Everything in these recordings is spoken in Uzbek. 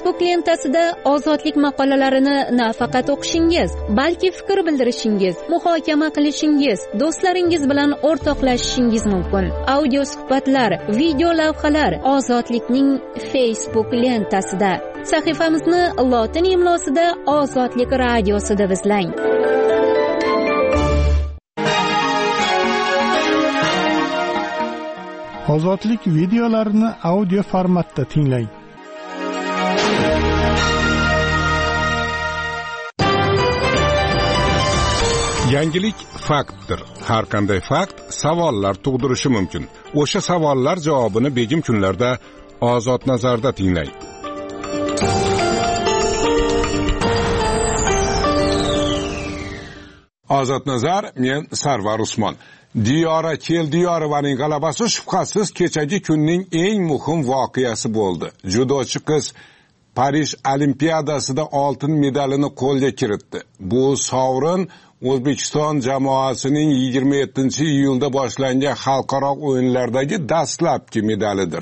Facebook lentasida ozodlik maqolalarini nafaqat o'qishingiz, balki fikr bildirishingiz, muhokama qilishingiz, do'stlaringiz bilan o'rtoqlashishingiz mumkin. Audio suhbatlar, video lavhalar Ozodlikning Facebook lentasida. Sahifamizni lotin imlosida Ozodlik radiosida izlang. Ozodlik videolarini audio formatda tinglang. Yangilik faktdir. Har qanday fakt savollar tug'dirishi mumkin. O'sha savollar javobini begim kunlarda Ozod nazarda tinglang. Ozod nazar, men Sarvar Usmon. Diyora Keldiyarovaning g'alabasi shubhasiz kechagi kunning eng muhim voqeasi bo'ldi. Judochi qiz Parij Olimpiadasida oltin medalini qo'lga kiritdi. Bu sovrin O'zbekiston jamoasining 27-iyulda boshlangan xalqaro o'yinlardagi dastlabki medalidir.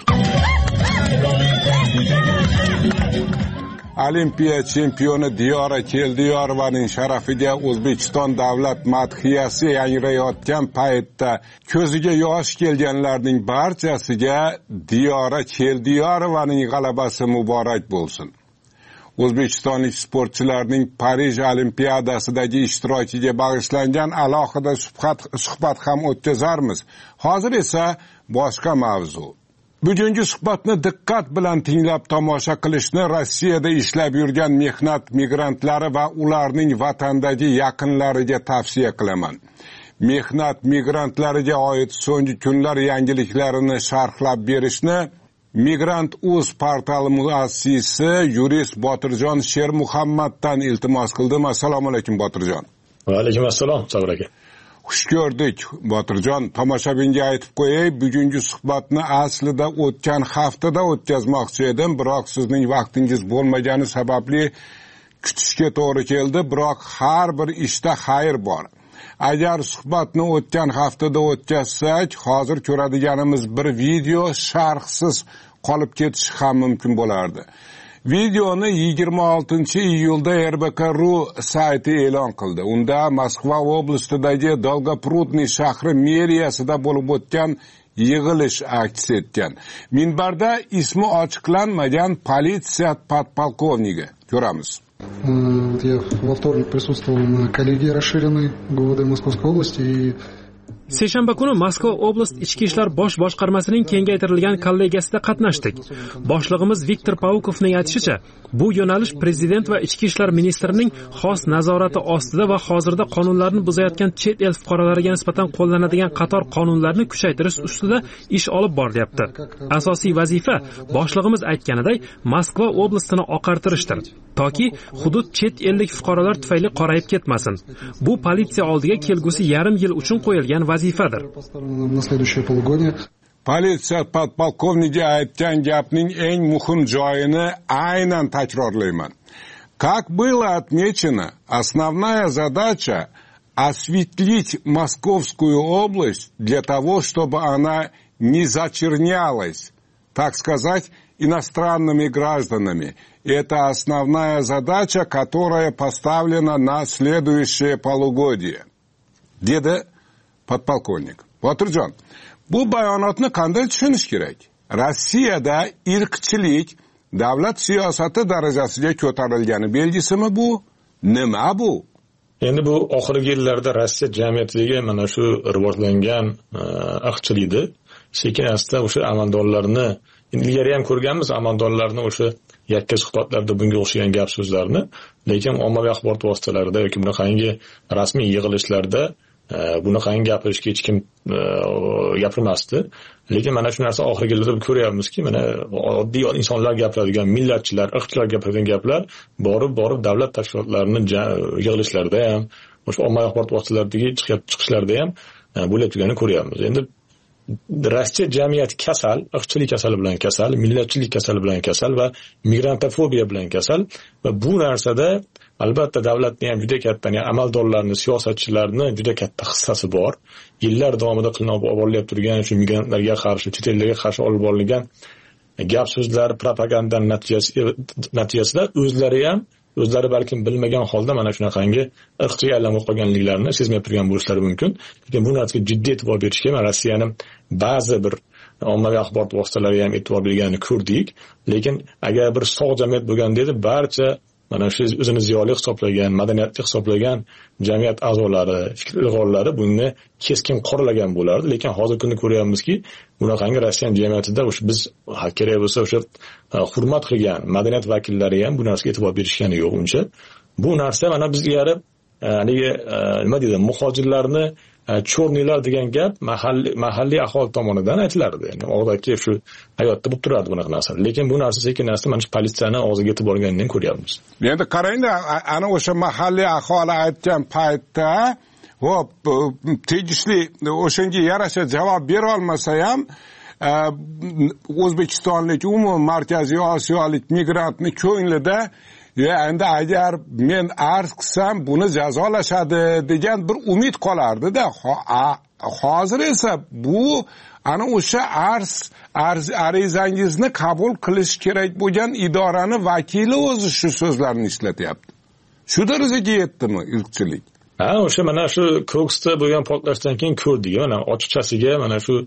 Olimpiya chempioni Diyora Keldiyarovaning sharafiga O'zbekiston davlat madhiyasi yangrayotgan paytda ko'ziga yosh kelganlarning barchasiga Diyora Keldiyarovaning g'alabasi muborak bo'lsin. O'zbekistonlik sportchilarning Parij Olimpiadasidagi ishtirokiga bag'ishlangan alohida suhbat ham o'tkazarmiz. Hozir esa boshqa mavzu. Bugungi suhbatni diqqat bilan tinglab tomosha qilishni Rossiyada ishlab yurgan mehnat migrantlari va ularning vatandagi yaqinlariga tavsiya qilaman. Mehnat migrantlariga oid so'nggi kunlar yangiliklarini sharhlab berishni Migrant.uz portali muassisi yurist Botirjon Shermuhammaddan iltimos qildim. Assalomu alaykum Botirjon. Va alaykum assalom, Sabir aka. Xush ko'rdik Botirjon. Tomoshabinga aytib qo'yay, bugungi suhbatni aslida o'tgan haftada o'tkazmoqchi edim, biroq sizning vaqtingiz bo'lmagani sababli kutishga to'g'ri keldi, biroq har bir ishda xayr bor. Agar suhbatni o'tgan haftada o'tkazsak, hozir ko'radiganimiz bir video sharhsiz qolib ketishi ham mumkin bo'lardi. Videoni 26-iyulda RBK.ru sayti e'lon qildi. Unda Moskva oblastidagi Dolgoprudniy shahri meriyasida bo'lib o'tgan yig'ilish aks etgan. Minbarda ismi ochiqlanmagan politsiya podполковниги ko'ramiz. Я во вторник присутствовал на коллегии расширенной ГУВД Московской области и Seshanba kuni Moskva oblast ichki ishlar bosh boshqarmasining kengaytirilgan kollegiyasida qatnashdik. Boshlig'imiz Viktor Paukovning aytishicha, bu yo'nalish prezident va ichki ishlar ministrining xos nazorati ostida va hozirda qonunlarni buzayotgan chet el fuqarolariga nisbatan qo'llanadigan qator qonunlarni kuchaytirish ustida ish olib borilyapti. Asosiy vazifa boshlig'imiz aytganidek Moskva oblastini oqartirishdir, toki hudud chet ellik fuqarolar tufayli qorayib ketmasin. Bu politsiya oldiga kelgusi yarim yil uchun qo'yilgan vazifadir. Politsiya podполковниги aytgan gapning eng muhim joyini aynan takrorlayman. Как было отмечено, основная задача осветлить Московскую область для того, чтобы она не зачернялась, так сказать, иностранными гражданами. Это основная задача, которая поставлена на следующее полугодие. Dedi podполковник. Botirjon, bu bayonotni qanday tushunish kerak? Rossiyada irqchilik davlat siyosati darajasiga ko'tarilgani belgisimi bu? Nima bu? Endi bu oxirgi yillarda Rossiya jamiyatidagi mana shu rivojlangan irqchilikni sekin-asta o'sha amaldorlarni ilgari ham ko'rganmiz, amaldorlarni o'sha yakka suhbatlarda bunga o'xshagan gap so'zlarni, lekin ommaviy axborot vositalarida yoki bunaqangi rasmiy yig'ilishlarda bunaqangi gapirishga hech kim gapirmasdi. Lekin mana shu narsa oxirgi yillarda ko'ryapmizki, mana oddiy insonlar gapiradigan, millatchilar, irqchilar gapiradigan gaplar borib davlat tashkilotlarining yig'ilishlarida ham, o'sha ommaviy axborot vositalaridagi chiqishlarda ham bo'lib turganini ko'ryapmiz. Endi Rossiya jamiyati kasal, irqchilik kasali bilan kasal, millatchilik kasali bilan kasal va migrantofobiya bilan kasal va bu narsada albatta davlatning ham juda katta, ya'ni amaldorlarning, siyosatchilarning juda katta hissasi bor. Yillar davomida qilinib borilib turgan shu migrantlarga qarshi, chet ellarga qarshi olib borilgan gap so'zlar propaganda natijasida o'zlari balkim bilmagan holda mana shunaqangi irqchiga aylanib qolganliklarini sezmay turgan bo'lishlari mumkin. Lekin bu narsaga jiddiy e'tibor berishga Rossiyani ba'zi bir ommaviy axborot vositalari ham e'tibor berganini ko'rdik. Lekin agar bir sog' jamiyat bo'lganda edi, barcha mana shu o'zini ziyoli hisoblagan, madaniyatli hisoblagan jamiyat a'zolari, fikr ilg'orlari buni keskin qoralagan bo'lardi. Lekin hozirgi kunda ko'ryapmizki, bunaqangi Rossiya jamiyatida o'sha biz kerak bo'lsa o'sha hurmat qilgan madaniyat vakillari ham bu narsaga e'tibor berishgani yo'q uncha. Bu narsa mana biz ilgari haligi nima deydi, muhojirlarni cho'rnilar degan gap mahalliy aholi tomonidan aytilardi. Ya'ni odatda shu hayotda bo'lib turardi bunaqa narsalar. Lekin bu narsa sekin-asta mana shu politsiyani og'ziga yetib borganini ko'ryapmiz. Endi qarangda, ana o'sha mahalliy aholi aytgan paytda hop tegishli o'shanga yarasha javob bera olmasa ham o'zbekistonlik umuman Markaziy Osiyolik migrantni ko'nglida endi agar men arz qilsam buni jazolashadi degan bir umid qolardi-da. Hozir esa bu ana o'sha arizangizni qabul qilish kerak bo'lgan idorani vakili o'zi shu so'zlarni ishlatyapti. Shu darajaga yetdimi irqchilik? O'sha mana shu Koksda bo'lgan portlashdan keyin ko'rdik. Mana ochiqchasiga mana shu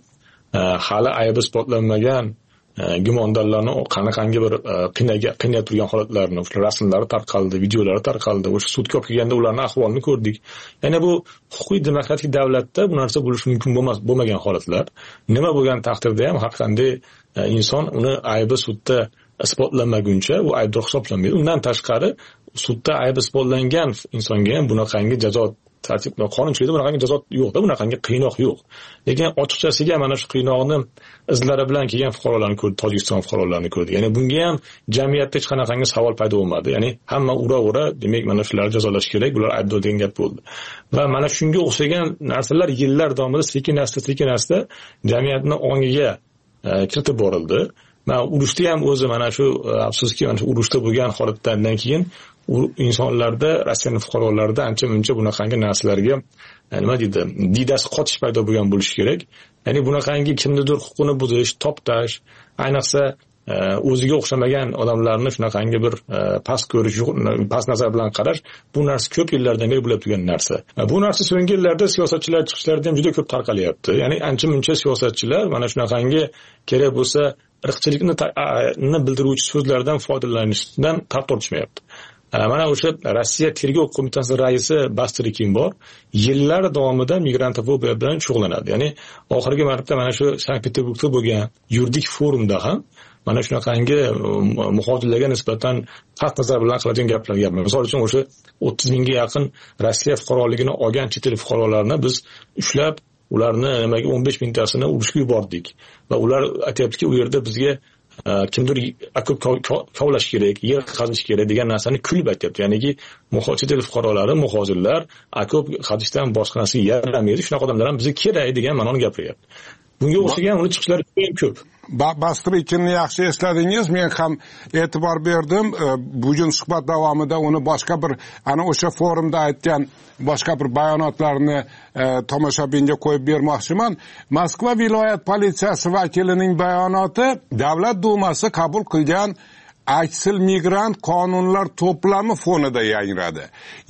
hali aybi isbotlanmagan gumondorlarni qanaqangi bir qiynab turgan holatlarini, o'sha rasmlari tarqaldi, videolari tarqaldi. O'sha sudga olib kelganda ularning ahvolini ko'rdik. Ya'ni bu huquqiy demokratik davlatda bu narsa bo'lishi mumkin bo'lmagan holatlar. Nima bo'lgan taqdirda ham har qanday inson uni aybi sudda isbotlanmaguncha u aybdor hisoblanmaydi. Undan tashqari sudda aybi isbotlangan insonga ham bunaqangi jazo tartib va qonunchilikda bunaqangi jazo yo'q-da, bunaqangi qiynoq yo'q. Lekin ochiqchasiga mana shu qiynoqni izlari bilan kelgan fuqarolarni ko'rdik, Tojikiston fuqarolarini ko'rdik. Ya'ni bunga ham jamiyatda hech qanaqangi savol paydo bo'lmadi. Ya'ni hamma ura-ura, demak mana shularni jazolash kerak, bular aybdor degan gap bo'ldi. Va mana shunga o'xshagan narsalar yillar davomida sekin-asta jamiyatni ongiga kiritib borildi. Mana urushda ham o'zi mana shu afsuski mana shu urushda bo'lgan holatdan keyin insonlarda, Rossiyaning fuqarolarida ancha-muncha bunaqangi narsalarga nima deydi, diydasi qotish paydo bo'lgan bo'lishi kerak. Ya'ni bunaqangi kimnidir huquqini buzish, toptash, ayniqsa o'ziga o'xshamagan odamlarni shunaqangi bir past ko'rish, past nazar bilan qarash, bu narsa ko'p yillardan beri bo'lib turgan narsa. Bu narsa so'nggi yillarda siyosatchilar chiqishlarida ham juda ko'p tarqalyapti. Ya'ni ancha-muncha siyosatchilar mana shunaqangi kerak bo'lsa irqchilikni bildiruvchi so'zlardan foydalanishdan tap tortishmayapti. Mana o'sha Rossiya tergov qo'mitasi raisi Bastrikin bor, yillar davomida migrantofobiya bilan shug'ullanadi. Ya'ni oxirgi marta mana shu Sankt-Peterburgda bo'lgan yuridik forumda ham mana shunaqangi muhojirlarga nisbatan past nazar bilan qiladigan gaplar gapirdi. Misol uchun o'sha 30 mingga yaqin Rossiya fuqaroligini olgan chet el fuqarolarini biz ushlab, ularni nimaga 15 mingtasini urushga yubordik va ular aytayaptiki, u yerda bizga kimdir akib kovlash kerak, yer qazish kerak degan narsani kulib aytyapti. Ya'niki chet el fuqarolari, muhojirlar akib qazishdan boshqa narsaga yaramaydi, shunaqa odamlar ham bizga kerak degan ma'noni gapiryapti. Bunga o'xshagan uni chiqishlari juda ko'p. Bastrikinni yaxshi esladingiz, men ham e'tibor berdim. Bugun suhbat davomida uni boshqa bir ana o'sha forumda aytgan boshqa bir bayonotlarni tomoshabinga qo'yib bermoqchiman. Moskva viloyat politsiyasi vakilining bayonoti Davlat dumasi qabul qilgan aksil migrant qonunlar to'plami fonida yangradi.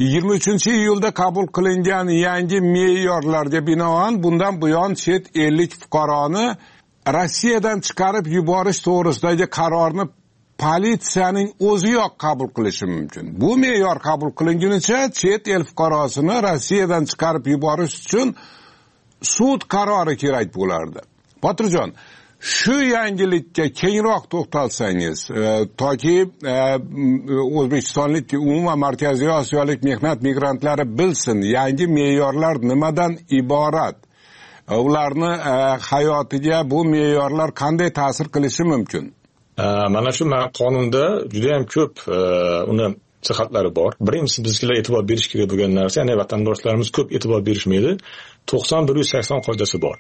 23-iyulda qabul qilingan yangi me'yorlarga binoan bundan buyon chet ellik fuqaroni Rossiyadan chiqarib yuborish to'g'risidagi qarorni politsiyaning o'ziyoq qabul qilishi mumkin. Bu me'yor qabul qilingunicha chet el fuqarosini Rossiyadan chiqarib yuborish uchun sud qarori kerak bo'lardi. Botirjon, shu yangilikka kengroq to'xtalsangiz, toki o'zbekistonlik umuman Markaziy Osiyolik mehnat migrantlari bilsin, yangi me'yorlar nimadan iborat? Ularni hayotiga bu me'yorlar qanday ta'sir qilishi mumkin? Mana shu qonunda juda ham ko'p uni jihatlari bor. Birinchisi bizga e'tibor berish kerak bo'lgan narsa, ya'ni vatandoshlarimiz ko'p e'tibor berishmaydi. 90-180 qoidasi bor.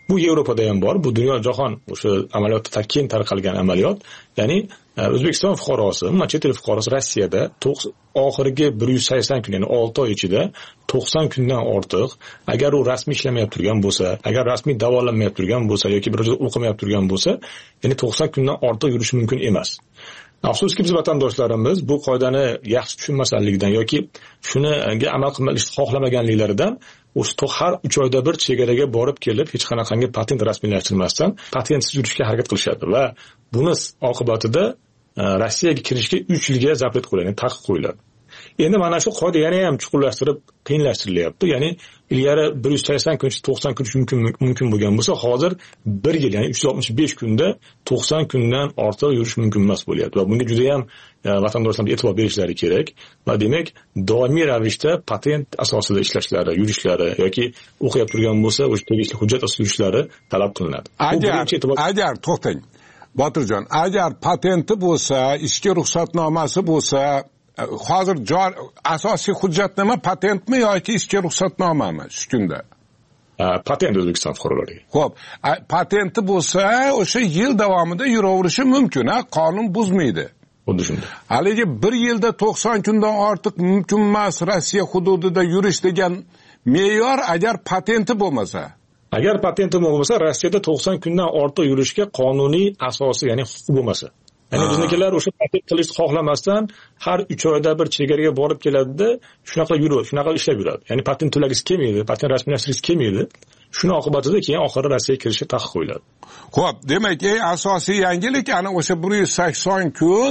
Bu Yevropada ham bor, bu dunyo jahon o'sha amaliyotda keng tarqalgan amaliyot. Ya'ni O'zbekiston fuqarosi, umuman chet el fuqarosi Rossiyada oxirgi 180 kun, ya'ni 6 oy ichida 90 kundan ortiq agar u rasmiy ishlamayotib turgan bo'lsa, agar rasmiy davolanmayotib turgan bo'lsa yoki bir joyda o'qimayotib turgan bo'lsa, ya'ni 90 kundan ortiq yurishi mumkin emas. Afsuski biz vatandoshlarimiz bu qoidani yaxshi tushunmasligidan yoki shuniga amal qilishni xohlamaganliklaridan o'sha har 3 oyda bir chegaraga borib kelib hech qanaqangi patent rasmiylashtirmasdan patentsiz yurishga harakat qilishadi va buni oqibatida Rossiyaga kirishga 3 yilga zapret qo'yiladi, taqiq qo'yiladi. Endi mana shu qoida yana ham chuqurlashtirib, qiyinlashtirilyapti. Ya'ni ilgari 180 kun, 90 kun mumkin bo'lgan bo'lsa, hozir 1 yil, ya'ni 365 kunda 90 kundan ortiq yurish mumkin emas bo'lyapti. Va bunga juda ham vatandoshlarimiz e'tibor berishlari kerak. Va demak, doimiy ravishda patent asosida ishlashlari, yurishlari yoki o'qib turgan bo'lsa, o'sha tegishli hujjat asosida yurishlari talab qilinadi. Agar to'xtang. Botirjon, agar patenti bo'lsa, ishga ruxsatnomasi bo'lsa, hozir asosiy hujjat nima, patentmi yoki ishga ruxsatnomami shu kunda? Patent O'zbekiston fuqarolariga. Xo'p, patenti bo'lsa, o'sha yil davomida yuraverishi mumkin, qonun buzmaydi. Xuddi shunday. Haligi 1 yilda 90 kundan ortiq mumkin emas Rossiya hududida yurish degan me'yor agar patenti bo'lmasa. Agar patenti bo'lmasa, Rossiyada 90 kundan ortiq yurishga qonuniy asosi, ya'ni huquq bo'lmasa. Ya'ni biznikilar o'sha patent qilishni xohlamasdan har 3 oyda bir chegaraga borib keladi-da, shunaqa yuradi, shunaqa ishlab yuradi. Ya'ni patent to'lagisi kelmaydi, patent rasmiylashtirishga kelmaydi. Shuni oqibatida keyin oxiri Rossiyaga kirishga taqiq qo'yiladi. Xo'p, demak, asosiy yangilik ana o'sha 180 kun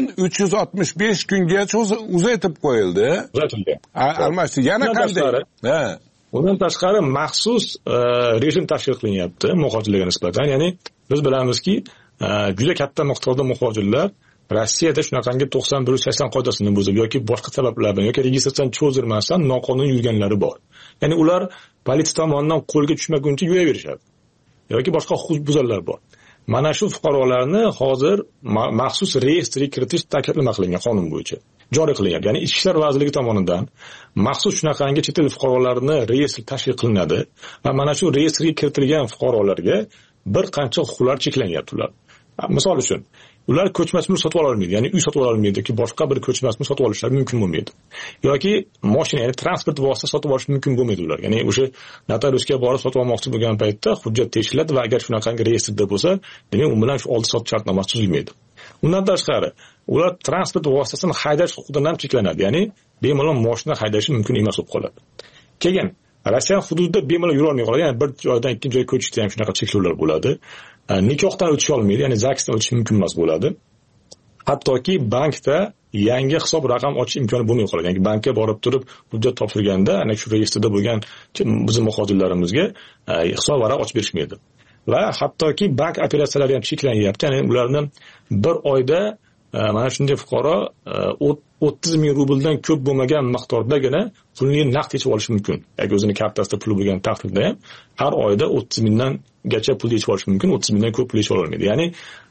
365 kungacha uzaytib qo'yildi. Uzatilgan. Almashdi. Yana qanday? Undan tashqari maxsus rejim tashkil qilinyapti muhojirlarga nisbatan. Ya'ni biz bilamizki, juda katta miqdorda muhojirlar Rossiyada shunaqangi 9180 qoidasini buzib yoki boshqa sabablar bilan yoki registratsiyadan cho'zdirmasdan noqonuniy yurganlari bor. Ya'ni ular politsiya tomonidan qo'lga tushmaguncha yuraverishadi. Yoki boshqa huquqbuzarlar bor. Mana shu fuqarolarni hozir maxsus reyestrga kiritish taklif qilingan qonun bo'yicha. Joriy qilingan. Ya'ni Ichki ishlar vazirligi tomonidan maxsus shunaqangi chet el fuqarolarini reyestr tashkil qilinadi va mana shu reyestrga kiritilgan fuqarolarga bir qancha huquqlar cheklanyapti ular. Misol uchun, ular ko'chmas mulk sotib ola olmaydi, ya'ni uy sotib ola olmaydi yoki boshqa bir ko'chmas mulk sotib olishlari mumkin bo'lmaydi. Yoki mashina, ya'ni transport vositasi sotib olish mumkin bo'lmaydi ular. Ya'ni o'sha notariusga borib sotib olmoqchi bo'lgan paytda hujjat tekshiradi va agar shunaqangi reyestrda bo'lsa, demak u bilan shu oldi-sotdi shartnomasi tuzilmaydi. Undan tashqari, ular transport vositasini haydash huquqidan ham cheklanadi, ya'ni bemalol mashina haydashi mumkin emas bo'lib qoladi. Keyin Rossiya hududida bemalol yura olmay qoladi, ya'ni bir joydan ikkinchi joyga ko'chishda ham shunaqa cheklovlar bo'ladi. Nikohdan o'tish olmaydi, ya'ni zagsdan o'tish mumkin emas bo'ladi. Hattoki bankda yangi hisob raqam ochish imkoni bo'lmay qoladi. Ya'ni bankka borib turib hujjat topshirganda, ana shu reyestrda bo'lgan bizning muhojirlarimizga hisob varaq ochib berishmaydi. Va hattoki bank operatsiyalari ham cheklanyapti. Ya'ni ularni bir oyda mana shunday fuqaro 30 ming rubldan ko'p bo'lmagan miqdordagina pulni naqd yechib olishi mumkin. Agar o'zining kartasida puli bo'lgan taqdirda ham har oyda 30 mingdan gacha pul yechib olish mumkin, 30 mingdan ko'p pul yechib olmaydi. Ya'ni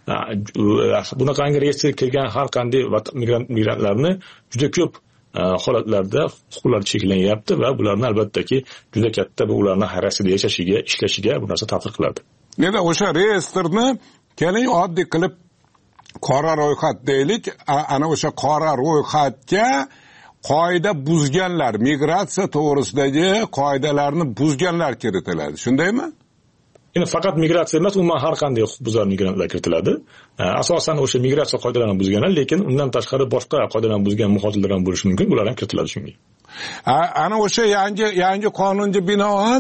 bunaqangi reyestrga kirgan har qanday migrantlarni juda ko'p holatlarda huquqlari cheklanyapti va bularni albattaki juda katta ularning Rossiyada yashashiga, ishlashiga bu narsa ta'sir qiladi. Endi o'sha reyestrni keling oddiy qilib qora ro'yxat deylik, ana o'sha qora ro'yxatga qoida buzganlar, migratsiya to'g'risidagi qoidalarni buzganlar kiritiladi. Shundaymi? Endi faqat migratsiya emas, umuman har qanday huquqbuzar migrantlar kiritiladi. Asosan o'sha migratsiya qoidalarini buzganlar, lekin undan tashqari boshqa qoidalarni buzgan muhojirlar ham bo'lishi mumkin, ular ham kiritiladi shunga. Ana o'sha yangi qonunga binoan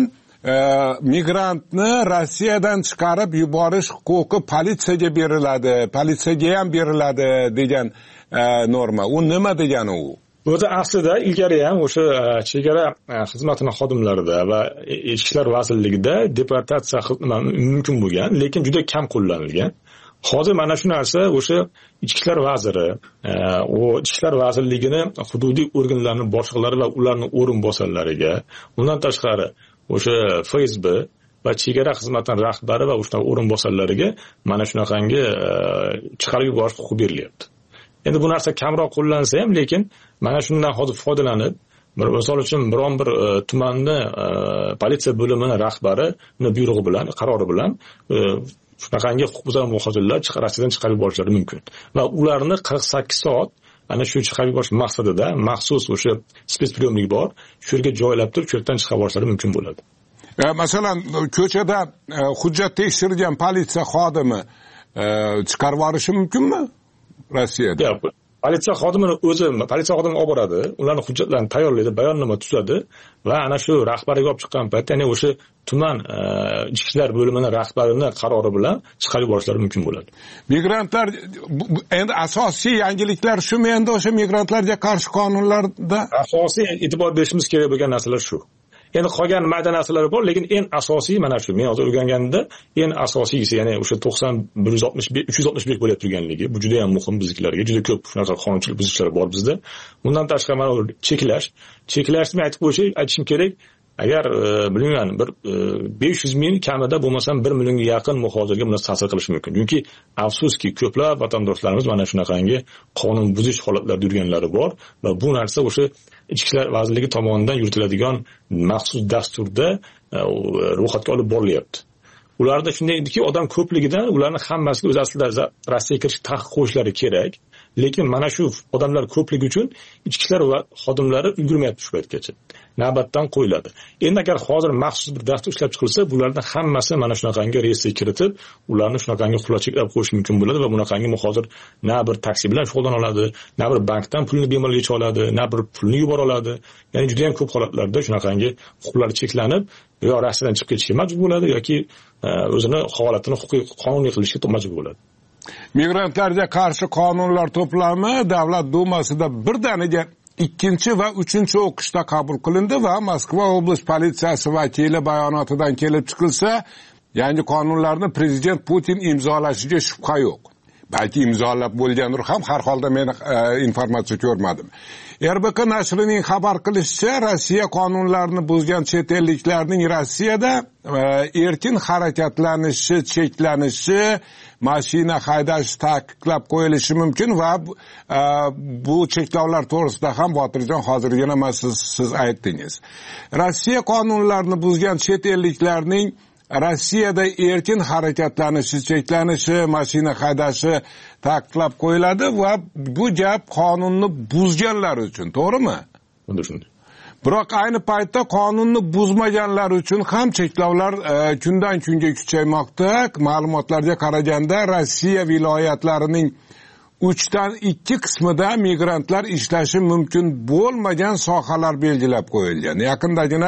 migrantni Rossiyadan chiqarib yuborish huquqi politsiyaga beriladi, politsiyaga ham beriladi degan norma. U nima degani u? O'zi aslida ilgari ham o'sha chegara xizmatining xodimlarida va Ichki ishlar vazirligida deportatsiya mumkin bo'lgan, lekin juda kam qo'llanilgan. Hozir mana shu narsa o'sha Ichki ishlar vaziri, Ichki ishlar vazirligini hududiy organlarining boshliqlari va ularning o'rinbosarlariga, undan tashqari o'sha FSB va chegara xizmatining rahbari va o'sha o'rinbosarlariga mana shunaqangi chiqarib yuborish huquqi berilyapti. Endi bu narsa kamroq qo'llansa ham, lekin mana shundan hozir foydalanib misol uchun biron bir tumanni politsiya bo'limining rahbarini buyrug'i bilan, qarori bilan shunaqangi huquqbuzar muhojirlar Rossiyadan chiqarib yuborishlari mumkin va ularni 48 soat ana shu chiqarib yuborish maqsadida maxsus o'sha spetspriyomnik bor, shu yerga joylab turib, shu yerdan chiqarib yuborishlari mumkin bo'ladi. Masalan, ko'chada hujjat tekshirgan politsiya xodimi chiqarib yuborishi mumkinmi Rossiyada? Yo'q. Politsiya xodimini o'zi politsiya xodimi olib boradi, ularning hujjatlarini tayyorlaydi, bayonnoma tuzadi va ana shu rahbariga olib chiqqan paytda, ya'ni o'sha tuman ichki ishlar bo'limining rahbarining qarori bilan chiqarib yuborishlari mumkin bo'ladi. Migrantlar endi asosiy yangiliklar shumi, endi o'sha migrantlarga qarshi qonunlarda asosiy e'tibor berishimiz kerak bo'lgan narsalar shu. Endi qolgan mayda narsalar bor, lekin eng asosiy mana shu. Men hozir o'rganganimda eng asosiysi, ya'ni o'sha 365 bo'lib turganligi. Bu juda ham muhim bizlarga. Juda ko'p shunaqa qonunchilik buzilishlar bor bizda. Bundan tashqari mana cheklashni aytishim kerak. Agar bilmayman bir 500 ming kamida bo'lmasam 1 millionga yaqin muhojirga buni ta'sir qilishi mumkin. Chunki afsuski ko'plab vatandoshlarimiz mana shunaqangi qonun buzish holatlarida yurganlari bor va bu narsa o'sha Ichki ishlar vazirligi tomonidan yuritiladigan maxsus dasturda ro'yxatga olib borilyapti. Ularda shunday ediki, odam ko'pligidan ularni hammasiga o'z aslida Rossiyaga kirish taqiq qo'yishlari kerak. Lekin mana shu odamlar ko'pligi uchun ichki ishlar va xodimlari ulgurmayapti shu paytgacha. Navbatdan qo'yiladi. Endi agar hozir maxsus bir dastur ishlab chiqilsa, bularning hammasi mana shunaqangi reyestrga kiritib, ularni shunaqangi xullas cheklab qo'yish mumkin bo'ladi va bunaqangi muhojir na bir taksi bilan shug'ullana oladi, na bir bankdan pulni bemalol yecha oladi, na bir pulni yubora oladi. Ya'ni juda ham ko'p holatlarda shunaqangi huquqlari cheklanib, yo Rossiyadan chiqib ketishga majbur bo'ladi yoki o'zini holatini huquqiy qonuniy qilishga majbur bo'ladi. Migrantlarga qarshi qonunlar to'plami Davlat dumasida birdaniga 2 va 3 o'qishda qabul qilindi va Moskva oblast politsiyasi vakili bayonotidan kelib chiqilsa, yangi qonunlarni prezident Putin imzolashiga shubha yo'q. Balki imzolab bo'lgandir ham, har holda men informatsiya ko'rmadim. RBK nashrining xabar qilishicha, Rossiya qonunlarini buzgan chet elliklarning Rossiyada erkin harakatlanishi cheklanishi, mashina haydash taqiqlab qo'yilishi mumkin va bu cheklovlar to'g'risida ham Botirjon hozirgina siz aytdingiz. Rossiya qonunlarini buzgan chet elliklarning Rossiyada erkin harakatlanishi cheklanishi, mashina haydashi taqiqlab qo'yiladi va bu gap qonunni buzganlar uchun, to'g'rimi? Shunday. Biroq ayni paytda qonunni buzmaganlar uchun ham cheklovlar kundan kunga kuchaymoqda. Ma'lumotlarga qaraganda Rossiya viloyatlarining 3dan 2 qismida migrantlar ishlashi mumkin bo'lmagan sohalar belgilab qo'yilgan. Yaqindagina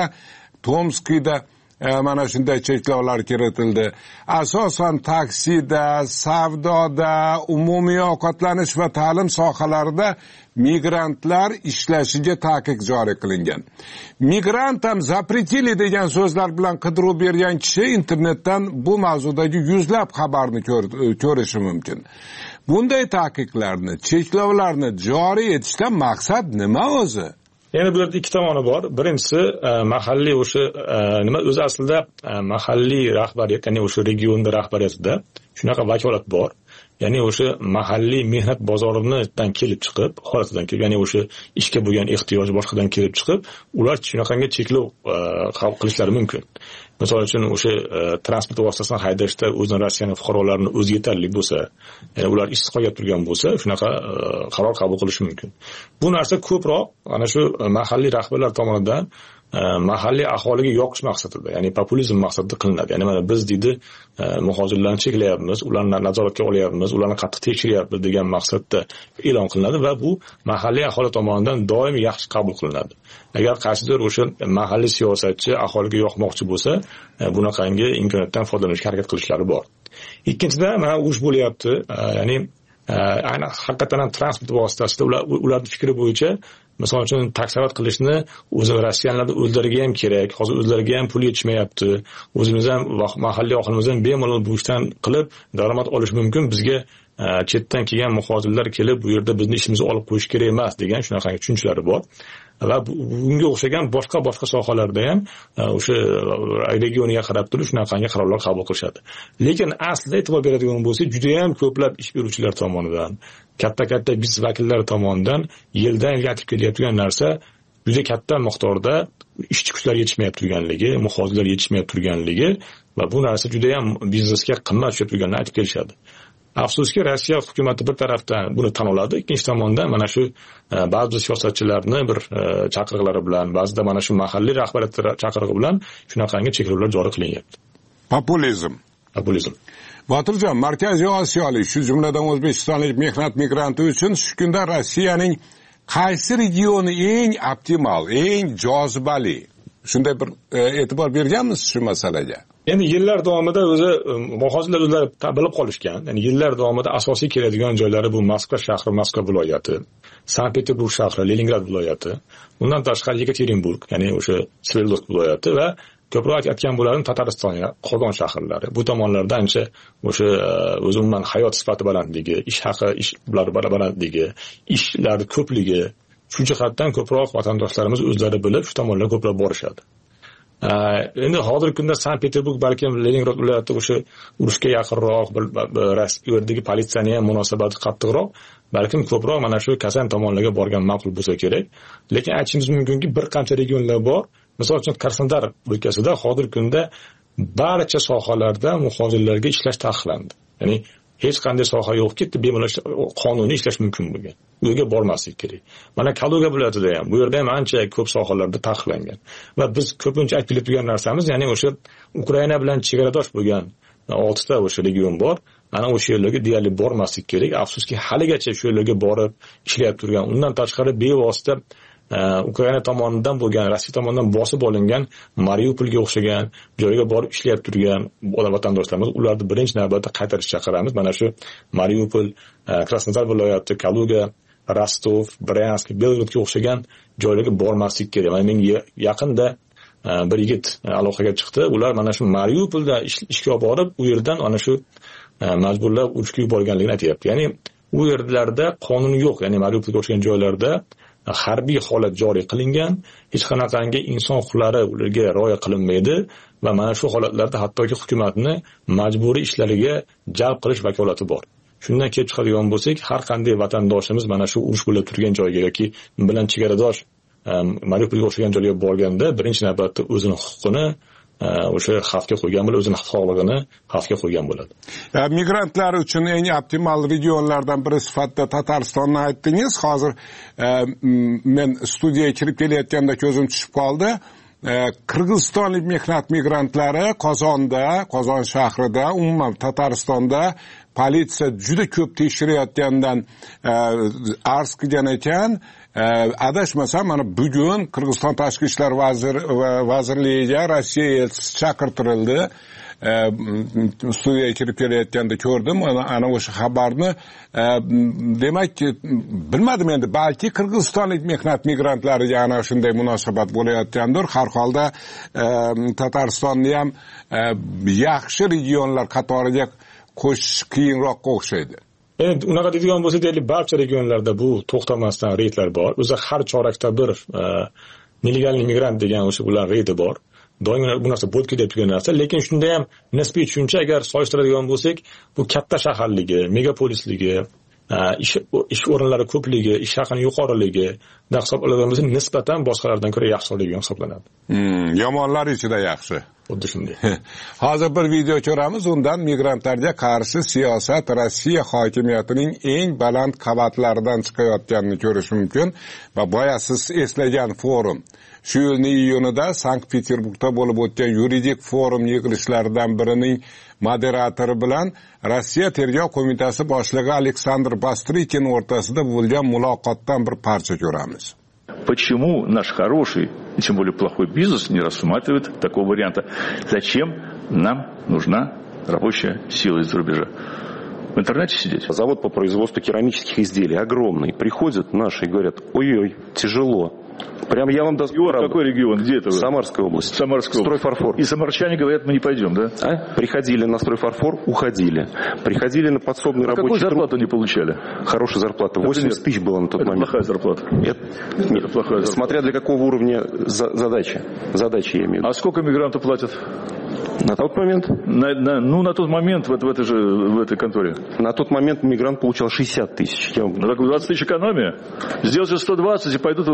Tomskda mana shunday cheklovlar kiritildi. Asosan taksida, savdoda, umumiy ovqatlanish va ta'lim sohalarida migrantlar ishlashiga taqiq joriy qilingan. Migrantam zapretili degan so'zlar bilan qidiruv bergan kishi internetdan bu mavzudagi yuzlab xabarni ko'rishi mumkin. Bunday taqiqlarni, cheklovlarni joriy etishdan maqsad nima o'zi? Yana bu yerda 2 tomoni bor. Birinchisi mahalliy o'sha nima o'zi aslida mahalliy rahbariyat, ya'ni o'sha regionda rahbariyatida shunaqa vakolat bor. Ya'ni o'sha mahalliy mehnat bozoridan kelib chiqib, holatidan kelib, ya'ni o'sha ishga bo'lgan ehtiyoj boshqadan kelib chiqib, ular shunaqangi cheklov qilishlari mumkin. Misol uchun o'sha transport vositasini haydashda o'zini Rossiyaning fuqarolarini o'zi yetarli bo'lsa, ya'ni ular ishsiz qolib turgan bo'lsa, shunaqa qaror qabul qilish mumkin. Bu narsa ko'proq ana shu mahalliy rahbarlar tomonidan mahalliy aholiga yoqish maqsadida, ya'ni populizm maqsadida qilinadi. Ya'ni mana biz deydi muhojirlarni cheklayapmiz, ularni nazoratga olyapmiz, ularni qattiq tekshiryapmiz degan maqsadda e'lon qilinadi va bu mahalliy aholi tomonidan doim yaxshi qabul qilinadi. Agar qaysidir o'sha mahalliy siyosatchi aholiga yoqmoqchi bo'lsa, bunaqangi imkoniyatdan foydalanishga harakat qilishlari bor. Ikkinchidan mana urush bo'lyapti, ya'ni ayni haqiqatan ham transport vositasida ularning fikri bo'yicha misol uchun taksovat qilishni o'zi Rossiyaliklarni o'zlariga ham kerak, hozir o'zlariga ham pul yetishmayapti. O'zimiz ham mahalliy aholimiz ham bemalol bu ishdan qilib daromad olish mumkin. Bizga chetdan kelgan muhojirlar kelib bu yerda bizni ishimizni olib qo'yish kerak emas degan shunaqa tushunchalari bor. Va bunga o'xshagan boshqa sohalarda ham o'sha regioniga qarab turib shunaqangi qarorlar qabul qilishadi. Lekin aslida e'tibor beradigan bo'lsak, juda ham ko'plab ish beruvchilar tomonidan, katta biznes vakillari tomonidan yildan yil aytib kelayotgan narsa juda katta miqdorda ishchi kuchlar yetishmayib turganligi, muhojirlar yetishmayib turganligi va bu narsa juda ham biznesga qimmat tushib turganini aytib kelishadi. Afsuski, Rossiya hukumati bir tarafdan buni tan oladi, ikkinchi tomondan mana shu ba'zi siyosatchilarni bir chaqiriqlari bilan, ba'zida mana shu mahalliy rahbariyat chaqirig'i bilan shunaqangi cheklovlar joriy qilinyapti. Populizm. Botirjon, Markaziy Osiyolik, shu jumladan O'zbekistonlik mehnat migranti uchun shu kunda Rossiyaning qaysi regioni eng optimal, eng jozibali? Shunday bir e'tibor berganmisiz shu masalaga? Endi yillar davomida o'zi muhojirlar o'zlari bilib qolishgan. Ya'ni yillar davomida asosiy keladigan joylari bu Moskva shahri, Moskva viloyati, Sankt-Peterburg shahri, Leningrad viloyati, undan tashqari Yekaterinburg, ya'ni o'sha Sverdlovsk viloyati va ko'proq aytgan bo'larim Tatariston, Qozon shaharlari. Bu tomonlarda ancha o'sha umuman hayot sifati balandligi, ish haqi, ishlar balandligi, ishlar ko'pligi, shu jihatdan ko'proq vatandoshlarimiz o'zlari bilib shu tomonlarga ko'proq borishadi. Endi hozirgi kunda Sankt-Peterburg balkim Leningrad viloyati o'sha urushga yaqinroq, yerdagi politsiyani ham munosabati qattiqroq, balkim ko'proq mana shu Kazan tomonlarga borgan ma'qul bo'lsa kerak. Lekin aytishimiz mumkinki, bir qancha regionlar bor. Misol uchun Krasnodar o'lkasida hozirgi kunda barcha sohalarda muhojirlarga ishlash taqiqlandi. Ya'ni hech qanday soha yo'qki, bemalol qonuniy ishlash mumkin bo'lgan. U yerga bormaslik kerak. Mana Kaluga viloyatida ham, bu yerda ham ancha ko'p sohalarda taqiqlangan. Va biz ko'pincha aytib turgan narsamiz, ya'ni o'sha Ukraina bilan chegaradosh bo'lgan 6 ta o'sha region bor. Mana o'sha yerlarga deyarli bormaslik kerak. Afsuski, haligacha shu yerlarga borib ishlayib turgan. Undan tashqari bevosita Ukraina tomonidan bo'lgan, Rossiya tomonidan bosib olingan Mariupolga o'xshagan joyga borib ishlayib turgan vatandoshlarimiz, ularni birinchi navbatda qaytarishga chaqiramiz. Mana shu Mariupol, Krasnodar viloyati, Kaluga, Rostov, Bryansk, Belgradga o'xshagan joylarga bormaslik kerak. Mana men yaqinda bir yigit aloqaga chiqdi. Ular mana shu Mariupolda ishga borib, u yerdan ana shu majburlab urushga yuborganligini aytayapti. Ya'ni u yerlarda qonun yo'q. Ya'ni Mariupolga o'xshagan joylarda harbiy holat joriy qilingan, hech qanaqangi inson huquqlari ularga rioya qilinmaydi va mana shu holatlarda hattoki hukumatni majburiy ishlariga jalb qilish vakolati bor. Shundan kelib chiqadigan bo'lsak, har qanday vatandoshimiz mana shu urush bo'lib turgan joyga yoki bilan chegaradosh Mariupolga o'xshagan joyga borganda birinchi navbatda o'zining huquqini o'sha xavfga qo'ygan bo'ladi, o'zining sog'lig'ini xavfga qo'ygan bo'ladi. Migrantlar uchun eng optimal regionlardan biri sifatida Tataristonni aytdingiz. Hozir men studiyaga kirib kelayotganda ko'zim tushib qoldi. Qirg'izistonlik mehnat migrantlari Qozon shahrida, umuman Tataristonda politsiya juda ko'p tekshirayotgandan arz qilgan ekan. Adashmasam, mana bugun Qirg'iziston tashqi ishlar vazirligiga Rossiya elchisi chaqirtirildi. Studiyaga kirib kelayotganda ko'rdim ana o'sha xabarni. Demak, bilmadim endi, balki Qirg'izistonlik mehnat migrantlariga ana shunday munosabat bo'layotgandir. Har holda Tataristonni ham yaxshi regionlar qatoriga qo'shish qiyinroqqa o'xshaydi. Endi unaqa deydigan bo'lsa, deyli barcha regionlarda bu to'xtamasdan reydlar bor. O'zi har chorakda bir nelegal migrant degan o'sha ular reydi bor. Doim bu narsa bo'lib ketib turgan narsa, lekin shunda ham nisbiy tushuncha agar solishtiradigan bo'lsak, bu katta shaharligi, megapolisligi, ish o'rinlari ko'pligi, ish haqini yuqoriligi da hisob oladigan bo'lsa, nisbatan boshqalardan ko'ra yaxshiroq hisoblanadi. Yomonlar ichida yaxshi. Xuddi shunday. Hozir bir video ko'ramiz, undan migrantlarga qarshi siyosat Rossiya hokimiyatining eng baland qavatlaridan chiqayotganini ko'rish mumkin va boya siz eslagan forum shu yilning iyunida Sankt-Peterburgda bo'lib o'tgan yuridik forum yig'ilishlaridan birining moderatori bilan Rossiya Tergov qo'mitasi boshlig'i Aleksandr Bastrikin o'rtasida bo'lgan muloqotdan bir parcha ko'ramiz. Почему наш хороший, и тем более плохой бизнес не рассматривает такого варианта? Зачем нам нужна рабочая сила из-за рубежа? В интернете сидеть? Завод по производству керамических изделий огромный. Приходят наши и говорят: ой-ой, тяжело. Прям я вам доскажу. Какой регион? Где это? Самарская область. Самарская область. Стройфарфор. И самарчане говорят: мы не пойдем, да? Приходили на стройфарфор, уходили. Приходили на подсобный рабочий труд. Какую зарплату не получали? Хорошая зарплата. 80 тысяч было на тот момент. Плохая зарплата. Нет, плохая зарплата. Смотря для какого уровня задачи. Задачи я имею. А сколько мигрантов платят? На тот момент? На тот момент в этой конторе. На тот момент мигрант получал 60 тысяч. Ну так 20 тысяч экономия. Сделайте 120 и пойдут русские.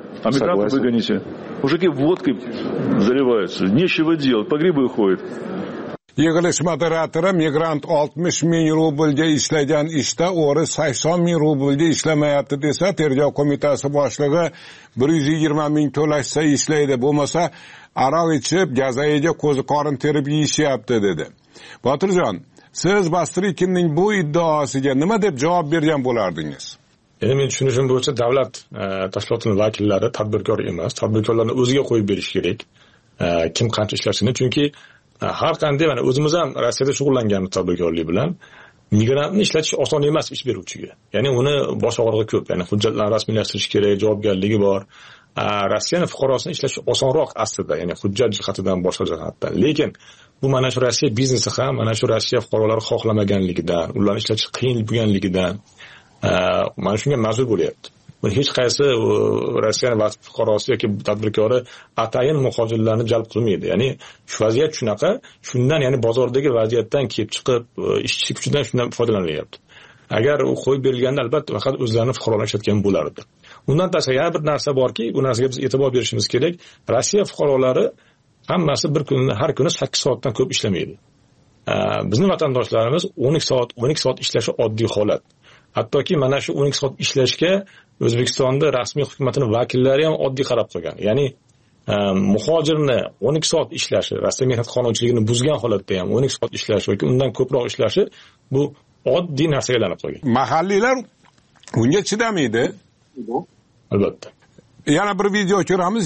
А мигрантов выгоните. Мужики водкой заливаются, нечего делать, по грибы уходят. Yig'ilish moderatori migrant 60 ming rublga ishlagan ishda o'ri 80 ming rublga ishlamayapti desa, tergov qo'mitasi boshlig'i 120 ming to'lashsa ishlaydi, bo'lmasa aroq ichib gazayiga ko'zi qorin terib yeyishyapti dedi. Botirjon, siz Bastrikinning bu iddaosiga nima deb javob bergan bo'lardingiz? Endi men tushunishim bo'yicha davlat tashkilotining vakillari tadbirkor emas, tadbirkorlarni o'ziga qo'yib berish kerak. Kim qancha ishlashini, chunki har qanday mana o'zimiz ham Rossiyada shug'ullanganmiz tadbirkorlik bilan. Migrantni ishlatish oson emas ish beruvchiga. Ya'ni uni bosh og'rig'i ko'p. Ya'ni hujjatlarni rasmiylashtirish kerak, javobgarligi bor. Rossiyaning fuqarosini ishlash osonroq aslida, ya'ni hujjat jihatidan, boshqa jihatdan. Lekin bu mana shu Rossiya biznesi ham mana shu Rossiya fuqarolari xohlamaganligidan, ularni ishlatish qiyin bo'lganligidan mana shunga ma'zur bo'lyapti. Hech qaysi Rossiyaning fuqarosi yoki tadbirkori atayin muhojirlarni jalb qilmaydi. Ya'ni shu vaziyat shunaqa, shundan ya'ni bozordagi vaziyatdan kelib chiqib ishchi kuchidan shundan foydalanyapti. Agar u qo'yib berilganda albatta faqat o'zlarini fuqarolarini ishlatgan bo'lardi. Undan tashqari yana bir narsa borki, bu narsaga biz e'tibor berishimiz kerak. Rossiya fuqarolari hammasi bir kunni har kuni 8 soatdan ko'p ishlamaydi. Bizning vatandoshlarimiz 12 soat ishlashi oddiy holat. Hattoki mana shu 12 soat ishlashga O'zbekistonda rasmiy hukumatning vakillari ham oddiy qarab qo'ygan. Ya'ni muhojirni 12 soat ishlashi, Rossiya mehnat qonunchiligini buzgan holatda ham 12 soat ishlashi yoki undan ko'proq ishlashi bu oddiy narsaga aylanib qolgan. Mahalliylar bunga chidamaydi. Albatta. Yana bir video ko'ramiz.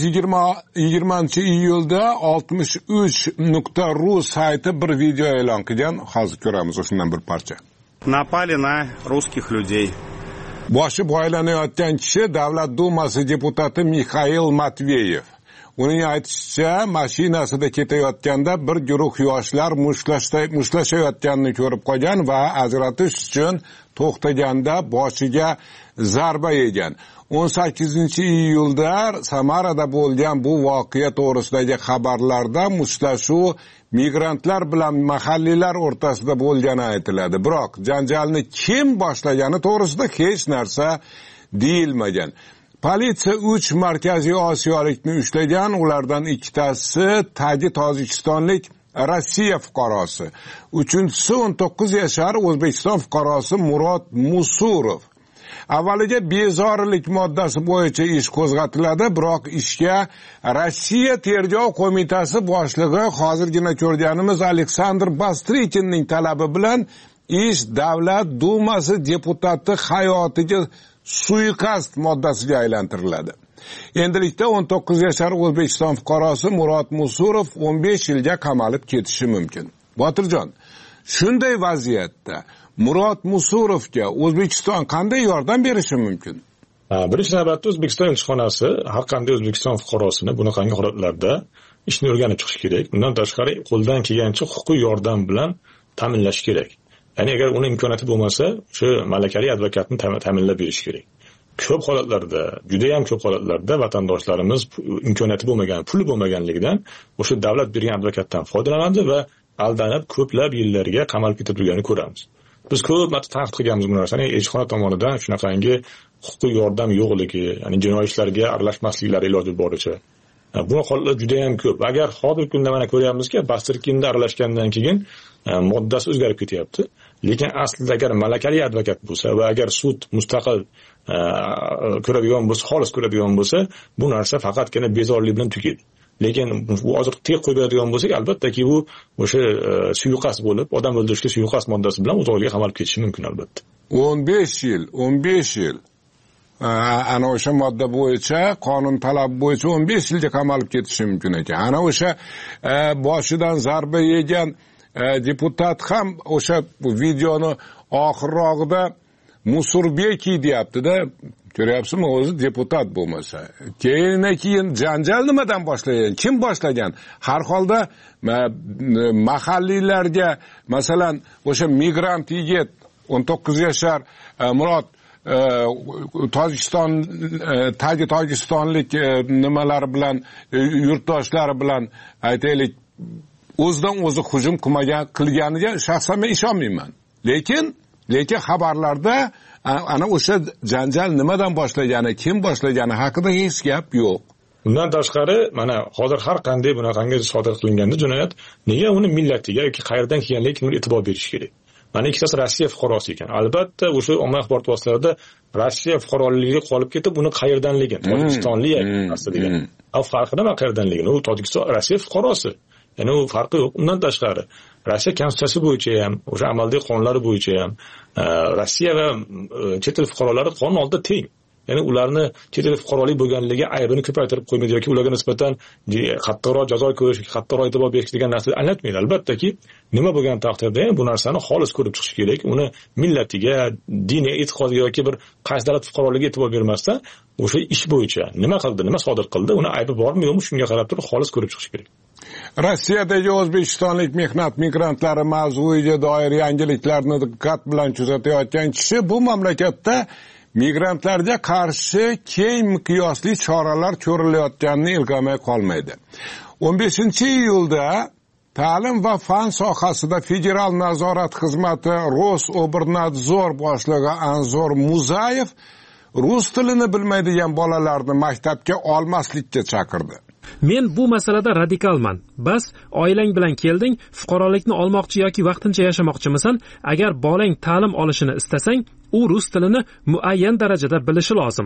20-iyulda 63.ru sayti bir video e'lon qilgan. Hozir ko'ramiz o'shundan bir parcha. Напали на русских людей. Boshi boylanayotgan kishi Davlat Dumasi deputati Mikhail Matveyev. Uning aytishicha, mashinasida ketayotganda bir guruh yoshlar mushtlashayotganini ko'rib qolgan va ajratish uchun to'xtaganda boshiga zarba yegan. 18-iyulda Samarada bo'lgan bu voqea to'g'risidagi xabarlarda mushtlashuv migrantlar bilan mahalliylar o'rtasida bo'lgani aytiladi. Biroq janjalni kim boshlagani to'g'risida hech narsa deyilmagan. Politsiya 3 markaziy osiyolikni ushlagan, ulardan ikkitasi tagi tojikistonlik Rossiya fuqarosi. Uchinchisi 19 yashar O'zbekiston fuqarosi Murod Musurov. Avvaliga bezorilik moddasi bo'yicha ish qo'zg'atiladi, biroq ishga Rossiya tergov qo'mitasi boshlig'i hozirgina ko'rganimiz Aleksandr Bastrikinning talabi bilan ish Davlat Dumasi deputati hayotiga suiqasd moddasiga aylantiriladi. Endilikda 19 yashar O'zbekiston fuqarosi Murod Musurov 15 yilga qamalib ketishi mumkin. Botirjon, shunday vaziyatda Murod Musurovga O'zbekiston qanday yordam berishi mumkin? Birinchi navbatda O'zbekiston elchixonasi har qanday O'zbekiston fuqarosini bunaqangi holatlarda ishni o'rganib chiqish kerak. Bundan tashqari qo'ldan kelgancha huquqiy yordam bilan ta'minlash kerak. Ya'ni agar uning imkoniyati bo'lmasa, o'sha malakali advokatni ta'minlab berish kerak. Ko'p holatlarda, juda ham ko'p holatlarda vatandoshlarimiz imkoniyati bo'lmagan, puli bo'lmaganligidan o'sha davlat bergan advokatdan foydalanadi va aldanib ko'plab yillarga qamalib ketilganini ko'ramiz. Biz ko'p marta tanqid qilganmiz bu narsani, elchixona tomonidan shunaqangi huquqiy yordam yo'qligi, ya'ni jinoiy ishlarga aralashmasliklari iloji boricha. Bu holatlar juda ham ko'p. Agar hozirgi kunda mana ko'ryapmizki, Bastrikinda aralashgandan keyin moddasi o'zgarib ketyapti. Lekin aslida agar malakali advokat bo'lsa va agar sud mustaqil ko'radigan bo'lsa, xolis ko'radigan bo'lsa, bu narsa faqatgina bezorilik bilan tugaydi. Lekin bu hozir tek qo'yib beradigan bo'lsak, albattaki bu o'sha suiqasd bo'lib, odam o'ldirishga suiqasd moddasi bilan uzoqlarga qamalib ketishi mumkin albatta. 15 yil. Ana o'sha modda bo'yicha, qonun talabi bo'yicha 15 yilga qamalib ketishi mumkin ekan. Ana o'sha boshidan zarba yegan deputat ham o'sha videoni oxirrog'ida Musurbeki deyapti-da, ko'ryapsizmi, o'zi deputat bo'lmasa. Keyin janjal nimadan boshlangan? Kim boshlagan? Har holda mahalliylarga, masalan, o'sha migrant yigit 19 yashar Murod tojikistonlik nimalari bilan, yurtdoshlari bilan aytaylik, o'zidan o'zi hujum qilganiga shaxsan men ishonmayman. Lekin xabarlarda ana o'sha janjal nimadan boshlagani, kim boshlagani haqida hech gap yo'q. Bundan tashqari, mana hozir har qanday bunaqangi sodir qilinganda jinoyat, nega uni millatiga yoki qayerdan kelganligiga kimdir e'tibor berish kerak? Mana ikkitasi Rossiya fuqarosi ekan. Albatta, o'sha ommaviy axborot vositalarida Rossiya fuqaroligiga qolib ketib, uni qayerdanligini, Tojikistonlik emasdi degan. Farqi nima qayerdanligini? U Tojikiston Rossiya fuqarosi. Ya'ni u farqi yo'q. Undan tashqari, Rossiya konstitutsiyasi bo'yicha ham, o'sha amaldagi qonunlari bo'yicha ham Rossiya va chet el fuqarolari qonun oldida teng. Ya'ni ularni chet el fuqarolik bo'lganligi aybini ko'paytirib qo'ymaydi yoki ularga nisbatan qattiqroq jazo ko'rish, qattiqroq e'tibor berish degan narsa anglatmaydi. Albattaki, nima bo'lgan taqdirda ham bu narsani xolis ko'rib chiqish kerak. Uni millatiga, diniy e'tiqodiga yoki bir qaysi davlat fuqaroligiga e'tibor bermasdan, o'sha ish bo'yicha nima qildi, nima sodir qildi, uni aybi bormi yo'qmi, shunga qarab turib xolis ko'rib chiqish kerak. Rossiyadagi o'zbekistonlik mehnat migrantlari mavzuiga doir yangiliklarni diqqat bilan kuzatayotgan kishi bu mamlakatda migrantlarga qarshi keng miqyosli choralar ko'rilayotganini ilg'amay qolmaydi. 15-iyulda ta'lim va fan sohasida federal nazorat xizmati Rosobernadzor boshlig'i Anzor Muzayev rus tilini bilmaydigan bolalarni maktabga olmaslikka chaqirdi. Men bu masalada radikalman. Bas, oilang bilan kelding, fuqarolikni olmoqchi yoki vaqtincha yashamoqchimisan? Agar bolang ta'lim olishini istasang, u rus tilini muayyan darajada bilishi lozim.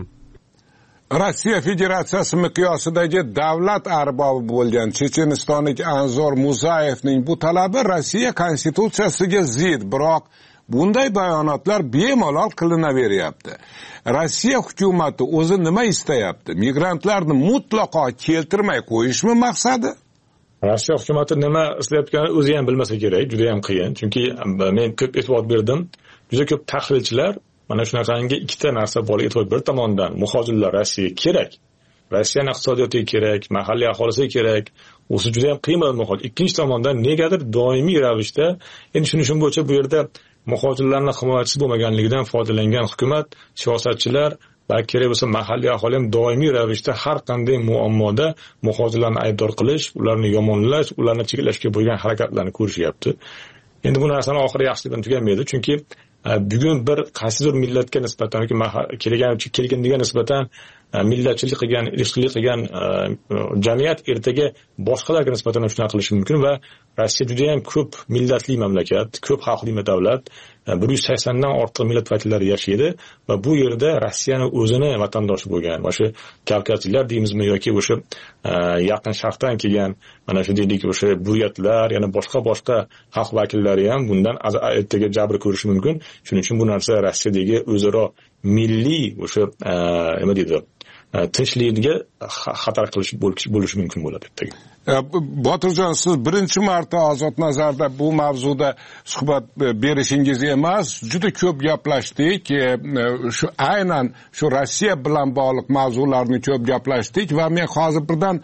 Rossiya Federatsiyasi miqyosidagi davlat arbobi bo'lgan chechenistonlik Anzor Muzayevning bu talabi Rossiya konstitutsiyasiga zid, biroq bunday bayonotlar bemalol qilinaveryapti. Rossiya hukumati o'zi nima istayapti? Migrantlarni mutlaqo keltirmay qo'yishmi maqsadi? Rossiya hukumati nima istayotganini o'zi ham bilmasa kerak, juda ham qiyin. Chunki men ko'p e'tibor berdim. Juda ko'p tahlilchilar mana shunaqangi ikkita narsa bor. Bir tomondan muhojirlar Rossiyaga kerak. Rossiyaning iqtisodiyotiga kerak, mahalliy aholisiga kerak. O'zi juda ham qiyin bo'lmoq. Ikkinchi tomondan negadir doimiy ravishda, endi shuni bo'yicha bu yerda muhojirlarning himoyachisi bo'lmaganligidan foydalangan hukumat, siyosatchilar va kerak bo'lsa mahalliy aholi ham doimiy ravishda har qanday muammoda muhojirlarni aybdor qilish, ularni yomonlash, ularni cheklashga bo'lgan harakatlarni ko'rishyapti. Endi bu narsani oxiri yaxshilikdan tugamaydi, chunki bugun bir qaysidir millatga nisbatan yoki kelgandiga nisbatan millatchilik qilgan, irqchilik qilgan jamiyat ertaga boshqalarga nisbatan shuna qilishi mumkin va Rossiya juda ham ko'p millatli mamlakat, ko'p xalqli davlat, 180 dan ortiq millat vakillari yashaydi va bu yerda Rossiyaning o'zini vatandoshi bo'lgan, o'sha kavkazliklar deymizmi yoki o'sha yaqin sharqdan kelgan mana shu deylik o'sha buriyatlar, yana boshqa xalq vakillari ham bundan ertaga jabr ko'rishi mumkin. Shuning uchun bu narsa Rossiyadagi o'zaro milliy o'sha nima deydi, tinchligiga xatar qilish bo'lishi mumkin bo'ladi. Botirjon, siz birinchi marta Ozod Nazarda bu mavzuda suhbat berishingiz emas, juda ko'p gaplashdik. Shu aynan shu Rossiya bilan bog'liq mavzularni ko'p gaplashdik va men hozir birdan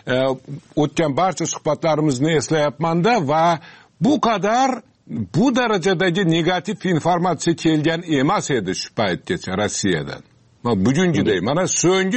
o'tgan barcha suhbatlarimizni eslayapman-da va bu qadar bu darajadagi negativ informatsiya kelgan emas edi shu paytgacha Rossiyadan. Bugungiday mana so'nggi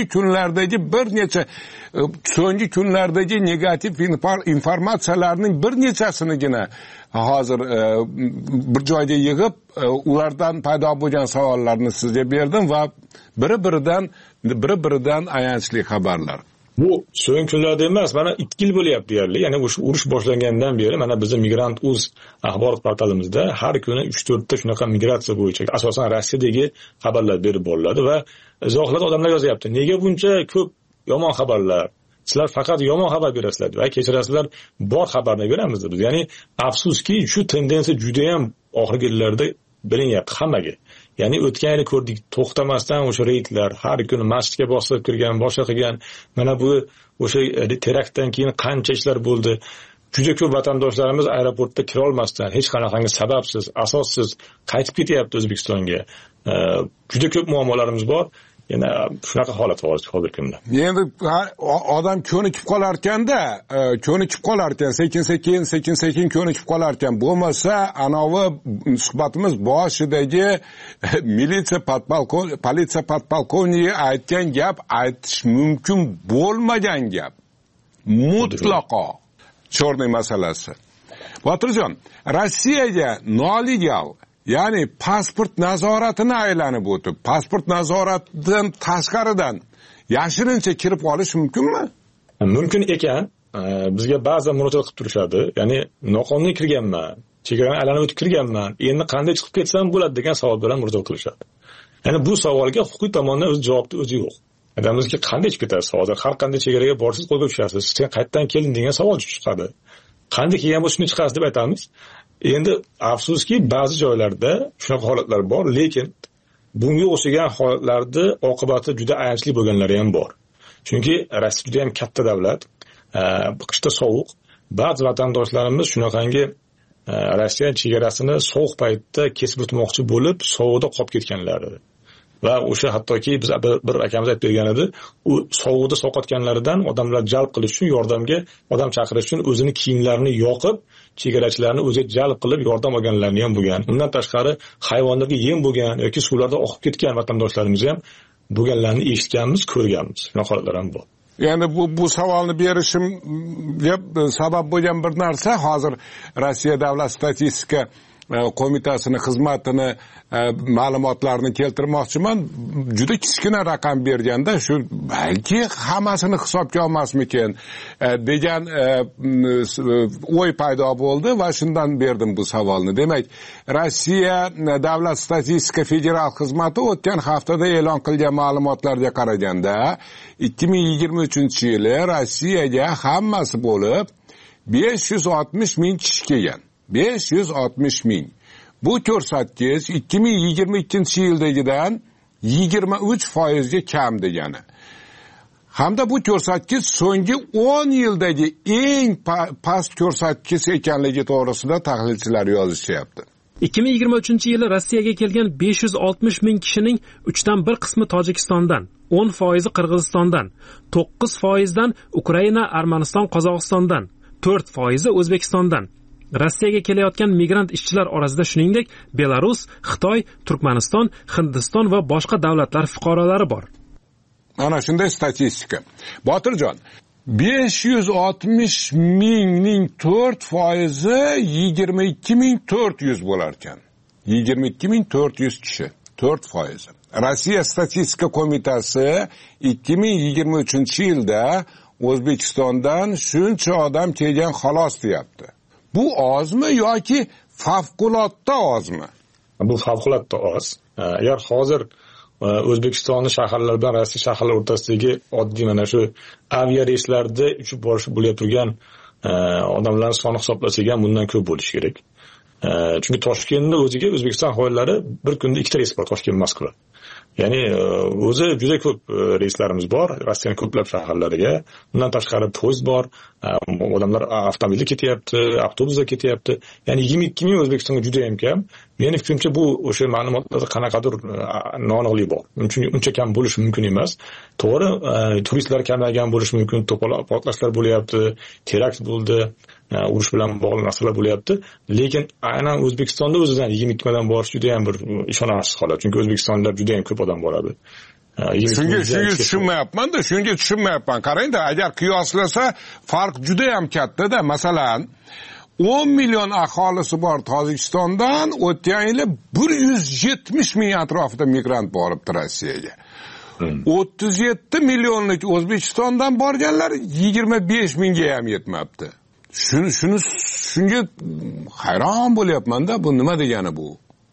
kunlardagi negativ informatsiyalarning bir nechasinigina hozir bir joyga yig'ib ulardan paydo bo'lgan savollarni sizga berdim va biri-biridan ayanchli xabarlar. Bu so'nggi kunlarda emas, mana 2 yil bo'lyapti deyarli. Ya'ni o'sha urush boshlangandan beri mana bizning Migrant.uz axborot portalimizda har kuni 3-4 ta shunaqa migratsiya bo'yicha asosan Rossiyadagi xabarlar berib boriladi va izohlarda odamlar yozyapti. Nega buncha ko'p yomon xabarlar? Sizlar faqat yomon xabar berasizlar va kechirasizlar, bor xabarni beramiz biz. Ya'ni afsuski shu tendensiya juda ham oxirgi yillarda bilinyapti hammaga. Ya'ni o'tgan yili ko'rdik, to'xtamasdan o'sha reydlar, har kuni masjidga bosib kirgan, boshqa qilgan. Mana bu o'sha teraktdan keyin qancha ishlar bo'ldi. Juda ko'p vatandoshlarimiz aeroportda kira olmasdan, hech qanaqangi sababsiz, asossiz qaytib ketyapti O'zbekistonga. Juda ko'p muammolarimiz bor. Yana shunaqa holat bor hozirgi kunda. Endi odam ko'nikib qolarkan, sekin ko'nikib qolarkan. Bo'lmasa, anovi suhbatimiz boshidagi politsiya podpolkovnigi aytgan gap aytish mumkin bo'lmagan gap. Mutlaqo chorniy masalasi. Botirjon, Rossiyaga nolegal ya'ni pasport nazoratini aylanib o'tib, pasport nazoratidan tashqaridan yashirincha kirib olish mumkinmi? Mumkin ekan. Bizga ba'zan murojaat qilib turishadi. Ya'ni noqonuniy kirganman, chegarani aylanib o'tib kirganman, endi qanday chiqib ketsam bo'ladi degan savol bilan murojaat qilishadi. Ya'ni bu savolga huquqiy tomondan o'z javobni o'zi yo'q. Aytamizki, qanday chiqib ketasiz? Hozir har qanday chegaraga borsiz qo'lga tushasiz. Sen qayerdan kelding degan savol chiqadi. Qanday kelgan bo'lsa shuni chiqasiz deb aytamiz. Endi afsuski ba'zi joylarda shunaqa holatlar bor, lekin bunga o'xshagan holatlarda oqibati juda ayanchli bo'lganlari ham bor. Chunki Rossiya juda ham katta davlat, qishda sovuq. Ba'zi vatandoshlarimiz shunaqangi Rossiya chegarasini sovuq paytda kesib o'tmoqchi bo'lib, sovuqda qolib ketganlari. Va o'sha hattoki biz bir akamiz aytib bergan edi, u sovuqda sovqotganlaridan odamlar jalb qilish uchun, yordamga odam chaqirish uchun o'zini kiyimlarini yoqib, chegarachilarni o'ziga jalb qilib yordam olganlarni ham bo'lgan. Undan tashqari hayvonlarga yem bo'lgan yoki suvlarda oqib ketgan vatandoshlarimiz ham bo'lganlarni eshitganmiz, ko'rganmiz. Shunaqa holatlar ham bor. Ya'ni bu savolni berishimga sabab bo'lgan bir narsa, hozir Rossiya Davlat statistika qo'mitasining xizmatini ma'lumotlarini keltirmoqchiman. Juda kichkina raqam berganda shu balki hammasini hisobga olmasmikin degan o'y paydo bo'ldi va shundan berdim bu savolni. Demak, Rossiya Davlat statistika federal xizmati o'tgan haftada e'lon qilgan ma'lumotlarga qaraganda 2023-yili Rossiyaga hammasi bo'lib 560 ming kishi kelgan. 560 ming. Bu ko'rsatkich 2022-yildagidan 23% ga kam degani. Hamda bu ko'rsatkich so'nggi 10 yildagi eng past ko'rsatkich ekanligi to'g'risida tahlilchilar yozishyapti. 2023-yili Rossiyaga kelgan 560 ming kishining 3dan 1 qismi Tojikistondan, 10% Qirg'izistondan, 9% Ukraina, Armaniston, Qozog'istondan, 4% O'zbekistondan. Rossiyaga kelayotgan migrant ishchilar orasida shuningdek Belarus, Xitoy, Turkmaniston, Hindiston va boshqa davlatlar fuqarolari bor. Ana shunday statistika. Botirjon, 560 mingning 4% 22.400 bo'lar ekan. 22.400 kishi, 4%. Rossiya statistika qo'mitasi 2023-yilda O'zbekistondan shuncha odam kelgan xolos deyapti. Bu ozmi yoki favqulodda ozmi? Bu favqulodda oz. Agar hozir O'zbekistonning shaharlari bilan Rossiya shaharlari o'rtasidagi oddiy mana shu aviareyslarda uchib borish bo'lib turgan odamlarning soni hisoblasak ham bundan ko'p bo'lishi kerak. Chunki Toshkentning o'ziga O'zbekiston havoyilari bir kunda 2 reys bor, Toshkent-Moskva. Ya'ni o'zi juda ko'p reyslarimiz bor Rossiyaning ko'plab shaharlariga. Bundan tashqari poyezd bor, odamlar avtomobilda ketyapti, avtobusda ketyapti. Ya'ni 22 ming O'zbekistonga juda ham kam. Meni fikrimcha bu o'sha ma'lumotlarda qanaqadir noaniqlik bor. Uncha kam bo'lishi mumkin emas. To'g'ri, turistlar kamaygan bo'lishi mumkin, portlashlar bo'lyapti, terakt bo'ldi, urush bilan bog'liq narsalar bo'lyapti. Lekin aynan O'zbekistonda o'zidan 22 mingdan borish juda ham bir ishonarsiz holat. Chunki O'zbekistonda juda ham ko'p odam boradi. Shunga tushunmayapman. Qarangda, agar qiyoslasa farq juda ham katta-da. Masalan, 10 million aholisi bor Tojikistondan o'tgan yili 170 ming atrofida migrant boribdi Rossiyaga. 37 millionlik O'zbekistondan borganlar 25 mingga ham yetmabdi. Shunga hayron bo'lyapman-da, bu nima degani bu?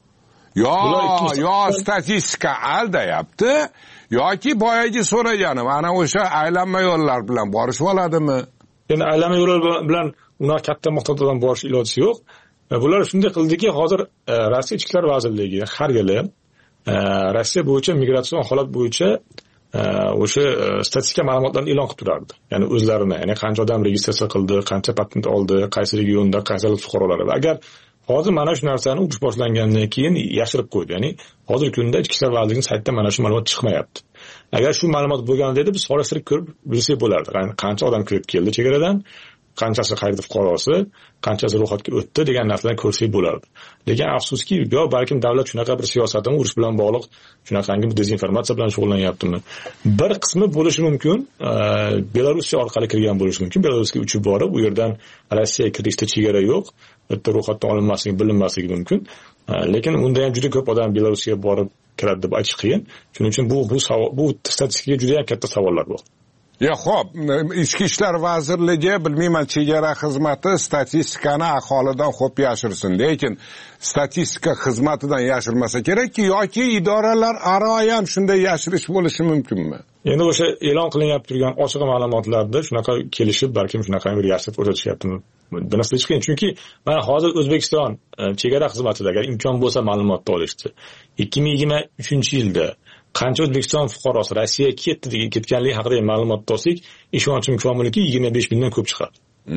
Yo statistika aldayapti, yoki boyagi so'raganim, ana o'sha aylanma yo'llar bilan borishib oladimi? Endi aylanma yo'llar bilan ular katta miqdorda borish iloji yo'q. Bular shunday qildiki, hozir Rossiya Ichki ishlar vazirligi har yili Rossiya bo'yicha migratsion holat bo'yicha o'sha statistika ma'lumotlarini e'lon qilib turardi. Ya'ni o'zlarini, ya'ni qancha odam registratsiya qildi, qancha patent oldi, qaysi regionda, qaysi fuqarolari. Va agar hozir mana shu narsani urush boshlangandan keyin yashirib qo'ydi. Ya'ni hozirgi kunda Ichki ishlar vazirligining saytida mana shu ma'lumot chiqmayapti. Agar shu ma'lumot bo'lganida edi, biz solishtirib ko'rib bilsak bo'lardi. Ya'ni qancha odam kirib keldi chegaradan, qanchasi qayerda fuqarosi, qanchasi ro'yxatga o'tdi degan narsalarni ko'rsak bo'lardi. Lekin afsuski, yo balkim davlat shunaqa bir siyosatini urush bilan bog'liq, shunaqangi bir dezinformatsiya bilan shug'ullanyaptimi? Bir qismi bo'lishi mumkin, Belarus orqali kirgan bo'lishi mumkin. Belarusga uchib borib, u yerdan Rossiyaga kirishda chegara yo'q. bitta ro'yxatdan olinmasligi, bilinmasligi mumkin. Lekin unda ham juda ko'p odam Belarusga borib kiradi deb aytish qiyin. Shuning uchun bu statistikaga juda ham katta savollar bor. Ya xo'p, Ichki ishlar vazirligi, bilmayman, chegara xizmati statistikani aholidan xo'p yashirsin, lekin statistika xizmatidan yashirmasa kerakki, yoki idoralar aro ham shunday yashirish bo'lishi mumkinmi? Endi o'sha e'lon qilinib turgan ochiq ma'lumotlarda shunaqa kelishib, balkim shunaqa bir yashirib o'tishyaptimi? Bilmaslik qiyin, chunki mana hozir O'zbekiston chegara xizmatida agar imkon bo'lsa ma'lumotni olishdi. 2023-yilda qancha O'zbekiston fuqarosi Rossiyaga ketganligi haqida ma'lumot olsak, ishonchim komilki 25 mingdan ko'p chiqadi.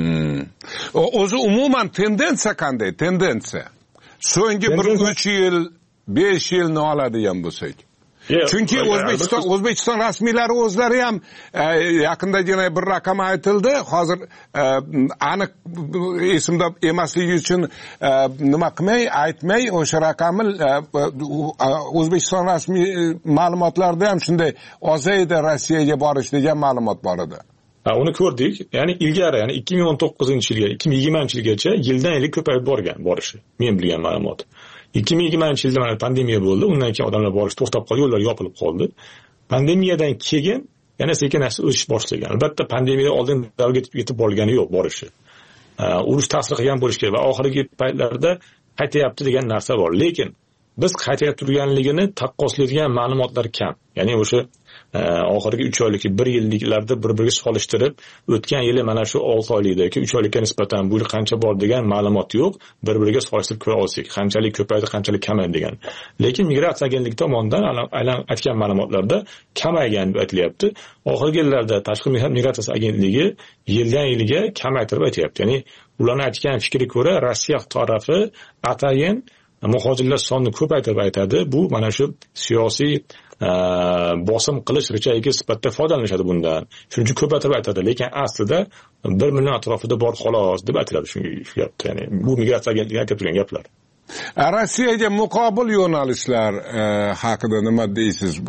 O'zi umuman tendensiya qanday? Tendensiya. So'nggi 3 yil, 5 yilni oladigan bo'lsak. Chunki O'zbekiston rasmiylari o'zlari ham yaqindagina bir raqam aytildi. Hozir aniq esimda emasligi uchun nima qilmay, aytmay o'sha raqamni O'zbekiston rasmiy ma'lumotlarida ham shunday ozaydi Rossiyaga borish degan ma'lumot bor edi. Uni ko'rdik. Ya'ni ilgari, ya'ni 2019-yilga, 2020-yilgacha yildan-yilga ko'payib borishi. Men bilgan ma'lumot. 2020-yilda mana pandemiya bo'ldi. Undan keyin odamlar borish to'xtab qoldi, yo'llar yopilib qoldi. Pandemiyadan keyin yana sekin-asta o'sish boshlagan. Albatta pandemiya oldin davrga yetib bo'lgani yo'q borishi. Urush ta'siri qilgan bo'lishi kerak va oxirgi paytlarda qaytayapti degan narsa bor. Lekin biz qaytayib turganligini taqqoslaydigan ma'lumotlar kam. Ya'ni o'sha oxirgi 3 oylik, 1 yilliklarda bir-biriga solishtirib, o'tgan yili mana shu 6 oylikdagi 3 oylikka nisbatan bu yil qancha bor degan ma'lumot yo'q. Bir-biriga solishtirib ko'ra olsak, qanchalik ko'paydi, qanchalik kamaydi degan. Lekin migratsiya agentligi tomonidan aytgan ma'lumotlarda kamaygan deb aytilyapti. Oxirgi yillarda Tashqi mehnat migratsiyasi agentligi yildan-yilga kamaytirib aytyapti. Ya'ni ularning aytgan fikriga ko'ra Rossiya tarafi atayin muhojirlar sonini ko'paytirib aytadi. Bu mana shu siyosiy bosim qilish rejagiga sifatida foydalanishadi bundan. Shuning uchun ko'paytirib aytadi, lekin aslida 1 million atrofida bor xolos deb aytiladi shunga. Ya'ni bu migratsiya agentligi aytib turgan gaplar. Rossiyaga muqobil yo'nalishlar haqida nima deysiz? Bu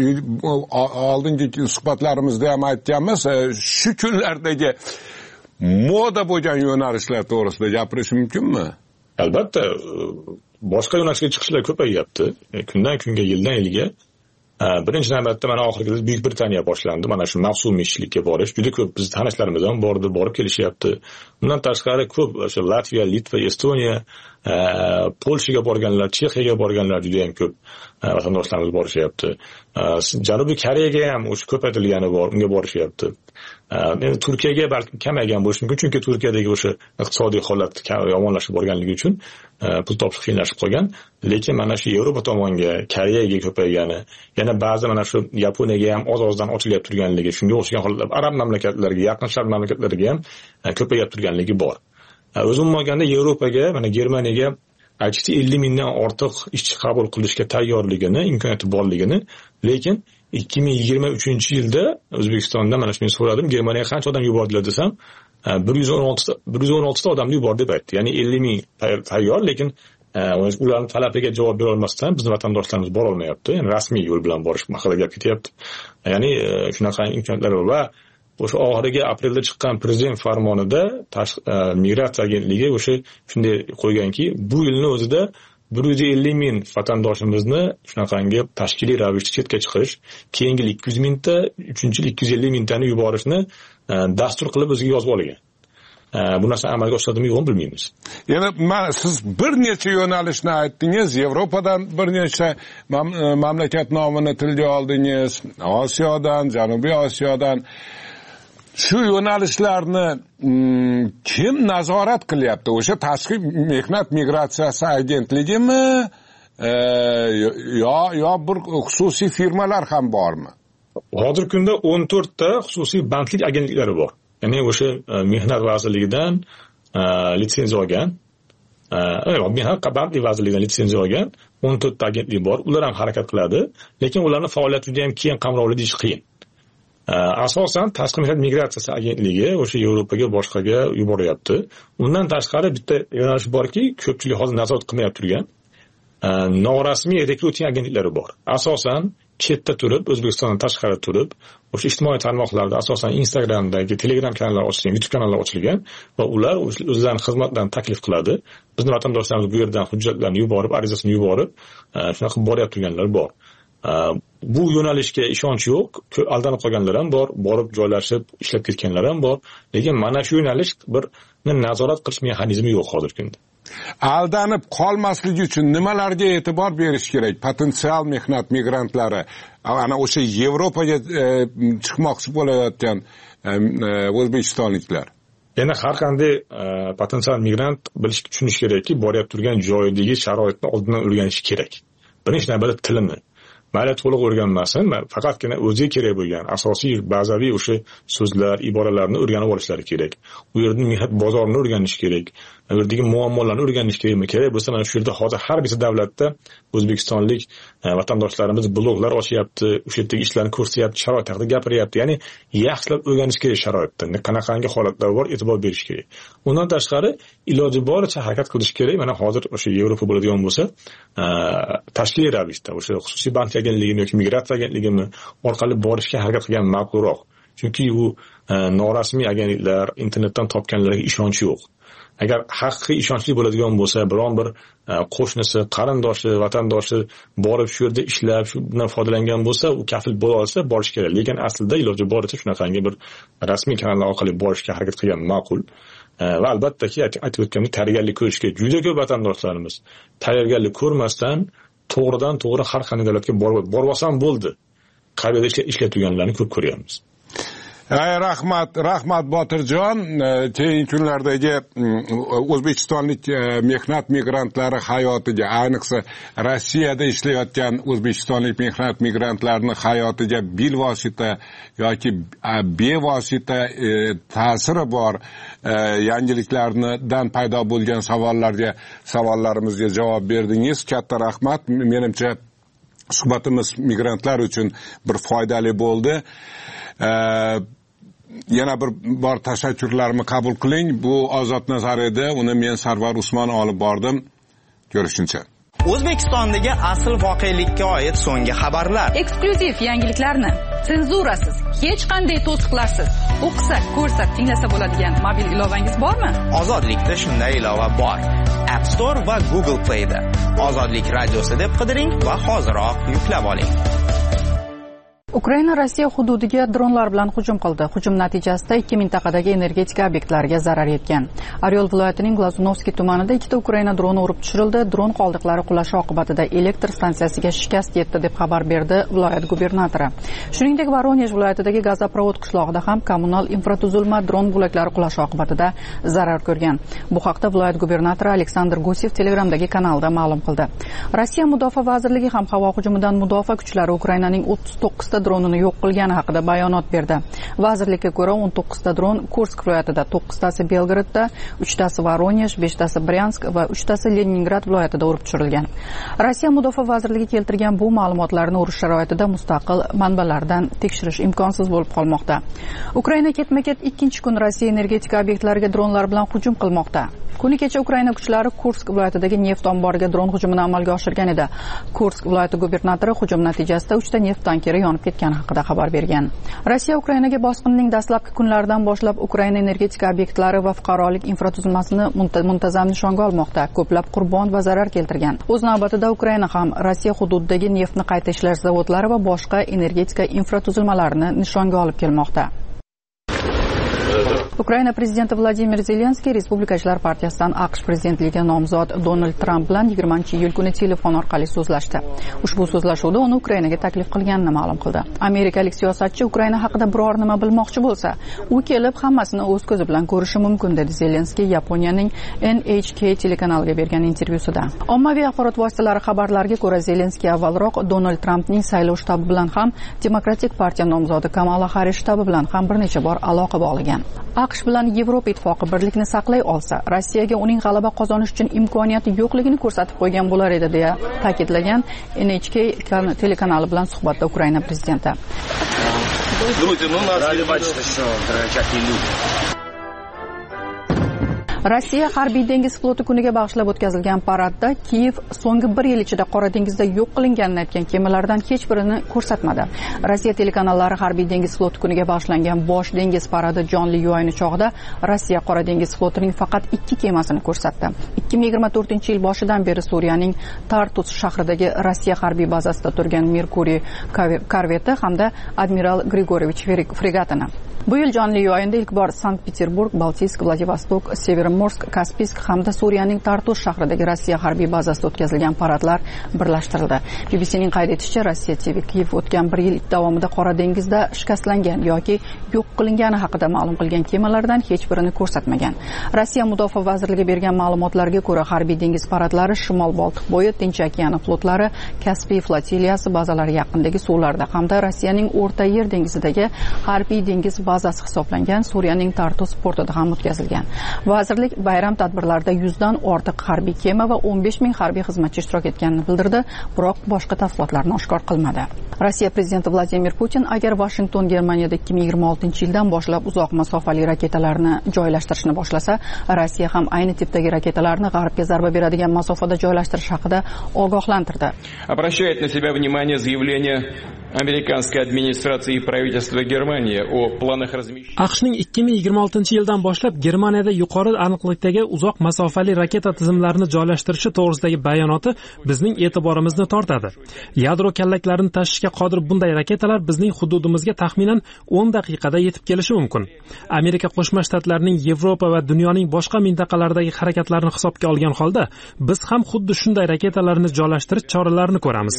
oldingi suhbatlarimizda ham aytganmiz, shu kunlardagi moda bo'lgan yo'nalishlar to'g'risida gapirish mumkinmi? Albatta, boshqa yo'nalishga chiqishlar ko'payyapti. Kundan kunga, yildan yilga. Birinchi navbatda mana oxirgi Buyuk Britaniya boshlandi. Mana shu mavsumiy ishlikka borish juda ko'p biz tanishlarimiz ham borib kelishyapti. Undan tashqari ko'p o'sha Latviya, Litva, Estoniya, Polshaga borganlar, Chexiyaga borganlar juda ham ko'p vatandoshlarimiz borishyapti. Janubiy Koreyaga ham o'sha ko'paytirilgani bor, unga borishyapti. Endi Turkiyaga balki kamaygan bo'lishi mumkin, chunki Turkiyadagi o'sha iqtisodiy holat yomonlashib borganligi uchun pul topish qiyinlashib qolgan. Lekin mana shu Yevropa tomonga, Koreyaga ko'paygani, yana ba'zi mana shu Yaponiyaga ham oz-ozdan ochilib turganligi, shunga o'xshagan holatlar arab mamlakatlariga, yaqin sharq mamlakatlariga ham ko'payib turganligi bor. O'zim olganda Yevropaga, mana Germaniyaga aytishdi 50 mingdan ortiq ishchi qabul qilishga tayyorligini, imkoniyati borligini, lekin 2023-yilda O'zbekistonda mana shuni so'radim, Germaniyaga qancha odam yubordilar desam, 116 ta odamni yubordi deb aytdi. Ya'ni 50 ming tayyor, lekin ularning talabiga javob bera olmasdan bizning vatandoshlarimiz bora olmayapti. Ya'ni rasmiy yo'l bilan borish haqida gap ketyapti. Ya'ni shunaqa imkoniyatlar bor va o'sha oxirgi aprelda chiqqan prezident farmonida migratsiya agentligi o'sha shunday qo'yganki, bu yilning o'zida 150 ming vatandoshimizni shunaqangi tashkiliy ravishda chetga chiqish, keyingi 200 mingta, 3-yil 250 mingtani yuborishni dastur qilib o'ziga yozib olgan. Bu narsa amalga oshadimi yo'qmi bilmaymiz. Yana siz bir necha yo'nalishni aytdingiz, Yevropadan bir necha mamlakat nomini tilga oldingiz, Osiyodan, Janubiy Osiyodan. Shu yo'nalishlarni kim nazorat qilyapti? O'sha Tashqi mehnat migratsiyasi agentligimi yo bir xususiy firmalar ham bormi? Hozirgi kunda 14 ta xususiy bandlik agentliklari bor. Ya'ni o'sha mehnat vazirligidan litsenziya olgan, mehnat bandlik vazirligidan litsenziya olgan 14 ta agentlik bor. Ular ham harakat qiladi, lekin ularning faoliyati juda ham keng qamrovli deyish qiyin. Asosan Tashqi mehnat migratsiyasi agentligi o'sha Yevropaga boshqaga yuboryapti. Undan tashqari bitta yo'nalish borki, ko'pchilik hozir nazorat qilmayapti turgan norasmiy rekruting agentliklari bor. Asosan chetda turib, O'zbekistondan tashqarida turib, o'sha ijtimoiy tarmoqlarda, asosan Instagramdagi, Telegram kanallari ochilgan, YouTube kanallari ochilgan va ular o'zlarining xizmatlarini taklif qiladi. Bizning vatandoshlarimiz bu yerdan hujjatlarni yuborib, arizasini yuborib, shunaqa borib turganlar bor. Bu yo'nalishga ishonch yo'q, aldanib qolganlar ham bor, borib joylashib ishlab ketganlar ham bor. Lekin mana shu yo'nalish bir nazorat qilish mexanizmi yo'q hozirgi kunda. Aldanib qolmasligi uchun nimalarga e'tibor berish kerak? Potensial mehnat migrantlari, ana o'sha Yevropaga chiqmoqchi bo'layotgan o'zbekistonliklar. Yana har qanday potensial migrant tushunish kerakki, borib turgan joyidagi sharoitni oldindan o'rganish kerak. Birinchi navbatda tilni. Mayli to'liq o'rganmasin, faqatgina o'ziga kerak bo'lgan asosiy bazaviy o'sha so'zlar, iboralarni o'rganib olishlari kerak. U yerning mehnat bozorini o'rganish kerak. U yerdagi muammolarni o'rganish kerakmi? Kerak bo'lsa, mana shu yerda hozir har bir davlatda o'zbekistonlik vatandoshlarimiz bloglar ochyapti, o'sha yerdagi ishlarni ko'rsatyapti, sharoit haqida gapiryapti. Ya'ni yaxshilab o'rganish kerak sharoitda. Qanaqangi holatlar bor, e'tibor berish kerak. Undan tashqari iloji boricha harakat qilish kerak. Mana hozir o'sha Yevropa bo'ladigan bo'lsa, tashkiliy ravishda o'sha xususiy bank agentligimi yoki migratsiya agentligimi orqali borishga harakat qilgan ma'qulroq. Chunki u norasmiy agentliklar, internetdan topganlarga ishonch yo'q. Agar haqiqiy ishonchli bo'ladigan bo'lsa, biron bir qo'shnisi, qarindoshi, vatandoshi borib shu yerda ishlab, shundan foydalangan bo'lsa, u kafil bo'la olsa borish kerak. Lekin aslida iloji boricha shunaqangi bir rasmiy kanallar orqali borishga harakat qilgan ma'qul. Va albattaki aytib o'tganimdek tayyorgarlik ko'rishga juda ko'p vatandoshlarimiz tayyorgarlik ko'rmasdan to'g'ridan to'g'ri har qanday davlatga borib olsam bo'ldi. Qayerda ishlab turganlarni ko'p ko'ryapmiz. Rahmat Botirjon. Keyingi kunlardagi o'zbekistonlik mehnat migrantlari hayotiga, ayniqsa Rossiyada ishlayotgan o'zbekistonlik mehnat migrantlarning hayotiga bilvosita yoki bevosita ta'siri bor yangiliklardan paydo bo'lgan savollarimizga javob berdingiz. Katta rahmat. Menimcha suhbatimiz migrantlar uchun bir foydali bo'ldi. Yana bir bor tashakkurlarimni qabul qiling. Bu Ozod Nazar edi. Uni men Sarvar Usmon olib bordim. Ko'rishguncha. O'zbekistondagi asl voqelikka oid so'nggi xabarlar, eksklyuziv yangiliklarni senzurasiz, hech qanday to'siqlarsiz o'qisa, ko'rsa, tinglasa bo'ladigan mobil ilovangiz bormi? Ozodlikda shunday ilova bor. App Store va Google Play da. Ozodlik radiosi deb qidiring va hoziroq yuklab oling. Ukraina Rossiya hududiga dronlar bilan hujum qildi. Hujum natijasida 2 mintaqadagi energetika obyektlariga zarar yetgan. Oryol viloyatining Glazunovskiy tumanida 2 Ukraina droni urib tushirildi. Dron qoldiqlari qulashi oqibatida elektr stansiyasiga shikast yetdi deb xabar berdi viloyat gubernatori. Shuningdek, Voronej viloyatidagi gazoprovod qishlog'ida ham kommunal infratuzilma dron bo'laklari qulashi oqibatida zarar ko'rgan. Bu haqda viloyat gubernatori Aleksandr Gusev Telegramdagi kanalida ma'lum qildi. Rossiya mudofaa vazirligi ham havo hujumidan mudofaa kuchlari Ukrainaning 39 ta dronini yo'q qilgani haqida bayonot berdi. Vazirlikka ko'ra 19 ta dron Kursk viloyatida, 9 tasi Belgradda, 3 tasi Voronej, 5 tasi Bryansk va 3 tasi Leningrad viloyatida urib tushirilgan. Rossiya mudofaa vazirligi keltirgan bu ma'lumotlarni urush sharoitida mustaqil manbalardan tekshirish imkonsiz bo'lib qolmoqda. Ukraina ketma-ket ikkinchi kun Rossiya energetika obyektlariga dronlar bilan hujum qilmoqda. Kuni kecha Ukraina kuchlari Kursk viloyatidagi neft omboriga dron hujumini amalga oshirgan edi. Kursk viloyati gubernatori hujum natijasida 3 ta neft tankeri yonib ketgani haqida xabar bergan. Rossiya Ukrainaga bosqinning dastlabki kunlaridan boshlab Ukraina energetika obyektlari va fuqarolik infratuzilmasini muntazam nishonga olmoqda. Ko'plab qurbon va zarar keltirgan. O'z navbatida Ukraina ham Rossiya hududidagi neftni qayta ishlash zavodlari va boshqa energetika infratuzilmalarini nishonga olib kelmoqda. Ukraina prezidenti Vladimir Zelenskiy Respublikachilar partiyasidan AQSh prezidentligiga nomzod Donald Tramp bilan 20-iyul kuni telefon orqali so'zlashdi. Ushbu so'zlashuvda uni Ukrainaga taklif qilganini ma'lum qildi. Amerikalik siyosatchi Ukraina haqida biror nima bilmoqchi bo'lsa, u kelib hammasini o'z ko'zi bilan ko'rishi mumkin dedi Zelenskiy Yaponiyaning NHK telekanaliga bergan intervyusida. Ommaviy axborot vositalari xabarlariga ko'ra Zelenskiy avvalroq Donald Trampning saylov shtabi bilan ham Demokratik partiya nomzodi Kamala Harris shtabi bilan ham bir necha bor aloqa bog'lagan. AQSh bilan Yevropa ittifoqi birlikni saqlay olsa, Rossiyaga uning g'alaba qozonish uchun imkoniyati yo'qligini ko'rsatib qo'ygan bo'lar edi deya ta'kidlagan NHK telekanali bilan suhbatda Ukraina prezidenti. Rossiya harbiy dengiz floti kuniga bag'ishlab o'tkazilgan paradda Kiyev so'nggi 1 yil ichida Qora dengizda yo'q qilinganini aytgan kemalardan hech birini ko'rsatmadi. Rossiya telekanallari harbiy dengiz floti kuniga bag'ishlangan bosh dengiz paradi jonli yo'yini chog'ida Rossiya Qora dengiz flotining faqat 2 kemasini ko'rsatdi. 2024-yil boshidan beri Suriyaning Tartus shahridagi Rossiya harbiy bazasida turgan Merkuriy korveti hamda Admiral Grigoriyevich fregatini. Bu yil jonli yo'yinda ilk bor Sankt-Peterburg, Baltiysk, Vladivostok, Severomorsk, Kaspiysk hamda Suriyaning Tartus shahridagi Rossiya harbiy bazasida o'tkazilgan paradlar birlashtirildi. BBCning qayd etishicha, Rossiya TV Kiyev o'tgan 1 yil davomida Qora dengizda shikastlangan yoki yo'q qilingani haqida ma'lum qilgan kemalardan hech birini ko'rsatmagan. Rossiya Mudofaa vazirligi bergan ma'lumotlarga ko'ra, harbiy dengiz paradlari Shimol Boltiq bo'yi, Tinch okeani flotlari, Kaspiy flotiliyasi bazalari yaqinidagi suvlarda hamda Rossiyaning O'rta Yer dengizidagi harbiy dengiz bazasi hisoblangan Suriyaning Tartus portida ham o'tkazilgan. Vazirlik bayram tadbirlarida 100 dan ortiq harbiy kema va 15 ming harbiy xizmatchi ishtirok etganini bildirdi, biroq boshqa tafsilotlarni oshkor qilmadi. Rossiya prezidenti Vladimir Putin agar Washington Germaniyada 2026-yildan boshlab uzoq masofali raketalarni joylashtirishni boshlasa, Rossiya ham ayni tipdagi raketalarni g'arbga zarba beradigan masofada joylashtirish haqida ogohlantirdi. Обращает на себя внимание заявление amerikanskiy administratsiya va правительства Germaniya o planах размещения. AQShning 2026-yildan boshlab Germaniyada yuqori aniqlikdagi uzoq masofali raketa tizimlarini joylashtirishi to'g'risidagi bayonoti bizning e'tiborimizni tortadi. Yadro kallaklarini tashishga qodir bunday raketalar bizning hududimizga taxminan 10 daqiqada yetib kelishi mumkin. Amerika Qo'shma Shtatlarining Yevropa va dunyoning boshqa mintaqalaridagi harakatlarini hisobga olgan holda, biz ham xuddi shunday raketalarni joylashtirish choralarini ko'ramiz.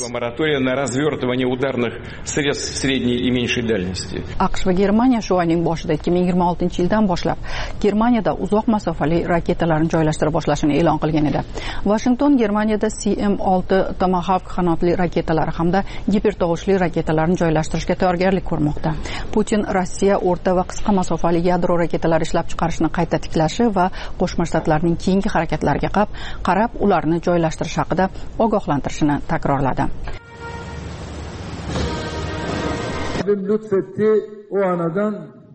Средств средней и меньшей дальности. AQSh va Germaniya shu oyning boshida 2026-yildan boshlab Germaniyada uzoq masofali raketalarni joylashtira boshlashini e'lon qilgan edi. Washington Germaniyada CM6 Tomahawk qanotli raketalari hamda gipertovushli raketalarni joylashtirishga tayyorgarlik ko'rmoqda. Putin Rossiya o'rta va qisqa masofali yadro raketalari ishlab chiqarishni qayta tiklashi va Qo'shma Shtatlarning keyingi harakatlariga qarab ularni joylashtirish haqida ogohlantirishini takrorladi. Lütfetti o anadan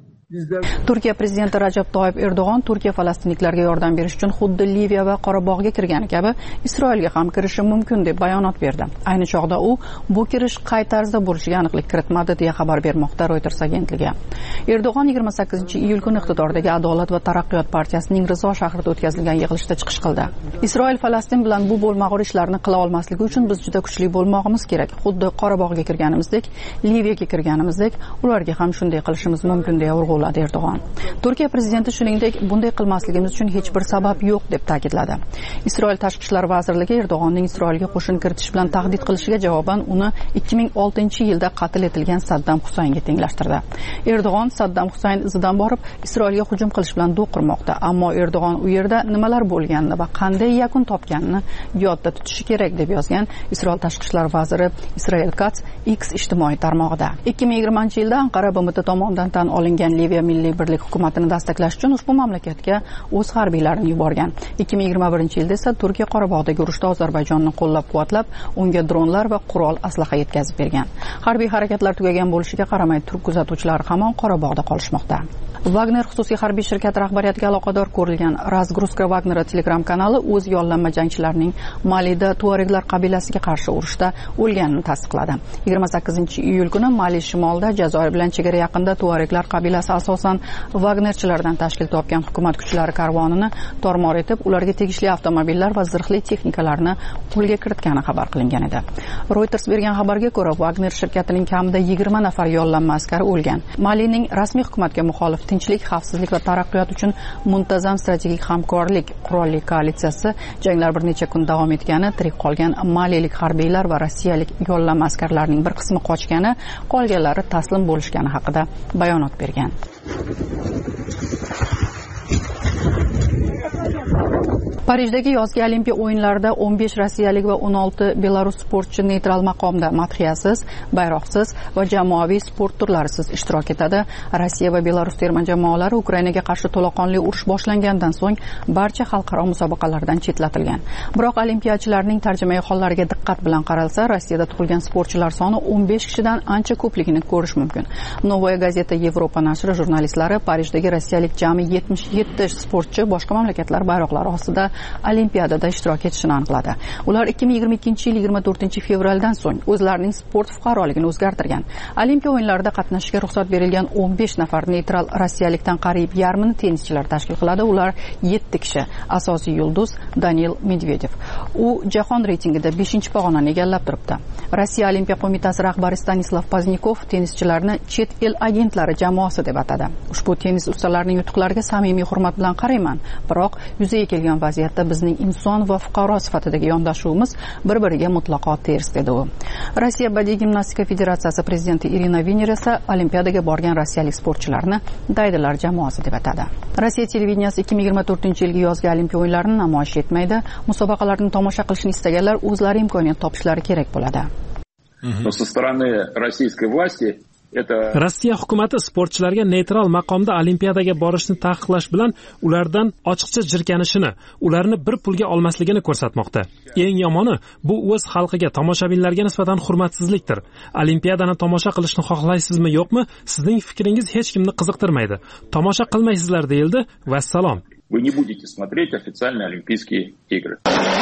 Turkiya prezidenti Rajab Toyyib Erdo'g'on Turkiya falastinliklarga yordam berish uchun xuddi Liviya va Qorabog'ga kirgani kabi Isroilga ham kirishi mumkin deb bayonot berdi. Ayni chog'da u bu kirish qay tarzda bo'lishiga aniqlik kiritmadi deya xabar bermoqda Reuters agentligi. Erdo'g'on 28-iyul kuni iqtidordagi Adolat va taraqqiyot partiyasining Rizo shahrida o'tkazilgan yig'ilishda chiqish qildi. Isroil Falastin bilan bu bo'lmag'ur ishlarni qila olmasligi uchun biz juda kuchli bo'lmog'imiz kerak. Xuddi Qorabog'ga kirganimizdek, Liviyaga kirganimizdek, ularga ham shunday qilishimiz mumkin deya Erdo'g'on. Turkiya prezidenti shuningdek, bunday qilmasligimiz uchun hech bir sabab yo'q deb ta'kidladi. Isroil tashqi ishlar vazirligi Erdo'g'onning Isroilga qo'shin kiritish bilan tahdid qilishiga javoban uni 2006-yilda qatl etilgan Saddam Husaynga tenglashtirdi. Erdo'g'on Saddam Husayn izidan borib Isroilga hujum qilish bilan do'qirmoqda, ammo Erdo'g'on u yerda nimalar bo'lganini va qanday yakun topganini yodda tutishi kerak deb yozgan Isroil tashqi ishlar vaziri Israel Katz X ijtimoiy tarmog'ida. 2020-yilda Anqara BMT tomonidan tan olingan Liviya milliy birlik hukumatini dasturlash uchun ushbu mamlakatga o'z harbiylarini yuborgan. 2021-yilda esa Turkiya Qorabog'dagi urushda Ozarbayjonni qo'llab-quvvatlab, unga dronlar va qurol aslaha yetkazib bergan. Harbiy harakatlar tugagan bo'lishiga qaramay, turk kuzatuvchilari hamon Qorabog'da qolishmoqda. Wagner xususiy harbiy shirkati rahbariyatiga aloqador ko'rilgan Razgruska Wagner Telegram kanali o'z yollanma jangchilarining Malida Tuareglar qabilasiga qarshi urushda o'lganini tasdiqladi. 28-iyul kuni Mali shimolida Jazoir bilan chegara yaqinida Tuareglar qabilasi asosan Wagnerchilardan tashkil topgan hukumat kuchlari karvonini tormor etib, ularga tegishli avtomobillar va zirhli texnikalarni qo'lga kiritgani xabar qilingan edi. Reuters bergan xabarga ko'ra, Wagner shirkatining kamida 20 nafar yollanma askari o'lgan. Malining rasmiy hukumatga muxolif tinchlik, xavfsizlik va taraqqiyot uchun muntazam strategik hamkorlik qurolli koalitsiyasi janglar bir necha kun davom etgani, tirik qolgan malilik harbiylar va rossiyalik yollanma askarlarning bir qismi qochgani, qolganlari taslim bo'lishgani haqida bayonot bergan. Parijdagi yozgi Olimpiya o'yinlarida 15 rossiyalik va 16 belarus sportchi neytral maqomda madhiyasiz, bayroqsiz va jamoaviy sport turlarisiz ishtirok etadi. Rossiya va Belarus terma jamoalari Ukrainaga qarshi to'laqonli urush boshlangandan so'ng barcha xalqaro musobaqalardan chetlatilgan. Biroq olimpiyachilarning tarjimai hollariga diqqat bilan qaralsa, Rossiyada tug'ilgan sportchilar soni 15 kishidan ancha ko'pligini ko'rish mumkin. Novaya gazeta Yevropa nashri jurnalistlari Parijdagi rossiyalik jami 77 sportchi boshqa mamlakatlar bayroqlari ostida Olimpiadada ishtirok etishini aniqladi. Ular 2022-yil 24 fevraldan so'ng o'zlarining sport fuqaroligini o'zgartirgan. Olimpiya o'yinlarida qatnashishga ruxsat berilgan 15 nafar neytral rossiyalikdan qariyb yarmini tennischilar tashkil qiladi. Ular 7 kishi. Asosiy yulduz Daniil Medvedev. U jahon reytingida 5-pog'onani egallab turibdi. Rossiya Olimpiya qo'mitasi rahbari Stanislav Paznikov tennischilarni chet el agentlari jamoasi deb atadi. Ushbu tennis ustalarining yutuqlariga samimiy hurmat bilan qarayman, biroq yuzaga kelgan vaziyatda bizning inson va fuqaro sifatidagi yondashuvimiz bir-biriga mutlaqo ters dedi u. Rossiya badiiy gimnastika federatsiyasi prezidenti Irina Viner esa Olimpiadaga borgan rossiyalik sportchilarni daydilar jamoasi deb atadi. Rossiya televideniyasi 2024-yilgi yozgi Olimpiya o'yinlarini namoyish etmaydi. Musobaqalarni tomosha qilishni istaganlar o'zlari imkoniyat topishlari kerak bo'ladi. Но со стороны российской власти Rossiya hukumati sportchilarga neytral maqomda Olimpiadaga borishni taqiqlash bilan ulardan ochiqcha jirkanishini, ularni bir pulga olmasligini ko'rsatmoqda. Eng yomoni bu o'z xalqiga, tomoshabinlarga nisbatan hurmatsizlikdir. Olimpiadani tomosha qilishni xohlaysizmi, yo'qmi? Sizning fikringiz hech kimni qiziqtirmaydi. Tomosha qilmaysizlar deyildi. Vassalom. Вы не будете смотреть официальные Олимпийские игры.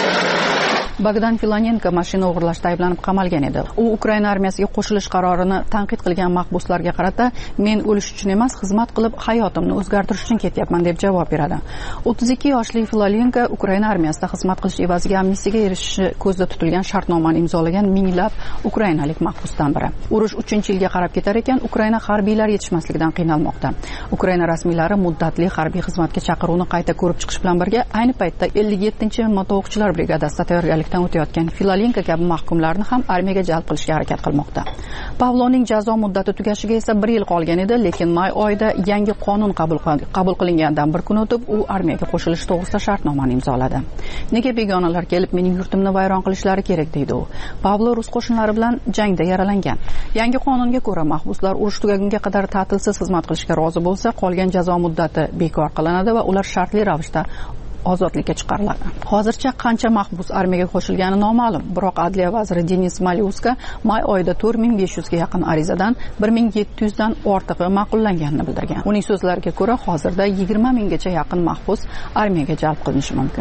Bogdan Filanenko mashina o'g'irlashda ayblanib qamalgan edi. U Ukraina armiyasiga qo'shilish qarorini tanqid qilgan mahbuslarga qarata, men o'lish uchun emas, xizmat qilib hayotimni o'zgartirish uchun ketyapman deb javob beradi. 32 yoshli Filanenko Ukraina armiyasida xizmat qilish evaziga amnistiyaga erishishi ko'zda tutilgan shartnomani imzolagan minglab ukrainalik mahbusdan biri. Urush 3-yilga qarab ketar ekan, Ukraina harbiylari yetishmasligidan qiynalmoqda. Ukraina rasmiylari muddatli harbiy xizmatga chaqiruvni qayta ko'rib chiqish bilan birga ayni paytda 57-moto'qchilar brigadasida tayyorgarlik o'tayotgan Filanenko kabi mahkumlarni ham armiyaga jalb qilishga harakat qilmoqda. Pavlovning jazo muddati tugashiga esa 1 yil qolgan edi, lekin may oyida yangi qonun qabul qilingandan bir kun o'tib, u armiyaga qo'shilish to'g'risida shartnomani imzoladi. Nega begonalar kelib mening yurtimni vayron qilishlari kerak deydi u. Pavlo rus qo'shinlari bilan jangda yaralangan. Yangi qonunga ko'ra mahbuslar urush tugagunga qadar ta'tilsiz xizmat qilishga rozi bo'lsa, qolgan jazo muddati bekor qilinadi va ular shartli ravishda ozodlikka chiqariladi. Hozircha qancha mahbus armiyaga qo'shilgani noma'lum, biroq Adliya vaziri Denis Malyuska may oyida 4500 ga yaqin arizadan 1700 dan ortig'i ma'qullanganini bildirgan. Uning so'zlariga ko'ra, hozirda 20 gacha yaqin mahbus armiyaga jalb qilinishi mumkin.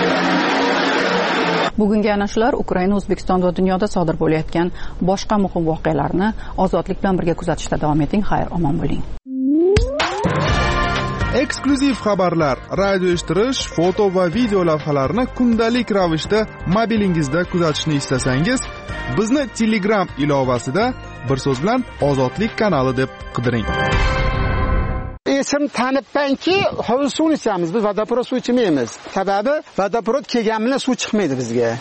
Bugungi ana shular Ukraina, O'zbekiston va dunyoda sodir bo'layotgan boshqa muhim voqealarni ozodlik bilan birga kuzatishda davom eting. Xayr, omon bo'ling. Eksklyuziv xabarlar, radio eshittirish, foto va video lavhalarni kundalik ravishda mobilingizda kuzatishni istasangiz, bizni Telegram ilovasida bir so'z bilan Ozodlik kanali deb qidiring. Esim tanibmanki, hovuz suvni ichamiz, biz vodoprovod suv ichmaymiz. Sababi vodoprovod kelgan bilan suv chiqmaydi bizga.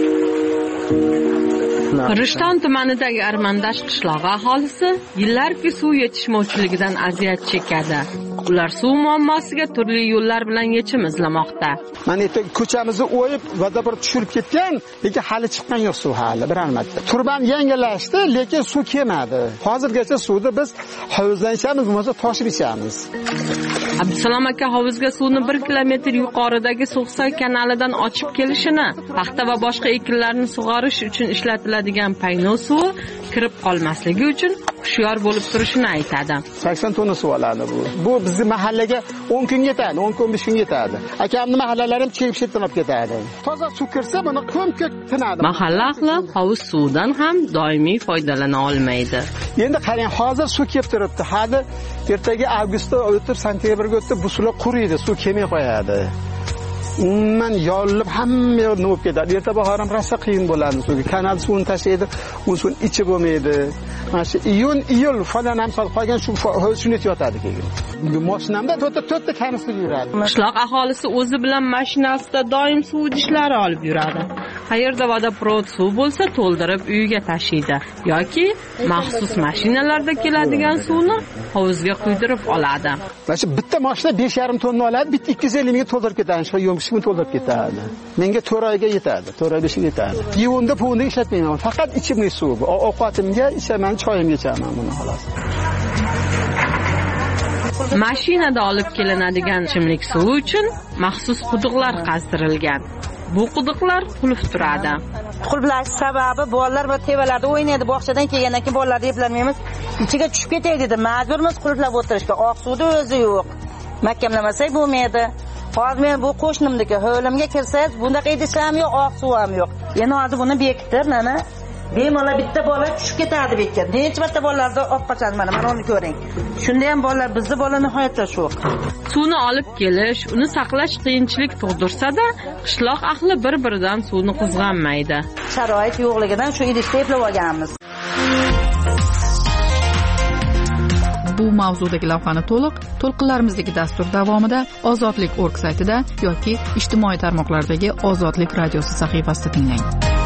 Rishton tumanidagi Armandash qishlog'i aholisi yillarki suv yetishmovchiligidan aziyat chekadi. Ular suv muammosiga turli yo'llar bilan yechim izlamoqda. Mana endi ko'chamizni o'yib, vodoprovod tushirib ketgan, lekin hali chiqqan yo'q suv hali bir marta. Turban yangilashdi, lekin suv kelmadi. Hozirgacha suvni biz hovuzdan ichamiz, bo'lmasa toshib ichamiz. Abdusalom aka hovuzga suvni 1 kilometr yuqoridagi So'xsay kanalidan ochib kelishini, paxta va boshqa ekinlarni sug'orish uchun ishlatiladigan payno suvi kirib qolmasligi uchun hushyor bo'lib turishini aytadi. 80 tonna suv oladi bu. Bu bizning mahallaga 10 kun yetadi, 10-15 kun yetadi. Akamning mahallalarim chep-chetdan olib ketadi. Toza suv kirsa, buni ko'm-ko'k tinadi. Mahalla ahli hovuz suvidan ham doimiy foydalana olmaydi. Endi qarang, hozir suv kelib turibdi. Hali ertaga avgustda o'tib, sentyabrga o'tib, bu suvlar quriydi, suv kelmay qo'yadi. Umuman yorilib hamma yo'q nima bo'lib ketadi. Erta bahor ham rosa qiyin bo'ladi suvga. Kanal suvini tashlaydi, u suv ichi bo'lmaydi. Mana shu iyul falan ham solib qolgan shu shuni yotadi keyin. Mashinamda to'rtta kanistrga yuradi. Qishloq aholisi o'zi bilan mashinasida doim suv idishlari olib yuradi. qayerda vodoprovod suv bo'lsa to'ldirib uyiga tashiydi yoki maxsus mashinalarda keladigan suvni hovuzga quydirib oladi. Mana bitta mashina 5,5 tonna oladi, bitta 250 mingga to'ldirib ketadi, shu yo'mishni to'ldirib ketadi. Menga 4 oyga yetadi, 4 oy 5 oyga yetadi. Yuvunda pulni ishlatmayman, faqat ichimlik suvi. Ovqatimga ichaman, choyimga ichaman buni xolos. Mashinada olib kelinadigan ichimlik suvi uchun maxsus quduqlar qazdirilgan. Bu quduqlar qulf turadi. Qulflash sababi bolalar va tevalarda o'ynaydi, bog'chadan kelgandan keyin bolalarni eplanmaymiz. Ichiga tushib ketay dedi. Majburmiz qulflab o'tirishga. Oq suvda o'zi yo'q. Mahkamlamasak bo'lmaydi. Hozir men bu qo'shnimniki hovlimga kirsangiz, bunaqa idish ham yo'q, oq suv ham yo'q. Endi hozir buni bekitib, mana bemalol bitta bola tushib ketadi bekka. Necha marta bolalarni olib qochadi mana uni ko'ring. Shunda ham bolalar bizni bola nihoyatda sho'q. Suvni olib kelish, uni saqlash qiyinchilik tug'dirsa-da, qishloq ahli bir-biridan suvni qizg'anmaydi. Sharoit yo'qligidan shu idishda eplab olganmiz. Bu mavzudagi lavhani to'lqinlarimizdagi dastur davomida Ozodlik.org saytida yoki ijtimoiy tarmoqlardagi Ozodlik radiosi sahifasida tinglang.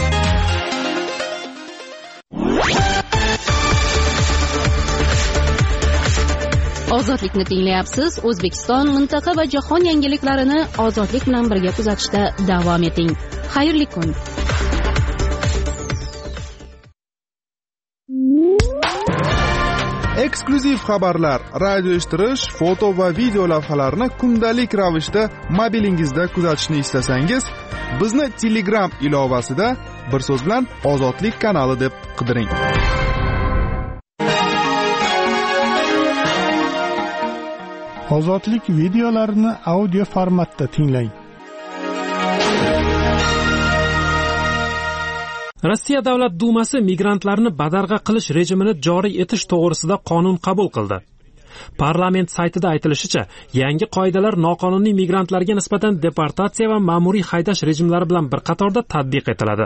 Ozodlikni tinglayapsiz. O'zbekiston, mintaqa va jahon yangiliklarini ozodlik bilan birga kuzatishda davom eting. Xayrli kun. Eksklyuziv xabarlar, radio eshittirish, foto va video lavhalarni kundalik ravishda mobilingizda kuzatishni istasangiz, bizni Telegram ilovasida bir so'z bilan Ozodlik kanali deb qidiring. Ozodlik videolarini audio formatda tinglang. Rossiya Davlat Dumasi migrantlarni badarg'a qilish rejimini joriy etish to'g'risida qonun qabul qildi. Parlament saytida aytilishicha, yangi qoidalar noqonuniy migrantlarga nisbatan deportatsiya va ma'muriy haydash rejimlari bilan bir qatorda tatbiq etiladi.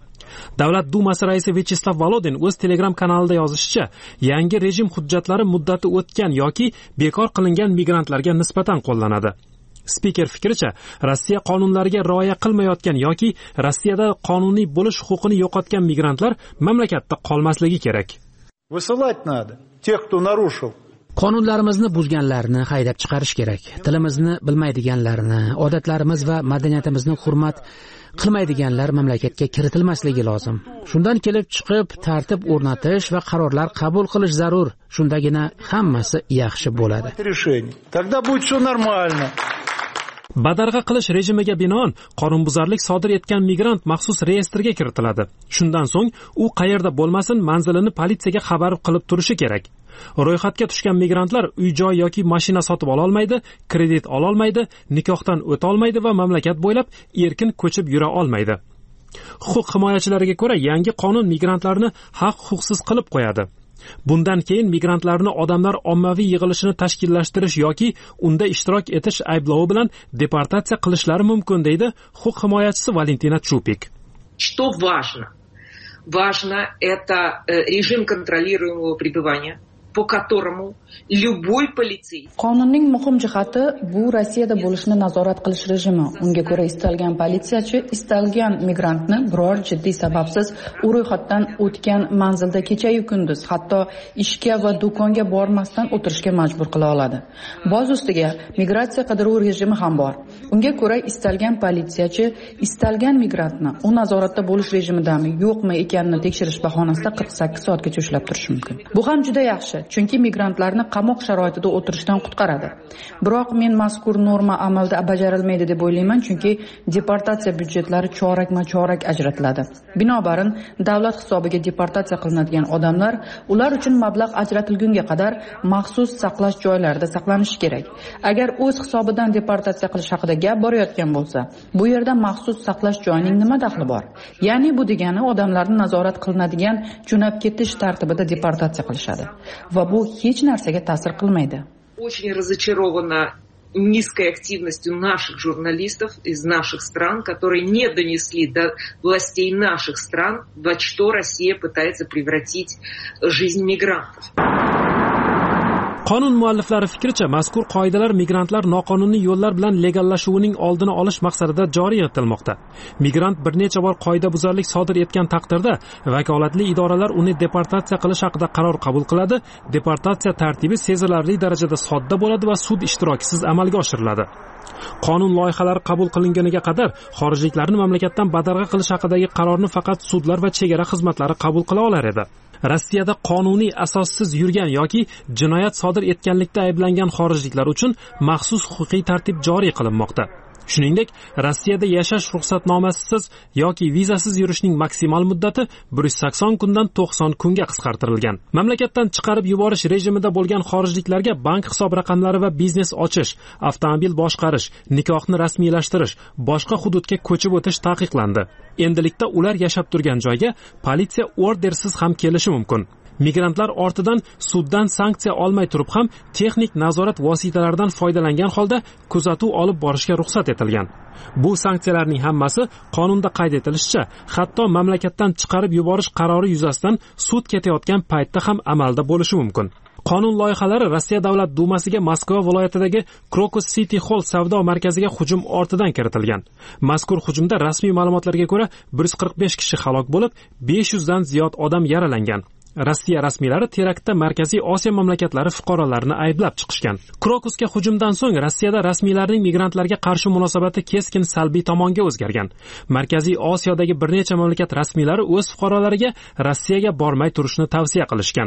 Davlat Dumasi raisi Vyacheslav Volodin o'z Telegram kanalida yozishicha, yangi rejim hujjatlari muddati o'tgan yoki bekor qilingan migrantlarga nisbatan qo'llanadi. Spiker fikricha, Rossiya qonunlariga rioya qilmayotgan yoki Rossiyada qonuniy bo'lish huquqini yo'qotgan migrantlar mamlakatda qolmasligi kerak. Высылать надо тех, кто нарушил. Qonunlarimizni buzganlarni haydab chiqarish kerak. Tilimizni bilmaydiganlarni, odatlarimiz va madaniyatimizni hurmat qilmaydiganlar mamlakatga kiritilmasligi lozim. Shundan kelib chiqib tartib o'rnatish va qarorlar qabul qilish zarur. Shundagina hammasi yaxshi bo'ladi. Тогда будет всё нормально. Badarg'a qilish rejimiga binoan qonunbuzarlik sodir etgan migrant maxsus reyestrga kiritiladi. Shundan so'ng u qayerda bo'lmasin manzilini politsiyaga xabar qilib turishi kerak. Ro'yxatga tushgan migrantlar uy-joy yoki mashina sotib ola olmaydi, kredit ola olmaydi, nikohdan o'ta olmaydi va mamlakat bo'ylab erkin ko'chib yura olmaydi. Huquq himoyachilariga ko'ra, yangi qonun migrantlarni haq-huquqsiz qilib qo'yadi. Bundan keyin migrantlarni odamlar ommaviy yig'ilishini tashkillashtirish yoki unda ishtirok etish ayblovi bilan deportatsiya qilishlari mumkin, deydi huquq himoyachisi Valentina Chupik. Что важно? Важно это режим контролируемого пребывания, по которому любой полицейский. Qonunning muhim jihati bu Rossiyada bo'lishni nazorat qilish rejimi. Unga ko'ra istalgan politsiyachi istalgan migrantni biror jiddiy sababsiz u ro'yxatdan o'tgan manzilda kecha-yu kunduz, hatto ishga va do'konga bormasdan o'tirishga majbur qila oladi. Boz ustiga migratsiya qidiruv rejimi ham bor. Unga ko'ra istalgan politsiyachi istalgan migrantni u nazoratda bo'lish rejimidami, yo'qmi ekanini tekshirish bahonasida 48 soatgacha ushlab turishi mumkin. Bu ham juda yaxshi. Chunki migrantlarni qamoq sharoitida o'tirishdan qutqaradi. Biroq men mazkur norma amalda bajarilmaydi deb o'ylayman, chunki deportatsiya byudjetlari chorak-chorak ajratiladi. Binobarin, davlat hisobiga deportatsiya qilinadigan odamlar, ular uchun mablag' ajratilgunga qadar maxsus saqlash joylarida saqlanishi kerak. Agar o'z hisobidan deportatsiya qilish haqida gap borayotgan bo'lsa, bu yerda maxsus saqlash joyining nima daxli bor? Ya'ni bu degani odamlarni nazorat qilinadigan jo'nab ketish tartibida deportatsiya qilishadi. Va bu hech narsaga ta'sir qilmaydi. Очень разочарована низкой активностью наших журналистов из наших стран, которые не донесли до властей наших стран, во что Россия пытается превратить жизнь мигрантов. Qonun mualliflari fikricha, mazkur qoidalar migrantlar noqonuniy yo'llar bilan legallashuvining oldini olish maqsadida joriy etilmoqda. Migrant bir necha bor qoidabuzarlik sodir etgan taqdirda vakolatli idoralar uni deportatsiya qilish haqida qaror qabul qiladi. Deportatsiya tartibi sezilarli darajada sodda bo'ladi va sud ishtirokisiz amalga oshiriladi. Qonun loyihalari qabul qilinganiga qadar xorijliklarni mamlakatdan badarg'a qilish haqidagi qarorni faqat sudlar va chegara xizmatlari qabul qila olar edi. Rossiyada qonuniy asossiz yurgan yoki jinoyat sodir etganlikda ayblangan xorijliklar uchun maxsus huquqiy tartib joriy qilinmoqda. Shuningdek, Rossiyada yashash ruxsatnomasiz yoki vizasiz yurishning maksimal muddati 180 kundan 90 kunga qisqartirilgan. Mamlakatdan chiqarib yuborish rejimida bo'lgan xorijliklarga bank hisob raqamlari va biznes ochish, avtomobil boshqarish, nikohni rasmiylashtirish, boshqa hududga ko'chib o'tish taqiqlandi. Endilikda ular yashab turgan joyga politsiya ordersiz ham kelishi mumkin. Migrantlar ortidan suddan sanksiya olmay turib ham texnik nazorat vositalaridan foydalangan holda kuzatuv olib borishga ruxsat etilgan. Bu sanksiyalarning hammasi qonunda qayd etilishicha, hatto mamlakatdan chiqarib yuborish qarori yuzasidan sud ketayotgan paytda ham amalda bo'lishi mumkin. Qonun loyihalari Rossiya Davlat Dumasiga Moskva viloyatidagi Krokus City Hall savdo markaziga hujum ortidan kiritilgan. Mazkur hujumda rasmiy ma'lumotlarga ko'ra 145 kishi halok bo'lib, 500 dan ziyod odam yaralangan. Rossiya rasmiylari teraktda Markaziy Osiyo mamlakatlari fuqarolarini ayblab chiqishgan. Krokusga hujumdan so'ng Rossiyada rasmiylarning migrantlarga qarshi munosabati keskin salbiy tomonga o'zgargan. Markaziy Osiyodagi bir necha mamlakat rasmiylari o'z fuqarolariga Rossiyaga bormay turishni tavsiya qilishgan.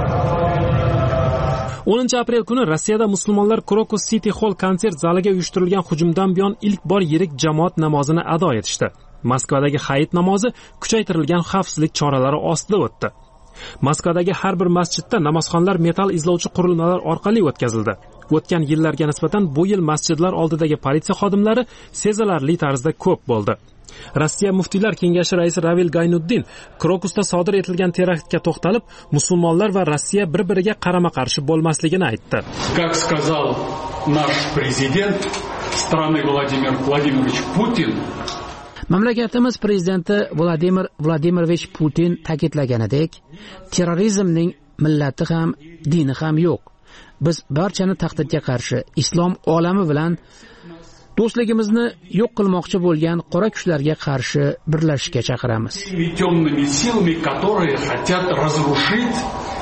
10 aprel kuni Rossiyada musulmonlar Krokus City Hall konsert zaliga uyushtirilgan hujumdan buyon ilk bor yirik jamoat namozini ado etishdi. Moskvadagi hayit namozi kuchaytirilgan xavfsizlik choralari ostida o'tdi. Moskvadagi har bir masjidda namozxonlar metal izlovchi qurilmalar orqali o'tkazildi. O'tgan yillarga nisbatan bu yil masjidlar oldidagi politsiya xodimlari sezilarli tarzda ko'p bo'ldi. Rossiya muftiylar kengashi raisi Ravil Gaynuddin Krokusda sodir etilgan teraktga to'xtalib, musulmonlar va Rossiya bir-biriga qarama-qarshi bo'lmasligini aytdi. Как сказал наш президент страны Владимир Владимирович Путин, Mamlakatimiz prezidenti Vladimir Vladimirovich Putin ta'kidlaganidek, terrorizmning millati ham, dini ham yo'q. Biz barchani tahdidga qarshi islom olami bilan do'stligimizni yo'q qilmoqchi bo'lgan qora kuchlarga qarshi birlashishga chaqiramiz. Темными силами, которые хотят разрушить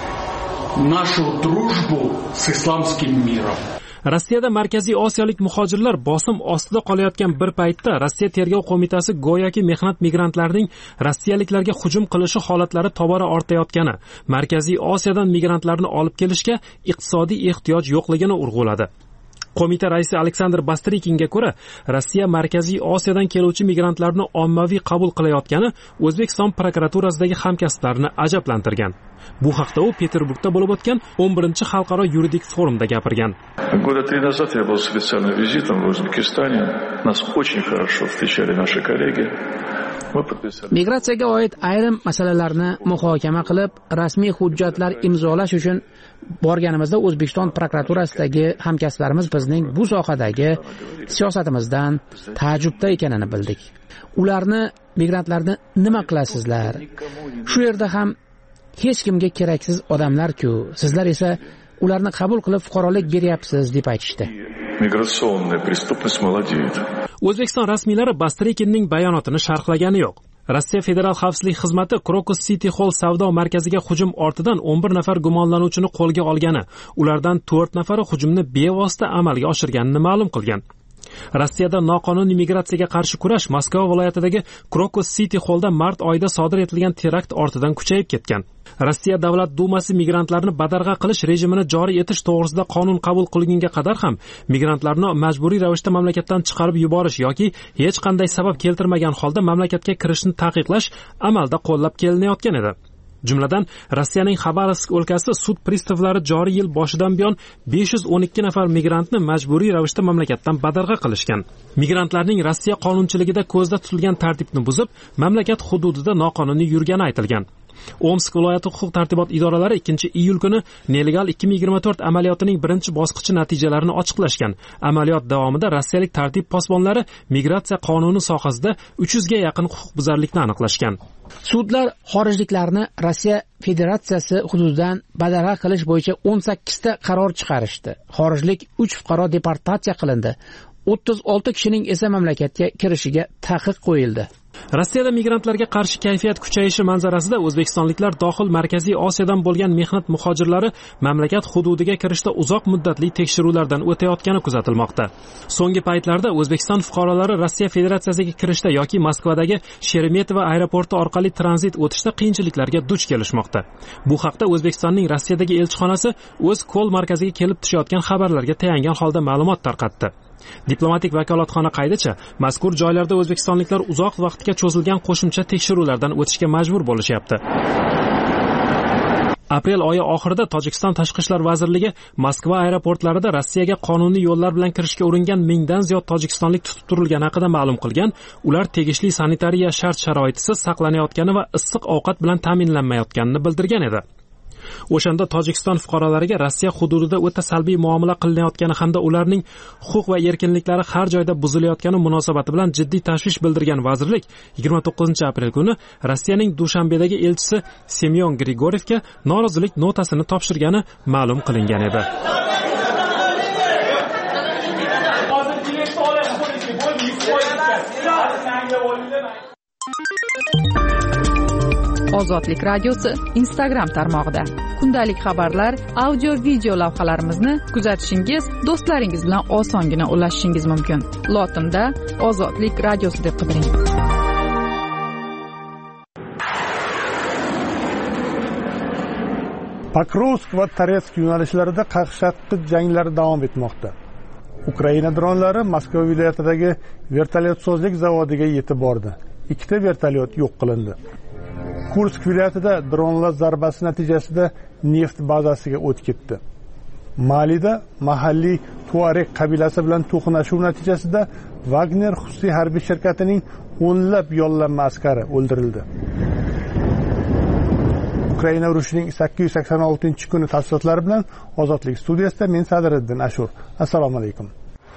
нашу дружбу с исламским миром. Rossiyada Markaziy Osiyolik muhojirlar bosim ostida qolayotgan bir paytda Rossiya tergov qo'mitasi go'yoki mehnat migrantlarining rossiyaliklarga hujum qilishi holatlari tobora ortayotgani, Markaziy Osiyodan migrantlarni olib kelishga iqtisodiy ehtiyoj yo'qligini urg'uladi. Qo'mita raisi Aleksandr Bastrikinga ko'ra, Rossiya Markaziy Osiyodan keluvchi migrantlarni ommaviy qabul qilayotgani O'zbekiston prokuraturasidagi hamkasblarini ajablantirgan. Bu haqda u Peterburgda bo'lib o'tgan 11-xalqaro yuridik forumda gapirgan. Года 3 назад я был с специальным визитом в Узбекистане. Нас очень хорошо встречали наши коллеги. Migratsiyaga oid ayrim masalalarni muhokama qilib, rasmiy hujjatlar imzolash uchun borganimizda O'zbekiston prokuraturasidagi hamkasblarimiz bizning bu sohadagi siyosatimizdan taajjubda ekanini bildik. Ularni migrantlarni nima qilasizlar? Shu yerda ham hech kimga keraksiz odamlar-ku, sizlar esa ularni qabul qilib fuqarolik beryapsiz deb aytishdi. Migratsiya prestupность молодеет. O'zbekiston rasmiylari Bastrikinning bayonotini sharhlagani yo'q. Rossiya Federal xavfsizlik xizmati Krokus City Hall savdo markaziga hujum ortidan 11 nafar gumonlanuvchini qo'lga olgani, ulardan 4 nafari hujumni bevosita amalga oshirganini ma'lum qilgan. Rossiyada noqonuniy migratsiyaga qarshi kurash Moskva viloyatidagi Krokus City Hallda mart oyida sodir etilgan terakt ortidan kuchayib ketgan. Rossiya Davlat Dumasi migrantlarni badarg'a qilish rejimini joriy etish to'g'risida qonun qabul qilingunga qadar ham migrantlarni majburiy ravishda mamlakatdan chiqarib yuborish yoki hech qanday sabab keltirmagan holda mamlakatga kirishni taqiqlash amalda qo'llab kelinayotgan edi. Jumladan, Rossiyaning Xabarovsk o'lkasi sud pristavlari joriy yil boshidan buyon 512 nafar migrantni majburiy ravishda mamlakatdan badarg'a qilishgan. Migrantlarning Rossiya qonunchiligida ko'zda tutilgan tartibni buzib, mamlakat hududida noqonuniy yurgani aytilgan. Omsk viloyati huquq tartibot idoralari 2-iyul kuni Nelegal 2024 amaliyotining birinchi bosqichi natijalarini ochiqlashgan. Amaliyot davomida rossiyalik tartib posbonlari migratsiya qonuni sohasida 300 ga yaqin huquqbuzarlikni aniqlashgan. Sudlar xorijliklarni Rossiya Federatsiyasi hududidan badarg'a qilish bo'yicha 18 ta qaror chiqarishdi. Xorijlik 3 fuqaro deportatsiya qilindi. 36 kishining esa mamlakatga kirishiga taqiq qo'yildi. Rossiyada migrantlarga qarshi kayfiyat kuchayishi manzarasida o'zbekistonliklar dohil Markaziy Osiyodan bo'lgan mehnat muhojirlari mamlakat hududiga kirishda uzoq muddatli tekshiruvlardan o'tayotgani kuzatilmoqda. So'nggi paytlarda O'zbekiston fuqarolari Rossiya Federatsiyasiga kirishda yoki Moskvadagi Sheremetyevo aeroporti orqali tranzit o'tishda qiyinchiliklarga duch kelishmoqda. Bu haqda O'zbekistonning Rossiyadagi elchixonasi o'z kol markaziga kelib tushayotgan xabarlarga tayangan holda ma'lumot tarqatdi. Diplomatik vakolatxona qaydicha, mazkur joylarda o'zbekistonliklar uzoq vaqtga cho'zilgan qo'shimcha tekshiruvlardan o'tishga majbur bo'lishyapti. Aprel oyi oxirida Tojikiston Tashqi ishlar vazirligi Moskva aeroportlarida Rossiyaga qonuniy yo'llar bilan kirishga uringan 1000 dan ziyod tojikistonlik tutib turilgani haqida ma'lum qilgan. Ular tegishli sanitariya shart-sharoitisiz saqlanayotgani va issiq ovqat bilan ta'minlanmayotganini bildirgan edi. O'shanda Tojikiston fuqarolariga Rossiya hududida o'ta salbiy muomala qilinayotgani hamda ularning huquq va erkinliklari har joyda buzilayotgani munosabati bilan jiddiy tashvish bildirgan vazirlik 29-aprel kuni Rossiyaning Dushanbedagi elchisi Semyon Grigorievga norozilik notasini topshirgani ma'lum qilingan edi. Ozodlik radiosi Instagram tarmog'ida kundalik xabarlar, audio, video lavhalarimizni kuzatishingiz, do'stlaringiz bilan osongina ulashishingiz mumkin. Lotinda Ozodlik radiosi deb qidiring. Pokrovsk va Toretsk yo'nalishlarida qaqshatqich janglar davom etmoqda. Ukraina dronlari Moskva viloyatidagi vertolyotsozlik zavodiga yetib bordi. 2 ta vertolyot yo'q qilindi. Kursk viloyatida dronlar zarbasi natijasida neft bazasiga o't ketdi. Malida mahalliy Tuareg qabilasi bilan to'qnashuv natijasida Wagner xususiy harbiy shirkatining o'nlab yollanma askari o'ldirildi. Ukraina urushining 886-kuni tafsilotlari bilan Ozodlik studiyasida men Sadriddin Ashur. Assalomu alaykum.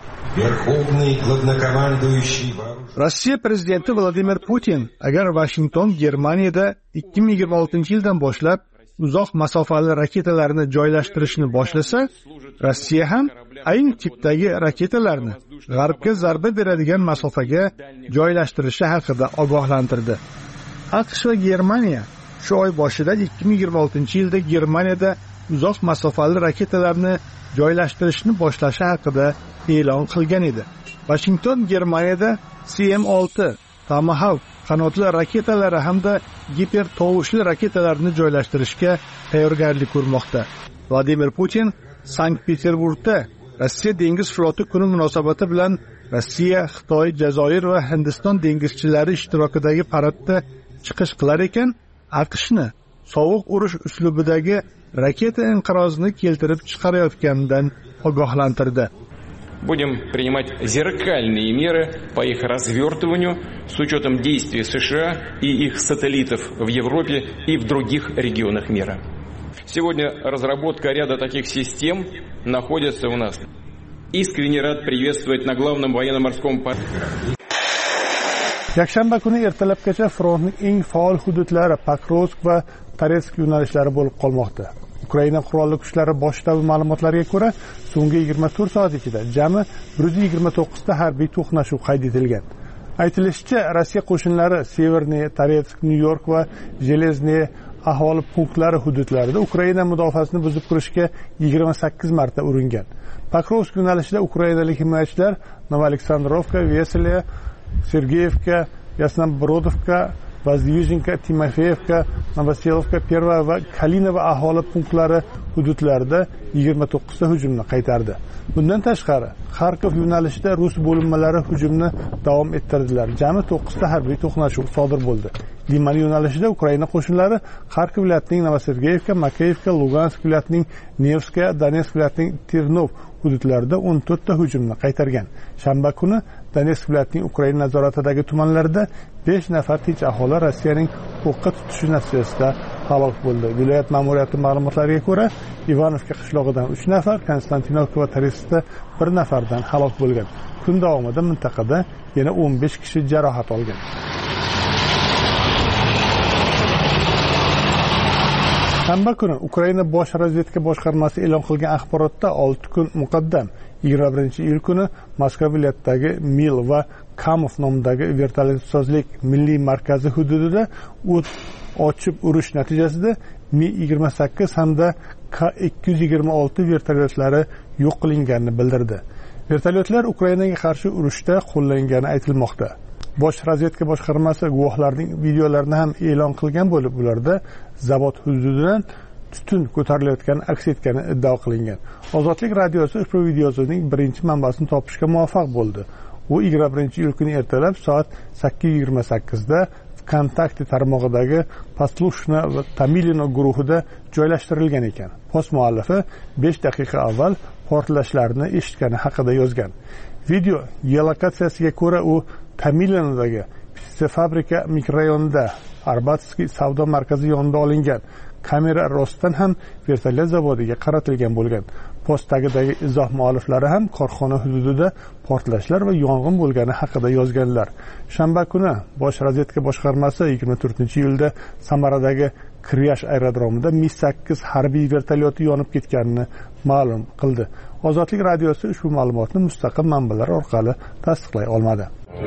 Rossiya prezidenti Vladimir Putin agar Washington Germaniyada 2026-yildan boshlab uzoq masofali raketalarni joylashtirishni boshlasa, Rossiya ham ayni tipdagi raketalarni g'arbga zarba beradigan masofaga joylashtirishi haqida ogohlantirdi. AQSh va Germaniya shu oy boshida 2026-yilda Germaniyada uzoq masofali raketalarni joylashtirishni boshlashi haqida e'lon qilgan edi. Washington Germaniyada CM6 Tomahawk qanotli raketalari hamda gipertovushli raketalarni joylashtirishga tayyorgarlik ko'rmoqda. Vladimir Putin Sankt-Peterburgda Rossiya dengiz floti kuni munosabati bilan Rossiya, Xitoy, Jazoir va Hindiston dengizchilari ishtirokidagi paradda chiqish qilar ekan, AQShni sovuq urush uslubidagi raketa inqirozini keltirib chiqarayotganidan ogohlantirdi. Будем принимать зеркальные меры по их развертыванию с учетом действий США и их сателлитов в Европе и в других регионах мира. Сегодня разработка ряда таких систем находится у нас. Искренне рад приветствовать на главном военно-морском порту. Yakshanba kuni ertalabgacha frontning eng faol hududlari Pokrovsk va Toretsk yo'nalishlari bo'lib qolmoqda. Ukraina qurolli kuchlari bosh shtabi ma'lumotlariga ko'ra, so'nggi 24 soat ichida jami 129 ta harbiy to'qnashuv qayd etilgan. Aytilishicha, Rossiya qo'shinlari Severniy, Toretsk, Nyu-York va Jelezniy aholi punktlari hududlarida Ukraina mudofaasini buzib kirishga 28 marta uringan. Pokrovsk yo'nalishida ukrainalik himoyachilar Novoaleksandrovka, Veseliya, Sergeyevka, Yasnobrodovka va Zyuzhinka, Timofeyevka, Novoselovka, Perva va Kalinova aholi punktlari hududlarida 29 ta hujumni qaytardi. Bundan tashqari, Kharkov yo'nalishida rus bo'linmalari hujumni davom ettirdilar. Jami 9 ta harbiy to'qnashuv sodir bo'ldi. Liman yo'nalishida Ukraina qo'shinlari Kharkiv viloyatining Novosergeyevka, Makeyevka, Lugansk viloyatining Nevskaya, Donetsk viloyatining Ternov hududlarida 14 ta hujumni qaytargan. Shanba kuni Donetsk viloyatining Ukraina nazoratidagi tumanlarida 5 nafar tinch aholi Rossiyaning o'qqa tutishi natijasida halok bo'ldi. Viloyat ma'muriyati ma'lumotlariga ko'ra, Ivanovka qishlog'idan 3 nafar, Konstantinovka va Tarisda 1 nafardan halok bo'lgan. Kun davomida mintaqada yana 15 kishi jarohat olgan. Shanba kuni Ukraina bosh razvedka boshqarmasi e'lon qilgan axborotda 6 kun muqaddam 21-iyul kuni Moskva viloyatidagi Mil va Kamov nomidagi vertolyotsozlik milliy markazi hududida o't ochib urush natijasida Mi-28 hamda K-226 vertolyotlari yo'q qilinganini bildirdi. Vertolyotlar Ukrainaga qarshi urushda qo'llangani aytilmoqda. Bosh razvedka boshqarmasi guvohlarning videolarini ham e'lon qilgan bo'lib, ularda zavod hududidan tutun ko'tarilayotgani aks etgani iddao qilingan. Ozodlik radiosi ushbu videoning birinchi manbasini topishga muvaffaq bo'ldi. U 21-iyul kuni ertalab soat 8:28 da Kontakti tarmog'idagi Poslushna va Tamilino guruhida joylashtirilgan ekan. Post muallifi 5 daqiqa avval portlashlarni eshitgani haqida yozgan. Video geolokatsiyasiga ko'ra u Tamilinodagi fabrika mikrorayonida Arbatskiy savdo markazi yonida olingan. Kamera rostdan ham vertolyot zavodiga qaratilgan bo'lgan. Postdagi izoh mualliflari ham korxona hududida portlashlar va yong'in bo'lgani haqida yozganlar. Shanba kuni bosh razvedka boshqarmasi 24-iyulda Samaradagi Kriyash aerodromida Mi-8 harbiy vertolyoti yonib ketganini ma'lum qildi. Ozodlik radiosi ushbu ma'lumotni mustaqil manbalar orqali tasdiqlay olmadi.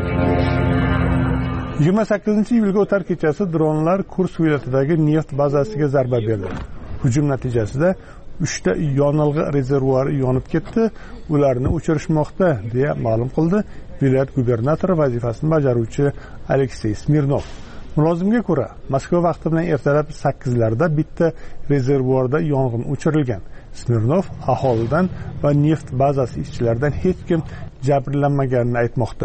28-iyulga o'tar kechasi dronlar Kursk viloyatidagi neft bazasiga zarba berdi. Hujum natijasida 3 ta yonilg'i rezervuari yonib ketdi, ularni o'chirishmoqda, deya ma'lum qildi viloyat gubernatori vazifasini bajaruvchi Aleksey Smirnov. Mulozimga ko'ra, Moskva vaqti bilan ertalab 8larda bitta rezervuarda yong'in o'chirilgan. Smirnov aholidan va neft bazasi ishchilaridan hech kim jabrlanmaganini aytmoqda.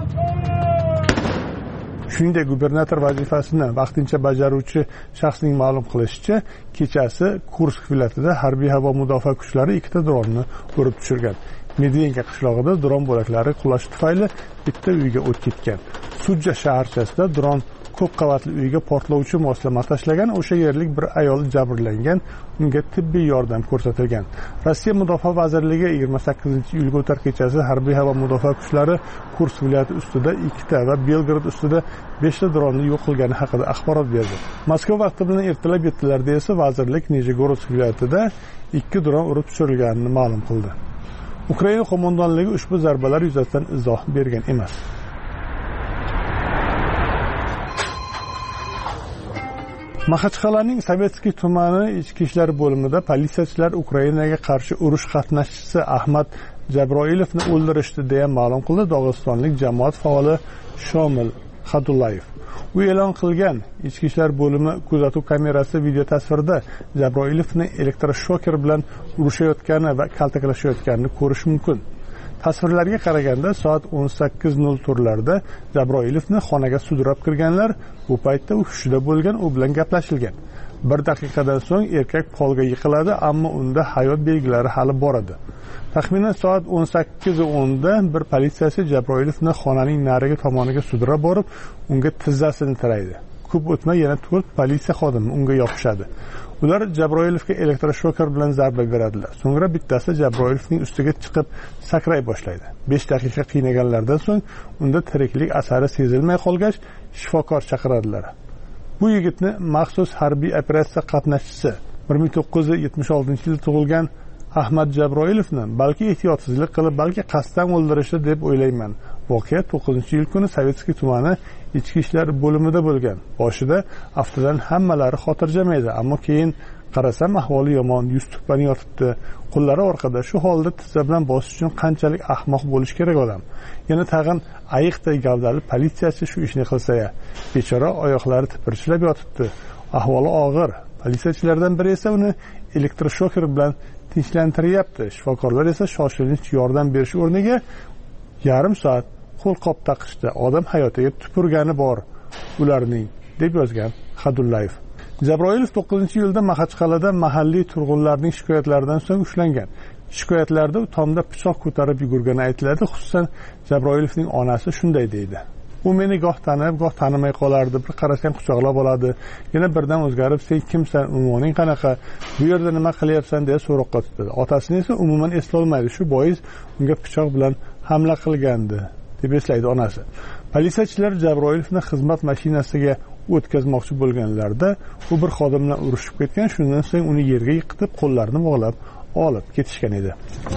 Shuningdek, gubernator vazifasini vaqtincha bajaruvchi shaxsning ma'lum qilishicha, kechasi Kursk viloyatida harbiy havo mudofaa kuchlari 2 ta dronni urib tushirgan. Medvenka qishlog'ida dron bo'laklari qulashi tufayli bitta uyga o't ketgan. Sudja shaharchasida dron ko'p qavatli uyga portlovchi moslama tashlagan. O'sha yerlik bir ayol jabrlangan, unga tibbiy yordam ko'rsatilgan. Rossiya Mudofaa vazirligi 28-iyulga o'tar kechasi harbiy havo mudofaa kuchlari Kursk viloyati ustida 2 ta va Belgrad ustida 5 ta dronni yo'q qilgani haqida axborot berdi. Moskva vaqti bilan ertalab 7larda esa vazirlik Nijegorod viloyatida 2 dron urib tushirilganini ma'lum qildi. Ukraina qo'mondonligi ushbu zarbalar yuzasidan izoh bergan emas. Maxachqal'aning Sovetskiy tumani ichki ishlar bo'limida politsiyachilar Ukrainaga qarshi urush qatnashchisi Ahmad Jabroilovni o'ldirishdi deya ma'lum qildi Dog'istonlik jamoat faoli Shomil Xadullayev. U e'lon qilgan ichki ishlar bo'limi kuzatuv kamerasi video tasvirida Jabroilovni elektroshoker bilan urushayotgani va kaltaklashayotganini ko'rish mumkin. Tasvirlarga qaraganda soat 18:04larda Jabroilovni xonaga sudrab kirganlar, bu paytda u hushida bo'lgan, u bilan gaplashilgan. 1 daqiqadan so'ng erkak polga yiqiladi, ammo unda hayot belgilari hali bor edi. Taxminan soat 18:10da bir politsiyachi Jabroilovni xonaning narigi tomoniga sudrab borib, unga tizzasini tiraydi. Ko'p o'tmay yana 4 politsiya xodimi unga yopishadi. Ular Jabroilovga elektroshoker bilan zarba beradilar. So'ngra bittasi Jabroilovning ustiga chiqib sakray boshlaydi. 5 daqiqa qiynaganlardan so'ng unda tiriklik asari sezilmay qolgach, shifokor chaqiradilar. Bu yigitni maxsus harbiy operatsiya qatnashchisi 1976-yilda tug'ilgan Ahmad Jabroilovni balki ehtiyotsizlik qilib, balki qasddan o'ldirishdi deb o'ylayman. Voqea 9-iyul kuni Sovetskiy tumani ichki ishlar bo'limida bo'lgan. Boshida aftidan hammalari xotirjam edi, ammo keyin qarasam ahvoli yomon, yuz tuppani yotibdi, qo'llari orqada. Shu holda tizza bilan bosish uchun qanchalik ahmoq bo'lish kerak odam. Yana tag'in ayiqday gavdali politsiyachi shu ishni qilsa-ya. Bechora oyoqlari tipirchilab yotibdi. Ahvoli og'ir. Politsiyachilardan biri esa uni elektroshoker bilan tinchlantiryapti. Shifokorlar esa shoshilinch yordam berish o'rniga yarim soat qo'lqop taqishdi. Odam hayotiga tupurgani bor ularning. deb yozgan Hadullayev. Jabroilov 9-iyulda Maxachqal'ada mahalliy turg'unlarning shikoyatlaridan so'ng ushlangan. Shikoyatlarda u tomda pichoq ko'tarib yugurgani aytiladi. Xususan, Jabroilovning onasi shunday deydi: "U meni goh tanib, goh tanimay qolardi. Bir qarasam quchoqlab oladi. Yana birdan o'zgarib, "Sen kimsan? Unvoning qanaqa? Bu yerda nima qilyapsan?" deya so'roqqa tutadi. Otasini esa umuman eslolmaydi. Shu bois unga pichoq bilan hamla qilgandi, deb eslaydi onasi. Politsiyachilar Jabroilovni xizmat mashinasiga o'tkazmoqchi bo'lganlarida u bir xodim bilan urushib ketgan. Shundan so'ng uni yerga yiqitib, qo'llarini bog'lab olib ketishgan edi.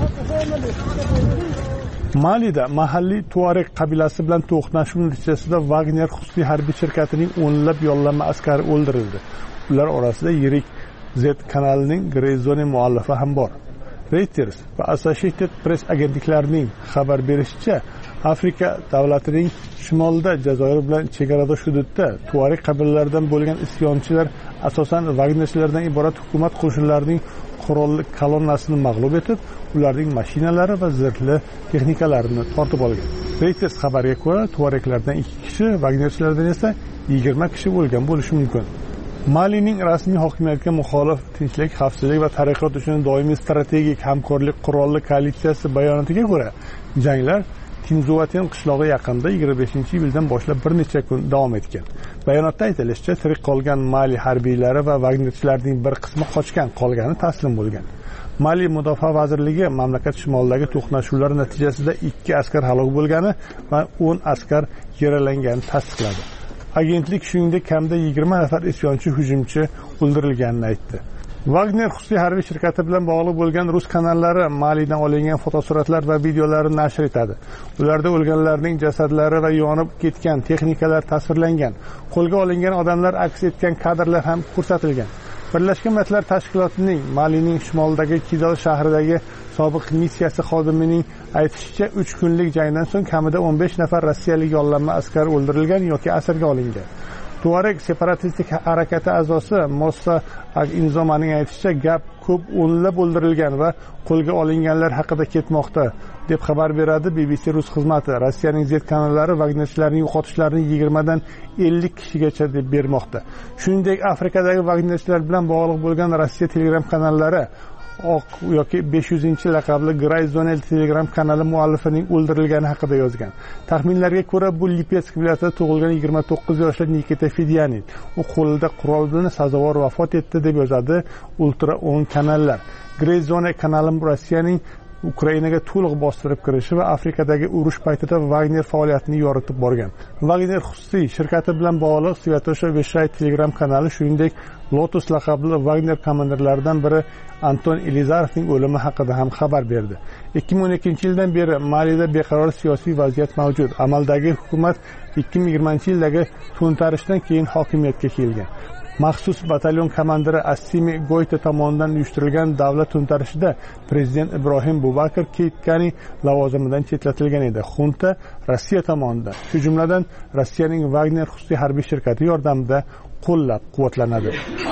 Malida mahalliy Tuareg qabilasi bilan to'qnashuv natijasida Wagner xususiy harbiy shirkatining o'nlab yollanma askari o'ldirildi. Ular orasida yirik Z kanalining Grey Zone muallifi ham bor. Reuters va Associated Press agentliklarining xabar berishicha, Afrika davlatining shimolida Jazoir bilan chegaradosh hududda Tuareg qabilalaridan bo'lgan isyonchilar asosan Wagnerchilardan iborat hukumat qo'shinlarining qurolli kolonnasini mag'lub etib, ularning mashinalari va zirhli texnikalarini tortib olgan. Reuters xabariga ko'ra, Tuareglardan 2 kishi, Wagnerchilardan esa 20 kishi o'lgan bo'lishi mumkin. Malining rasmiy hokimiyatga muxolif tinchlik, xavfsizlik va taraqqiyot uchun doimiy strategik hamkorlik qurolli koalitsiyasi bayonotiga ko'ra, janglar Tinzuaten qishlog'i yaqinida 25-iyuldan boshlab bir necha kun davom etgan. Bayonotda aytilishicha, tirik qolgan Mali harbiylari va Wagnerchilarning bir qismi qochgan, qolgani taslim bo'lgan. Mali mudofaa vazirligi mamlakat shimolidagi to'qnashuvlar natijasida 2 askar halok bo'lgani va 10 askar yaralangani tasdiqladi. Agentlik shuningdek kamida 20 nafar isyonchi hujumchi o'ldirilganini aytdi. Wagner xususiy harbiy shirkati bilan bog'liq bo'lgan rus kanallari Malidan olingan fotosuratlar va videolarni nashr etadi. Ularda o'lganlarning jasadlari va yonib ketgan texnikalar tasvirlangan. Qo'lga olingan odamlar aks etgan kadrlar ham ko'rsatilgan. Birlashgan Millatlar Tashkilotining Malining shimolidagi Kidal shahridagi sobiq missiyasi xodimining aytishicha, 3 kunlik jangdan so'ng kamida 15 nafar rossiyalik yollanma askar o'ldirilgan yoki asirga olingan. Tuareg separatistik harakati a'zosi Mossa Inzomaning aytishicha, gap ko'p o'nlab o'ldirilgan va qo'lga olinganlar haqida ketmoqda, deb xabar beradi BBC rus xizmati. Rossiyaning Z kanallari Wagnerchilarning yo'qotishlarini 20 dan 50 kishigacha deb bermoqda. Shuningdek, Afrikadagi Wagnerchilar bilan bog'liq bo'lgan Rossiya Telegram kanallari Oq yoki 500-laqabli Grey Zone Telegram kanali muallifining o'ldirilgani haqida yozgan. Taxminlarga ko'ra, bu Lipetsk viloyatida tug'ilgan 29 yoshli Nikita Fedyanin. U qo'lida qurol bilan sazovor vafot etdi, deb yozadi Ultra 10 kanallar. Grey Zone kanali Rossiyaning Ukrainaga to'liq bostirib kirishi va Afrikadagi urush paytida Wagner faoliyatini yoritib borgan. Wagner xususiy shirkati bilan bog'liq Svyatosha Veshay Telegram kanali, shuningdek Lotus laqabli Wagner komandirlaridan biri Anton Elizarovning o'limi haqida ham xabar berdi. 2012-yildan beri Malida beqaror siyosiy vaziyat mavjud. Amaldagi hukumat 2020-yildagi to'ntarishdan keyin hokimiyatga kelgan. Maxsus batalyon komandiri Assimi Goyta tomonidan uyushtirilgan davlat to'ntarishida prezident Ibrohim Bubakar Keitgani lavozimidan chetlatilgan edi. Xunta Rossiya tomonidan, shu jumladan Rossiyaning Wagner xususiy harbiy shirkati yordamida qo'llab-quvvatlanadi.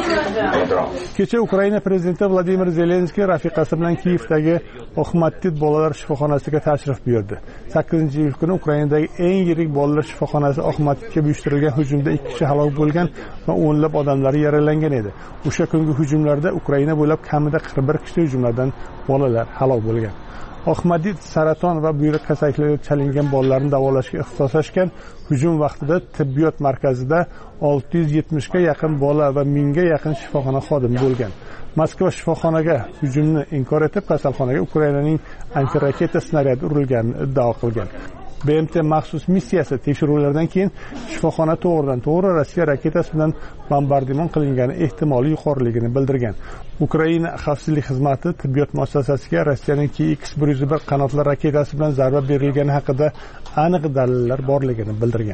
Kecha Ukraina prezidenti Vladimir Zelenskiy rafiqasi bilan Kiyevdagi Oxmatdit bolalar shifoxonasiga tashrif buyurdi. 8-iyul kuni Ukrainadagi eng yirik bolalar shifoxonasi Oxmatditga uyushtirilgan hujumda 2 kishi halok bo'lgan va o'nlab odamlar yaralangan edi. O'sha kungi hujumlarda Ukraina bo'ylab kamida 41 kishi, jumladan bolalar halok bo'lgan. Oxmatdit saraton va buyrak kasalliklariga chalingan bolalarni davolashga ixtisoslashgan. Hujum vaqtida tibbiyot markazida 670 ga yaqin bola va 1000 ga yaqin shifoxona xodimi bo'lgan. Moskva shifoxonaga hujumni inkor etib, kasalxonaga Ukrainaning antiraketa snaryadi urilganini iddao qilgan. BMT maxsus missiyasi tekshiruvlardan keyin shifoxona to'g'ridan-to'g'ri Rossiya raketasi bilan bombardimon qilingani ehtimoli yuqoriligini bildirgan. Ukraina xavfsizlik xizmati tibbiyot muassasasiga Rossiyaning KX-101 qanotli raketasi bilan zarba berilgani haqida aniq dalillar borligini bildirgan.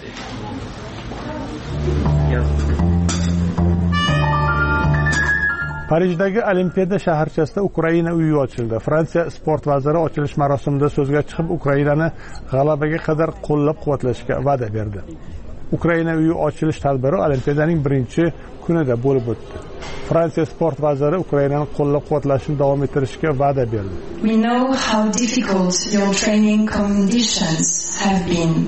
Parijdagi Olimpiada shaharchasida Ukraina uyi ochildi. Fransiya sport vaziri ochilish marosimida so'zga chiqib, Ukrainani g'alabaga qadar qo'llab-quvvatlashga va'da berdi. Ukraina uyi ochilish tadbiri Olimpiadaning 1-kunida bo'lib o'tdi. Fransiya sport vaziri Ukrainani qo'llab-quvvatlashni davom ettirishga va'da berdi. We know how difficult your training conditions have been.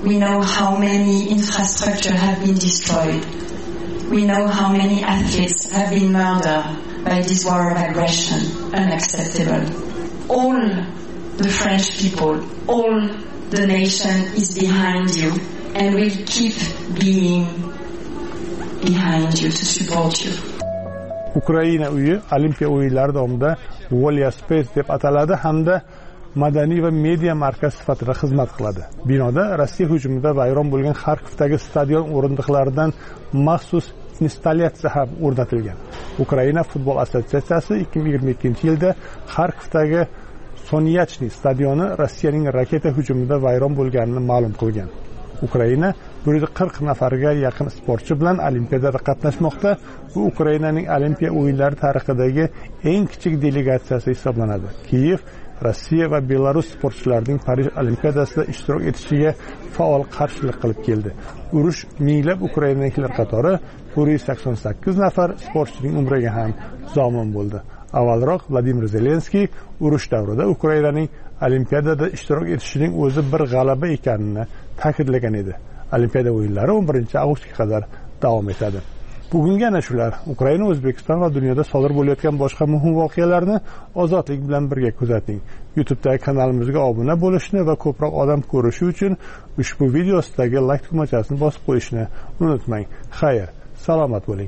We know how many infrastructure have been destroyed. We know how many athletes have been murdered by this war of aggression. Unacceptable. All the French people, all the nation is behind you and will keep being behind you to support you. Ukraina uyi Olimpiya o'yinlari davomida Volia Space deb ataladi hamda madaniy va media markaz sifatida xizmat qiladi. Binoda Rossiya hujumida vayron bo'lgan Xarkovdagi stadion o'rindiqlaridan maxsus installyatsiya ham o'rnatilgan. Ukraina futbol assotsiatsiyasi 2022-yilda Xarkovdagi Sonyachny stadioni Rossiyaning raketa hujumida vayron bo'lganini ma'lum qilgan. Ukraina 140 nafarga yaqin sportchi bilan Olimpiyadada qatnashmoqda. Bu Ukrainaning Olimpiya o'yinlari tarixidagi eng kichik delegatsiyasi hisoblanadi. Kiyev Rossiya va Belarus sportchilarining Parij Olimpiadasida ishtirok etishiga faol qarshilik qilib keldi. Urush minglab ukrainaliklar qatori 188 nafar sportchining umriga ham zomin bo'ldi. Avvalroq Vladimir Zelenskiy urush davrida Ukrainaning Olimpiadada ishtirok etishining o'zi bir g'alaba ekanini ta'kidlagan edi. Olimpiada o'yinlari 11-avgustga qadar davom etadi. Bugungi ana shular. Ukraina, O'zbekiston va dunyoda sodir bo'layotgan boshqa muhim voqealarni Ozodlik bilan birga kuzating. YouTube'dagi kanalimizga obuna bo'lishni va ko'proq odam ko'rishi uchun ushbu video ostidagi like tugmachasini bosib qo'yishni unutmang. Xayr, salomat bo'ling.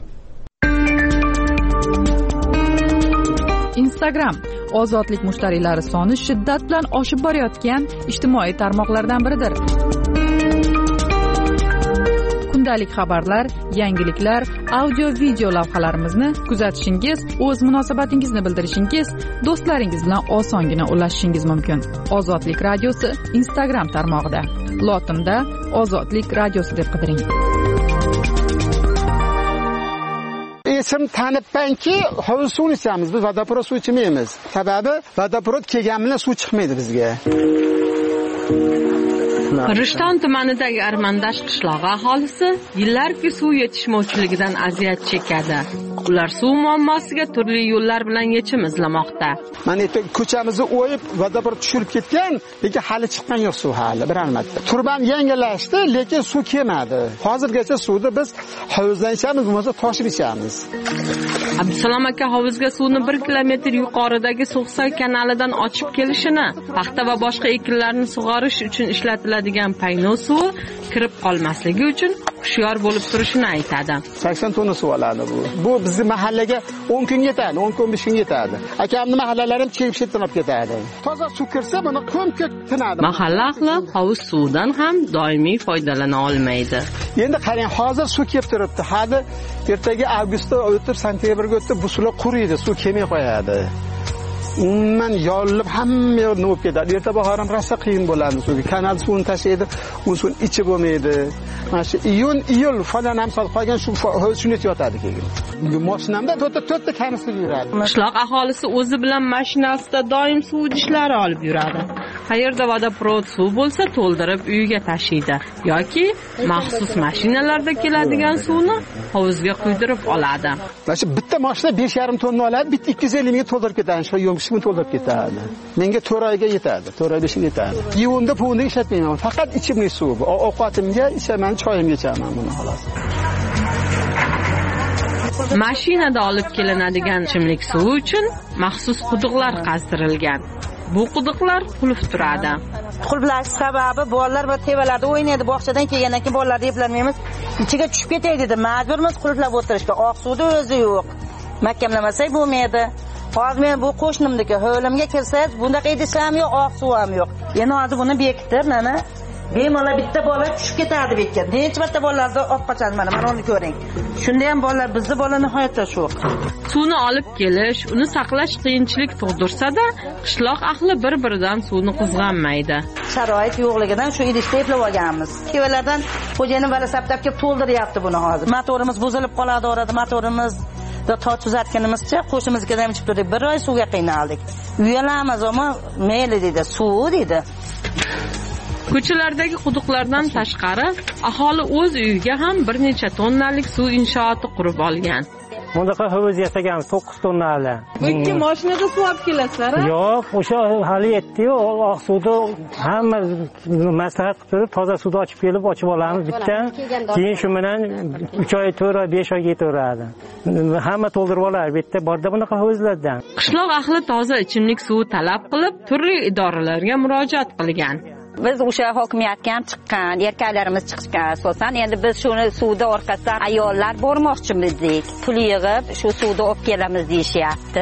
Instagram ozodlik mushtariylari soni shiddat bilan oshib borayotgan ijtimoiy tarmoqlardan biridir. Kundalik xabarlar, yangiliklar, audio-video lavhalarimizni kuzatishingiz, o'z munosabatingizni bildirishingiz, do'stlaringiz bilan osongina ulashishingiz mumkin. Ozodlik radiosi Instagram tarmog'ida. Lotinda Ozodlik radiosi deb qidiring. Esim tanibmanki, hovuz suvni ichamiz, biz vodoprovod suv ichmaymiz. Sababi vodoprovod kelgan bilan suv chiqmaydi bizga. Rishton tumanidagi Armandash qishlog'i aholisi yillarki suv yetishmovchiligidan aziyat chekadi. Ular suv muammosiga turli yo'llar bilan yechim izlamoqda. Mana ko'chamizni o'yib, vodoprovod tushirib ketgan, lekin hali chiqqan yo'q suv hali bir albatta. Turban yangilashdi, lekin suv kelmadi. Hozirgacha suvni biz hovuzdan ichamiz, bo'lmasa toshib ichamiz. Abdusalom aka hovuzga suvni 1 kilometr yuqoridagi So'xsoy kanalidan ochib kelishini, paxta va boshqa ekinlarni sug'orish uchun ishlatiladigan payno suvi kirib qolmasligi uchun hushyor bo'lib turishini aytadi. 80 tonna suv oladi bu. Bu bizning mahallaga 10 kun yetadi, 10-15 kun yetadi. Akamning mahallalarim chep-chetdan ketadi. Toza suv kirsa, buni ko'mkak tinadi. Mahalla ahli hovuz suvidan ham doimiy foydalana olmaydi. Endi qarang, hozir suv kelib turibdi. Hali ertaga avgustda o'tib, sentyabrga o'tib bu suvlar quriydi, suv kelmay qo'yadi. Umuman yorilib hamma yoq nima bo'lib ketadi. Erta bahor ham rosa qiyin bo'ladi suvga. Kanal suvini tashlaydi, u suv ichi bo'lmaydi. Mana shu iyul falan ham sol qolgan shu shunday yotadi keyin. Mashinamda to'rtta kanister yuradi. Qishloq aholisi o'zi bilan mashinasida doim suv idishlari olib yuradi. Qayerda vodoprovod suv bo'lsa, to'ldirib uyiga tashiydi yoki maxsus mashinalarda keladigan suvni hovuzga quydirib oladi. Mana shu bitta mashina 5,5 tonna oladi, bitta 250 mingga to'ldirib ketadi. Shu yo'mishni to'ldirib ketadi. Menga 4 oyga yetadi, 4 oy 5 yetadi. Yuvunda puvni ishlatmayman, faqat ichimlik suvi. Ovqatimga ichaman, choyimga ichaman buni xolos. Mashinada olib kelinadigan ichimlik suvi uchun maxsus quduqlar qazdirilgan. Bu quduqlar qulf turadi. Qulflash sababi bolalar va tevalarda o'ynaydi, bog'chadan kelgandan keyin bolalarni eplanmaymiz. Ichiga tushib ketaydi dedi. Majburmiz qulflab o'tirishga. Oq suvda o'zi yo'q. Mahkamlamasak bo'lmaydi. Hozir men bu qo'shnimniki hovlimga kelsangiz, bunday idish ham yo'q, oq suv ham yo'q. Endi hozir buni bekitib, mana bemalol bitta bola tushib ketadi bekka. Necha marta bolalarni olib qochadi, mana uni ko'ring. Shunda ham bolalar, bizni bola nihoyatda shu. Suvni olib kelish, uni saqlash qiyinchilik tug'dirsa-da, qishloq ahli bir-biridan suvni qizg'anmaydi. Sharoit yo'qligidan shu idishda eplab olganmiz. Kevalardan xo'jayinim vala saptab kelib to'ldiryapti buni hozir. Motorimiz buzilib qoladi, orada motorimiz tot tuzatganimizcha qo'shimizga ham chiqib turdik. 1 oy suvga qiynaldik. Uyalamiz, ammo mayli dedi, suv dedi. Ko'chalardagi quduqlardan tashqari aholi o'z uyiga ham bir necha tonnalik suv inshooti qurib olgan. Bunaqa hovuz yasaganmiz 9 tonnali. Bu ikki mashinada suv olib kelasizlar? Yo'q, o'sha hali yetdi-yu, oq suvni hamma maslahat qilib turib, toza suvni ochib olamiz bitta. Keyin shu bilan 3 oy, 4 oy, 5 oyga yetaveradi. Hamma to'ldirib olar bitta borda bunaqa hovuzlardan. Qishloq ahli toza ichimlik suvi talab qilib, turli idoralarga murojaat qilgan. Biz o'sha hokimiyatga ham chiqqan, erkaklarimiz chiqishgan asosan. Endi biz shuni suvda orqasidan ayollar bormoqchimizdik. Pul yig'ib, shu suvda olib kelamiz deyishyapti.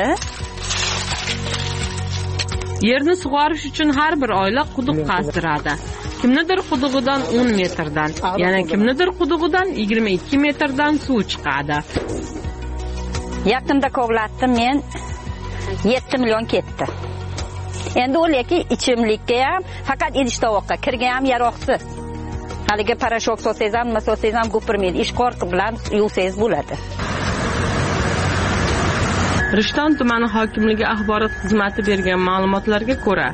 Yerni sug'orish uchun har bir oila quduq qazdiradi. Kimnidir qudug'idan 10 metrdan, yana kimnidir qudug'idan 22 metrdan suv chiqadi. Yaqinda kovlatdim men 7 million ketdi. Endi o'laki ichimlikka ham, faqat idish-tovoqqa kirga ham yaroqsiz. Haligi parashok solsangiz ham, nima solsangiz ham gupirmaydi. Ish qorqi bilan yuvsangiz bo'ladi. Rishton tumani hokimligi axborot xizmati bergan ma'lumotlarga ko'ra,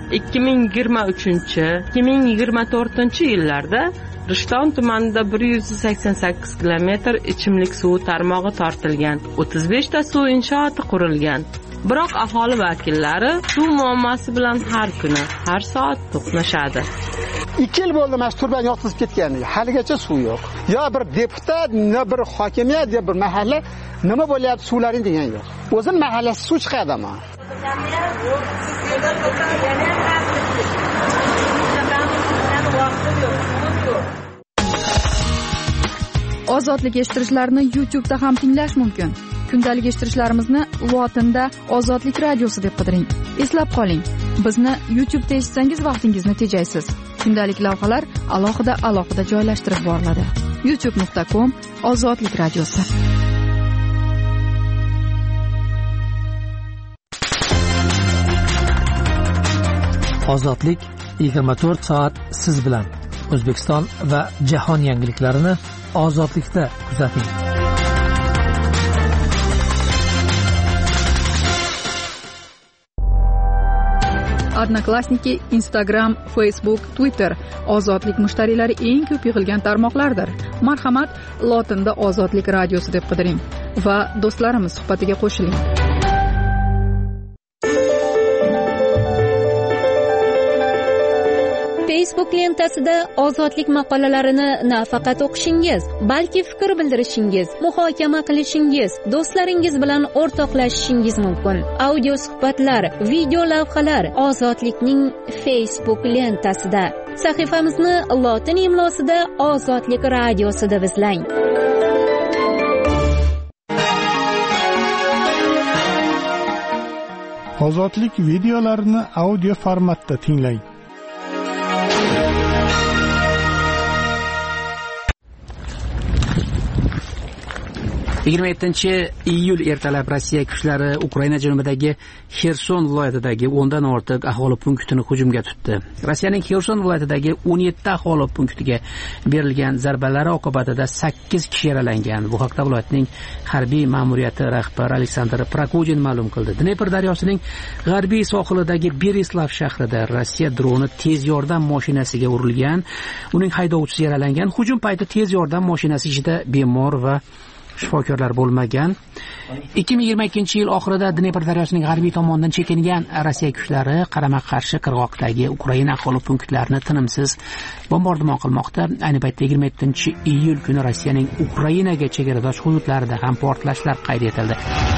2023-2024-yillarda Rishton tumanida 188 kilometr ichimlik suvi tarmog'i tortilgan, 35 ta suv inshooti qurilgan. Biroq aholi vakillari suv muammosi bilan har kuni, har soat to'qnashadi. 2 yil bo'ldi mana turban yotqizib ketganiga, haligacha suv yo'q. Yo bir deputat, yo bir hokimiyat, yo bir mahalla nima bo'lyapti suvlaring degan yo'q. O'zim mahallasi suv chiqadi ama. Ozodlik eshittirishlarini YouTube'da ham tinglash mumkin. Kundalik eshittirishlarimizni lotinda Ozodlik radiosi deb qidiring. Eslab qoling, bizni YouTube'da eshitsangiz vaqtingizni tejaysiz. Kundalik lavhalar alohida joylashtirib boriladi. youtube.com/Ozodlik radiosi. Ozodlik 24 soat siz bilan. O'zbekiston va jahon yangiliklarini Ozodlikda kuzating. Odnoklassniki, Instagram, Facebook, Twitter Ozodlik mushtariylari eng ko'p yig'ilgan tarmoqlardir. Marhamat, lotinda Ozodlik radiosi deb qidiring va do'stlarimiz suhbatiga qo'shiling. Facebook lentasida ozodlik maqolalarini nafaqat o'qishingiz, balki fikr bildirishingiz, muhokama qilishingiz, do'stlaringiz bilan o'rtoqlashishingiz mumkin. Audio suhbatlar, video lavhalar Ozodlikning Facebook lentasida. Sahifamizni lotin imlosida Ozodlik radiosida izlang. Ozodlik videolarini audio formatda tinglang. 27-iyul ertalab Rossiya kuchlari Ukraina janubidagi Xerson viloyatidagi 10 dan ortiq aholi punktini hujumga tutdi. Rossiyaning Xerson viloyatidagi 17 aholi punktiga berilgan zarbalar oqibatida 8 kishi yaralangan. Bu haqda viloyatning harbiy ma'muriyati rahbari Aleksandr Prokudin ma'lum qildi. Dnepr daryosining g'arbiy sohilidagi Berislav shahrida Rossiya droni tez yordam mashinasiga urilgan. Uning haydovchisi yaralangan. Hujum payti tez yordam mashinasi ichida bemor va shifokorlar bo'lmagan. 2022-yil oxirida Dnepr daryosining g'arbiy tomonidan chekingan Rossiya kuchlari qarama-qarshi qirg'oqdagi Ukraina aholi punktlarini tinimsiz bombardimon qilmoqda. Ayni paytda 27-iyul kuni Rossiyaning Ukrainaga chegaradosh hududlarida ham portlashlar qayd etildi.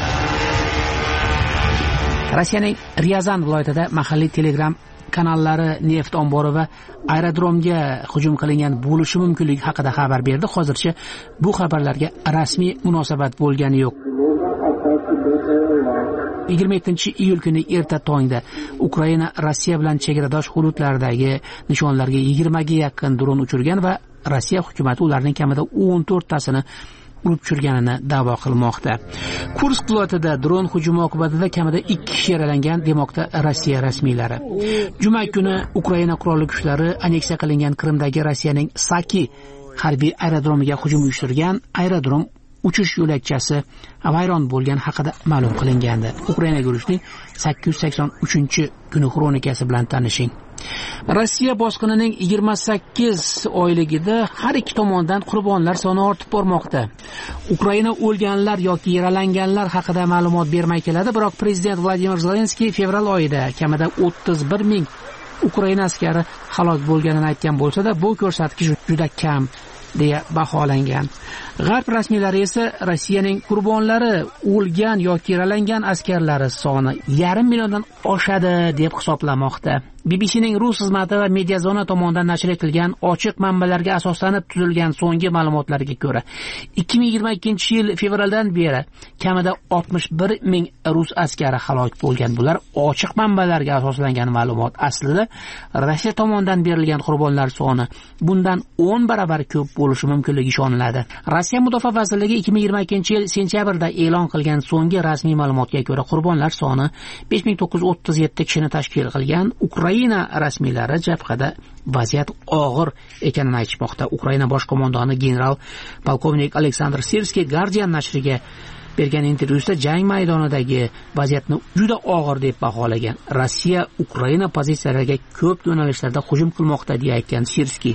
Rossiyaning Ryazan viloyatida mahalliy Telegram kanallari neft ombori va aerodromga hujum qilingan bo'lishi mumkinligi haqida xabar berdi. Hozircha bu xabarlarga rasmiy munosabat bo'lgani yo'q. 27-iyul kuni erta tongda Ukraina Rossiya bilan chegaradosh hududlardagi nishonlarga 20 ga yaqin dron uchirgan va Rossiya hukumati ularning kamida 14 tasini urib tushirganini da'vo qilmoqda. Kursk viloyatida dron hujumi oqibatida kamida 2 kishi yaralangan demoqda Rossiya rasmiylari. Juma kuni Ukraina qurolli kuchlari aneksiya qilingan Qrimdagi Rossiyaning Saki harbiy aerodromiga hujum uyushtirgan. Aerodrom uchish yo'lakchasi vayron bo'lgan haqida ma'lum qilingandi. Ukrainaga yurishning 883-kuni xronikasi bilan tanishing. Rossiya bosqinining 28 oyligida har ikki tomondan qurbonlar soni ortib bormoqda. Ukraina o'lganlar yoki yaralanganlar haqida ma'lumot bermay keladi, biroq prezident Vladimir Zelenskiy fevral oyida kamida 31 ming Ukraina askari halok bo'lganini aytgan bo'lsa-da, bu ko'rsatkich juda kam deya baholangan. G'arb rasmiylari esa Rossiyaning qurbonlari, o'lgan yoki yaralangan askarlari soni 500 milliondan oshadi deb hisoblamoqda. BBCning rus xizmati va Mediazona tomonidan nashr etilgan ochiq manbalarga asoslanib tuzilgan so'nggi ma'lumotlarga ko'ra, 2022-yil fevraldan beri kamida 61 ming rus askari halok bo'lgan. Bular ochiq manbalarga asoslangan ma'lumot. Aslida Rossiya tomonidan berilgan qurbonlar soni bundan 10 barobar ko'p bo'lishi mumkinligi ishoniladi. Rossiya Mudofaa vazirligi 2022-yil sentyabrda e'lon qilgan so'nggi rasmiy ma'lumotga ko'ra qurbonlar soni 5937 kishini tashkil qilgan. Ukraina rasmiylari jabhada vaziyat og'ir ekanini aytmoqda. Ukraina bosh qo'mondoni general polkovnik Aleksandr Sirskiy Guardian nashriga bergan intervyusida jang maydonidagi vaziyatni juda og'ir deb baholagan. Rossiya Ukraina pozitsiyalariga ko'p yo'nalishlarda hujum qilmoqda deya aytgan Sirskiy.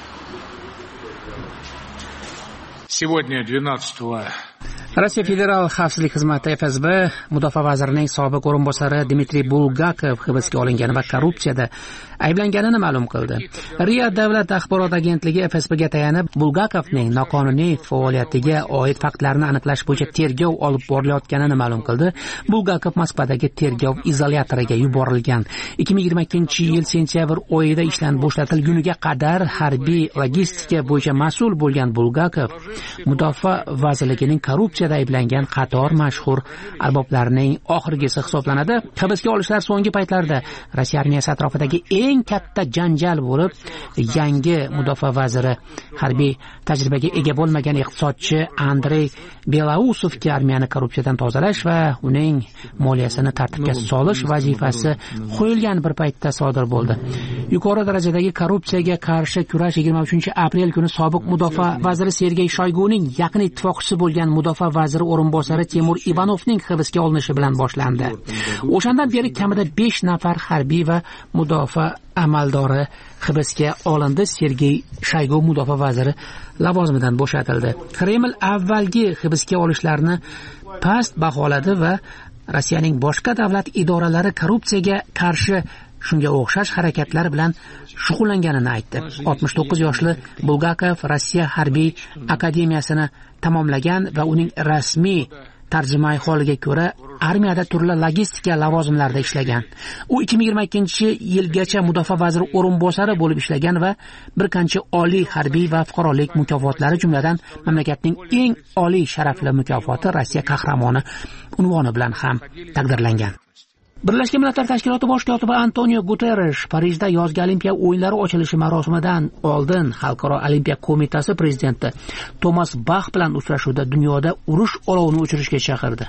Сегодня 12 Rossiya Federal xavfsizlik xizmati FSB mudofaa vazirining sobiq o'rinbosari Dmitriy Bulgakov hibsga olingani va korrupsiyada ayblanganini ma'lum qildi. RIA davlat axborot agentligi FSBga tayanib, Bulgakovning noqonuniy faoliyatiga oid faktlarni aniqlash bo'yicha tergov olib borilayotganini ma'lum qildi. Bulgakov Moskvadagi tergov izolyatoriga yuborilgan. 2022-yil sentyabr oyida ishdan bo'shatilguniga qadar harbiy logistika bo'yicha mas'ul bo'lgan Bulgakov mudofaa vazirligining korrupsiyada ayblangan qator mashhur arboblarining oxirgisi hisoblanadi. Hibsga olishlar so'nggi paytlarda Rossiya armiyasi atrofidagi eng katta janjal bo'lib, yangi mudofaa vaziri harbiy tajribaga ega bo'lmagan iqtisodchi Andrey Belausovga armiyani korrupsiyadan tozalash va uning moliyasini tartibga solish vazifasi qo'yilgan bir paytda sodir bo'ldi. Yuqori darajadagi korrupsiyaga qarshi kurash 23-aprel kuni sobiq mudofaa vaziri Sergey Shoyguning yaqin ittifoqchisi bo'lgan mudofaa vaziri o'rinbosari Temur Ivanovning hibsga olinishi bilan boshlandi. O'shandan beri kamida 5 nafar harbiy va mudofaa amaldori hibsga olindi. Sergey Shoygu mudofaa vaziri lavozimidan bo'shatildi. Kreml avvalgi hibsga olishlarni past baholadi va Rossiyaning boshqa davlat idoralari korrupsiyaga qarshi shunga o'xshash harakatlar bilan shug'ullanganini aytdi. 69 yoshli Bulgakov Rossiya harbiy akademiyasini tamomlagan va uning rasmiy tarjimai holiga ko'ra armiyada turli logistika lavozimlarida ishlagan. U 2022-yilgacha mudofaa vaziri o'rinbosari bo'lib ishlagan va bir qancha oliy harbiy va fuqarolik mukofotlari, jumladan mamlakatning eng oliy sharafli mukofoti Rossiya qahramoni unvoni bilan ham taqdirlangan. Birlashgan Millatlar Tashkiloti bosh kotibi Antonio Guterres Parijda yozgi Olimpiya o'yinlari ochilishi marosimidan oldin Xalqaro Olimpiya qo'mitasi prezidenti Tomas Bach bilan uchrashuvda dunyoda urush olovini o'chirishga chaqirdi.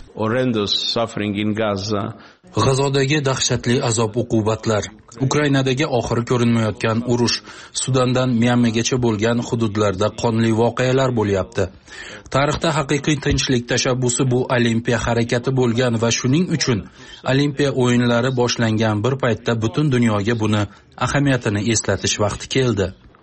G'azodagi dahshatli azob-uqubatlar, Ukrainadagi oxiri ko'rinmayotgan urush, Sudandan Myanmagacha bo'lgan hududlarda qonli voqealar bo'lyapti. Tarixda haqiqiy tinchlik tashabbusi bu Olimpiya harakati bo'lgan va shuning uchun Olimpiya o'yinlari boshlangan bir paytda butun dunyoga buni ahamiyatini eslatish vaqti keldi.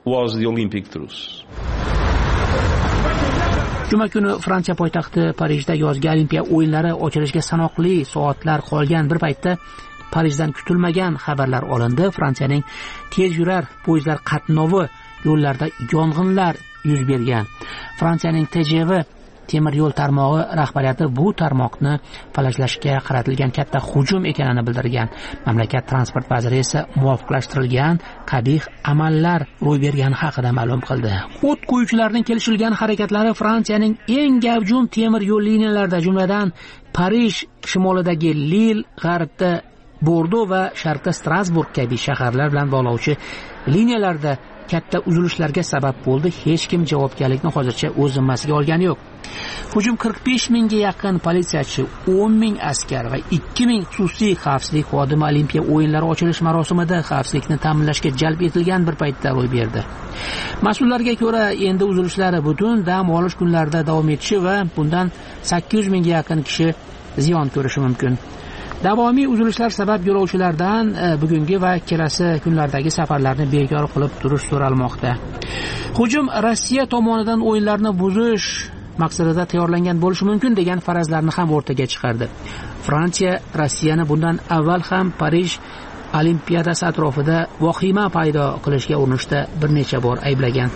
Juma kuni Fransiya poytaxti Parijda yozgi Olimpiya o'yinlari ochilishiga sanoqli soatlar qolgan bir paytda Parijdan kutilmagan xabarlar olindi. Fransiyaning tez yurar poyezdlar qatnovi yo'llarida yong'inlar yuz bergan. Fransiyaning TGV temir yo'l tarmog'i rahbariyati bu tarmoqni falajlashga qaratilgan katta hujum ekanini bildirgan. Mamlakat transport vaziri esa muvofiqlashtirilgan qabih amallar ro'y bergani haqida ma'lum qildi. O't qo'yuvchilarning kelishilgan harakatlari Fransiyaning eng gavjum temir yo'l liniyalarida, jumladan Parij shimolidagi Lil, g'arbda Bordo va sharqda Strasburg kabi shaharlar bilan bog'lovchi liniyalarda katta uzilishlarga sabab bo'ldi. Hech kim javobgarlikni hozircha o'z zimmasiga olgani yo'q. Hujum 45 mingga yaqin politsiyachi, 10 ming askar va 2 ming xususiy xavfsizlik xodimi Olimpiya o'yinlari ochilish marosimida xavfsizlikni ta'minlashga jalb etilgan bir paytda ro'y berdi. Mas'ullarga ko'ra, endi uzilishlar butun dam olish kunlarida davom etishi va bundan 800 mingga yaqin kishi ziyon ko'rishi mumkin. Davomiy uzilishlar sabab yo'lovchilardan bugungi va kelasi kunlardagi safarlarni bekor qilib turish so'ralmoqda. Hujum Rossiya tomonidan o'yinlarni buzish maqsadida tayyorlangan bo'lishi mumkin degan farazlarni ham o'rtaga chiqardi. Fransiya Rossiyani bundan avval ham Parij Olimpiadasi atrofida vahima paydo qilishga urinishda bir necha bor ayblagan.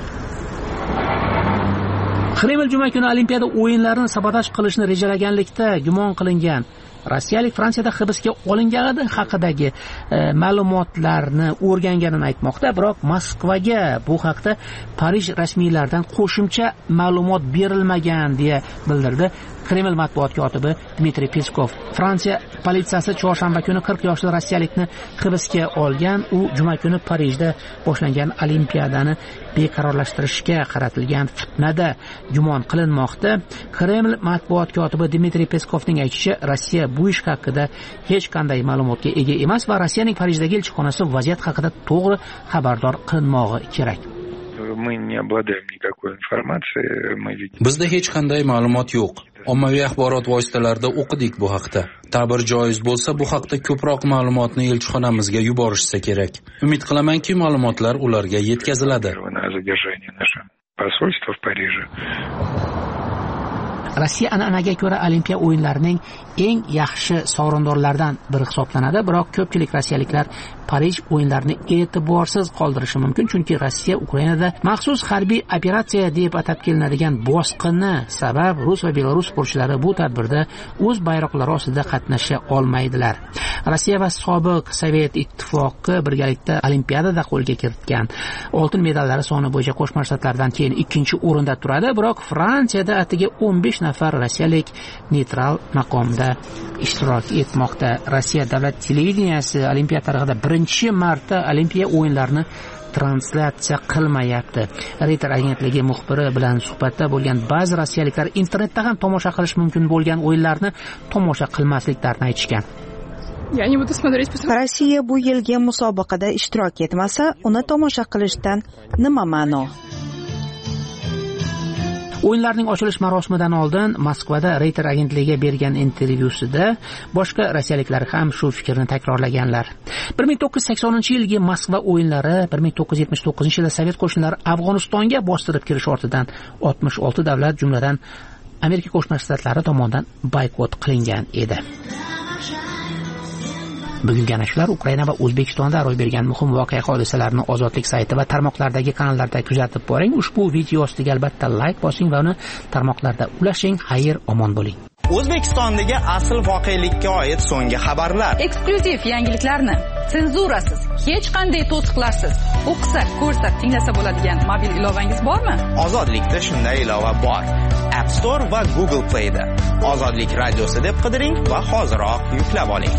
Kreml juma kuni Olimpiada o'yinlarini sabotaj qilishni rejalaganlikda gumon qilingan rossiyalik Fransiyada hibsga olingani haqidagi ma'lumotlarni o'rganganini aytmoqda, biroq Moskvaga bu haqda Parij rasmiylaridan qo'shimcha ma'lumot berilmagan deya bildirdi Kreml matbuot kotibi Dmitriy Peskov. Fransiya politsiyasi chorshanba kuni 40 yoshli rossiyalikni hibsga olgan. U juma kuni Parijda boshlangan Olimpiadani beqarorlashtirishga qaratilgan fitnada gumon qilinmoqda. Kreml matbuot kotibi Dmitriy Peskovning aytishicha, Rossiya bu ish haqida hech qanday ma'lumotga ega emas va Rossiyaning Parijdagi elchixonasi vaziyat haqida to'g'ri xabardor qilinmog'i kerak. Bizda hech qanday ma'lumot yo'q. Ommaviy axborot vositalarida o'qidik bu haqda. Ta'bir joiz bo'lsa, bu haqda ko'proq ma'lumotni elchixonamizga yuborishsa kerak. Umid qilamanki, ma'lumotlar ularga yetkaziladi. Rossiya an'anaga ko'ra Olimpiya o'yinlarining eng yaxshi sovrindorlaridan biri hisoblanadi, biroq ko'pchilik rossiyaliklar Parij o'yinlarini e'tiborsiz qoldirishi mumkin, chunki Rossiya Ukrainada maxsus harbiy operatsiya deb atab kelinadigan bosqinni sabab Rus va Belarus sportchilari bu tadbirda o'z bayroqlari ostida qatnasha olmaydilar. Rossiya va sobiq Sovet ittifoqi birgalikda Olimpiadada qo'lga kiritgan oltin medallari soni bo'yicha Qo'shma Shtatlardan keyin 2-o'rinda turadi, biroq Fransiyada atigi 15 nafar rossiyalik neytral maqomda ishtirok etmoqda. Rossiya davlat televideniyasi Olimpiada tarixida birinchi marta Olimpiya o'yinlarini translyatsiya qilmayapti. Reuters agentligi muxbiri bilan suhbatda bo'lgan ba'zi rossiyaliklar internetda ham tomosha qilish mumkin bo'lgan o'yinlarni tomosha qilmasliklarini aytishgan. Rossiya bu yilgi musobaqada ishtirok etmasa, uni tomosha qilishdan nima ma'no? O'yinlarning ochilish marosimidan oldin Moskvada Reuters agentligiga bergan intervyusida boshqa rossiyaliklar ham shu fikrni takrorlaganlar. 1980-yilgi Moskva o'yinlari 1979-yilda Sovet qo'shinlari Afg'onistonga bostirib kirish ortidan 66 davlat, jumladan Amerika Qo'shma Shtatlari tomonidan boykot qilingan edi. Bugungi ana shular Ukraina va O'zbekistonda ro'y bergan muhim voqea hodisalarni Ozodlik sayti va tarmoqlardagi kanallarda kuzatib boring. Ushbu video ostiga albatta like bosing va uni tarmoqlarda ulashing. Xayr, omon bo'ling. O'zbekistondagi asl voqelikka oid so'nggi xabarlar, eksklyuziv yangiliklarni senzurasiz, hech qanday to'siqlarsiz o'qisa, ko'rsa, tinglasa bo'ladigan mobil ilovangiz bormi? Ozodlikda shunday ilova bor. App Store va Google Play'da Ozodlik radiosi deb qidiring va hoziroq yuklab oling.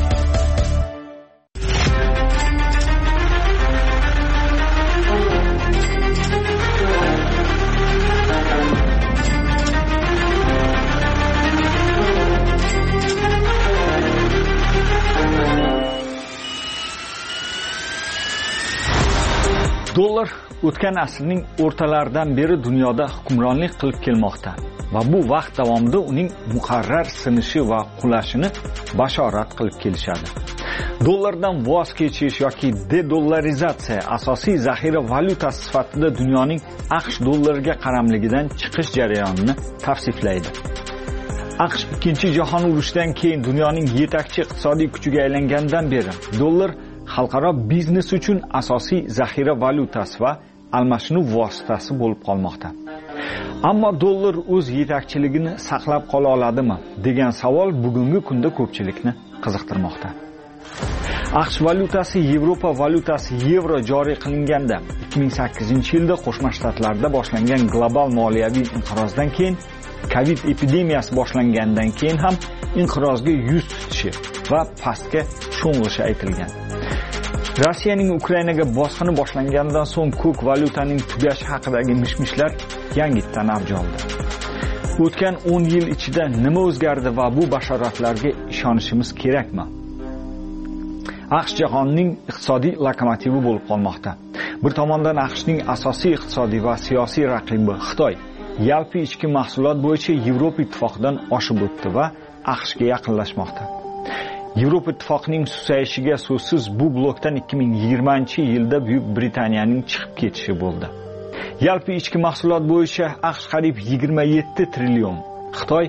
Dollar o'tgan asrning o'rtalaridan beri dunyoda hukmronlik qilib kelmoqda va bu vaqt davomida uning muqarrar sinishi va qulashini bashorat qilib kelishadi. Dollardan voz kechish yoki dedollarizatsiya asosiy zaxira valyutasi sifatida dunyoning AQSh dollariga qaramligidan chiqish jarayonini tavsiflaydi. AQSh Ikkinchi jahon urushidan keyin dunyoning yetakchi iqtisodiy kuchiga aylangandan beri dollar xalqaro biznes uchun asosiy zaxira valyutasi va almashinuv vositasi bo'lib qolmoqda. Ammo dollar o'z yetakchiligini saqlab qola oladimi degan savol bugungi kunda ko'pchilikni qiziqtirmoqda. AQSh valyutasi Yevropa valyutasi yevro joriy qilinganda 2008-yilda Qo'shma Shtatlarda boshlangan global moliyaviy inqirozdan keyin Covid epidemiyasi boshlangandan keyin ham inqirozga yuz tutishi va pastga sho'ng'ishi aytilgan. Rossiyaning Ukrainaga bosqini boshlangandan so'ng ko'k valyutaning tugashi haqidagi mishmishlar yangitdan avj oldi. O'tgan 10 yil ichida nima o'zgardi va bu bashoratlarga ishonishimiz kerakmi? AQSh jahonning iqtisodiy lokomotivi bo'lib qolmoqda. Bir tomondan AQShning asosiy iqtisodiy va siyosiy raqibi Xitoy yalpi ichki mahsulot bo'yicha Yevropa ittifoqidan oshib o'tdi va AQShga yaqinlashmoqda. Yevropa ittifoqining susayishiga so'zsiz bu blokdan 2020-yilda Buyuk Britaniyaning chiqib ketishi bo'ldi. Yalpi ichki mahsulot bo'yicha AQSh qariyb 27 trillion, Xitoy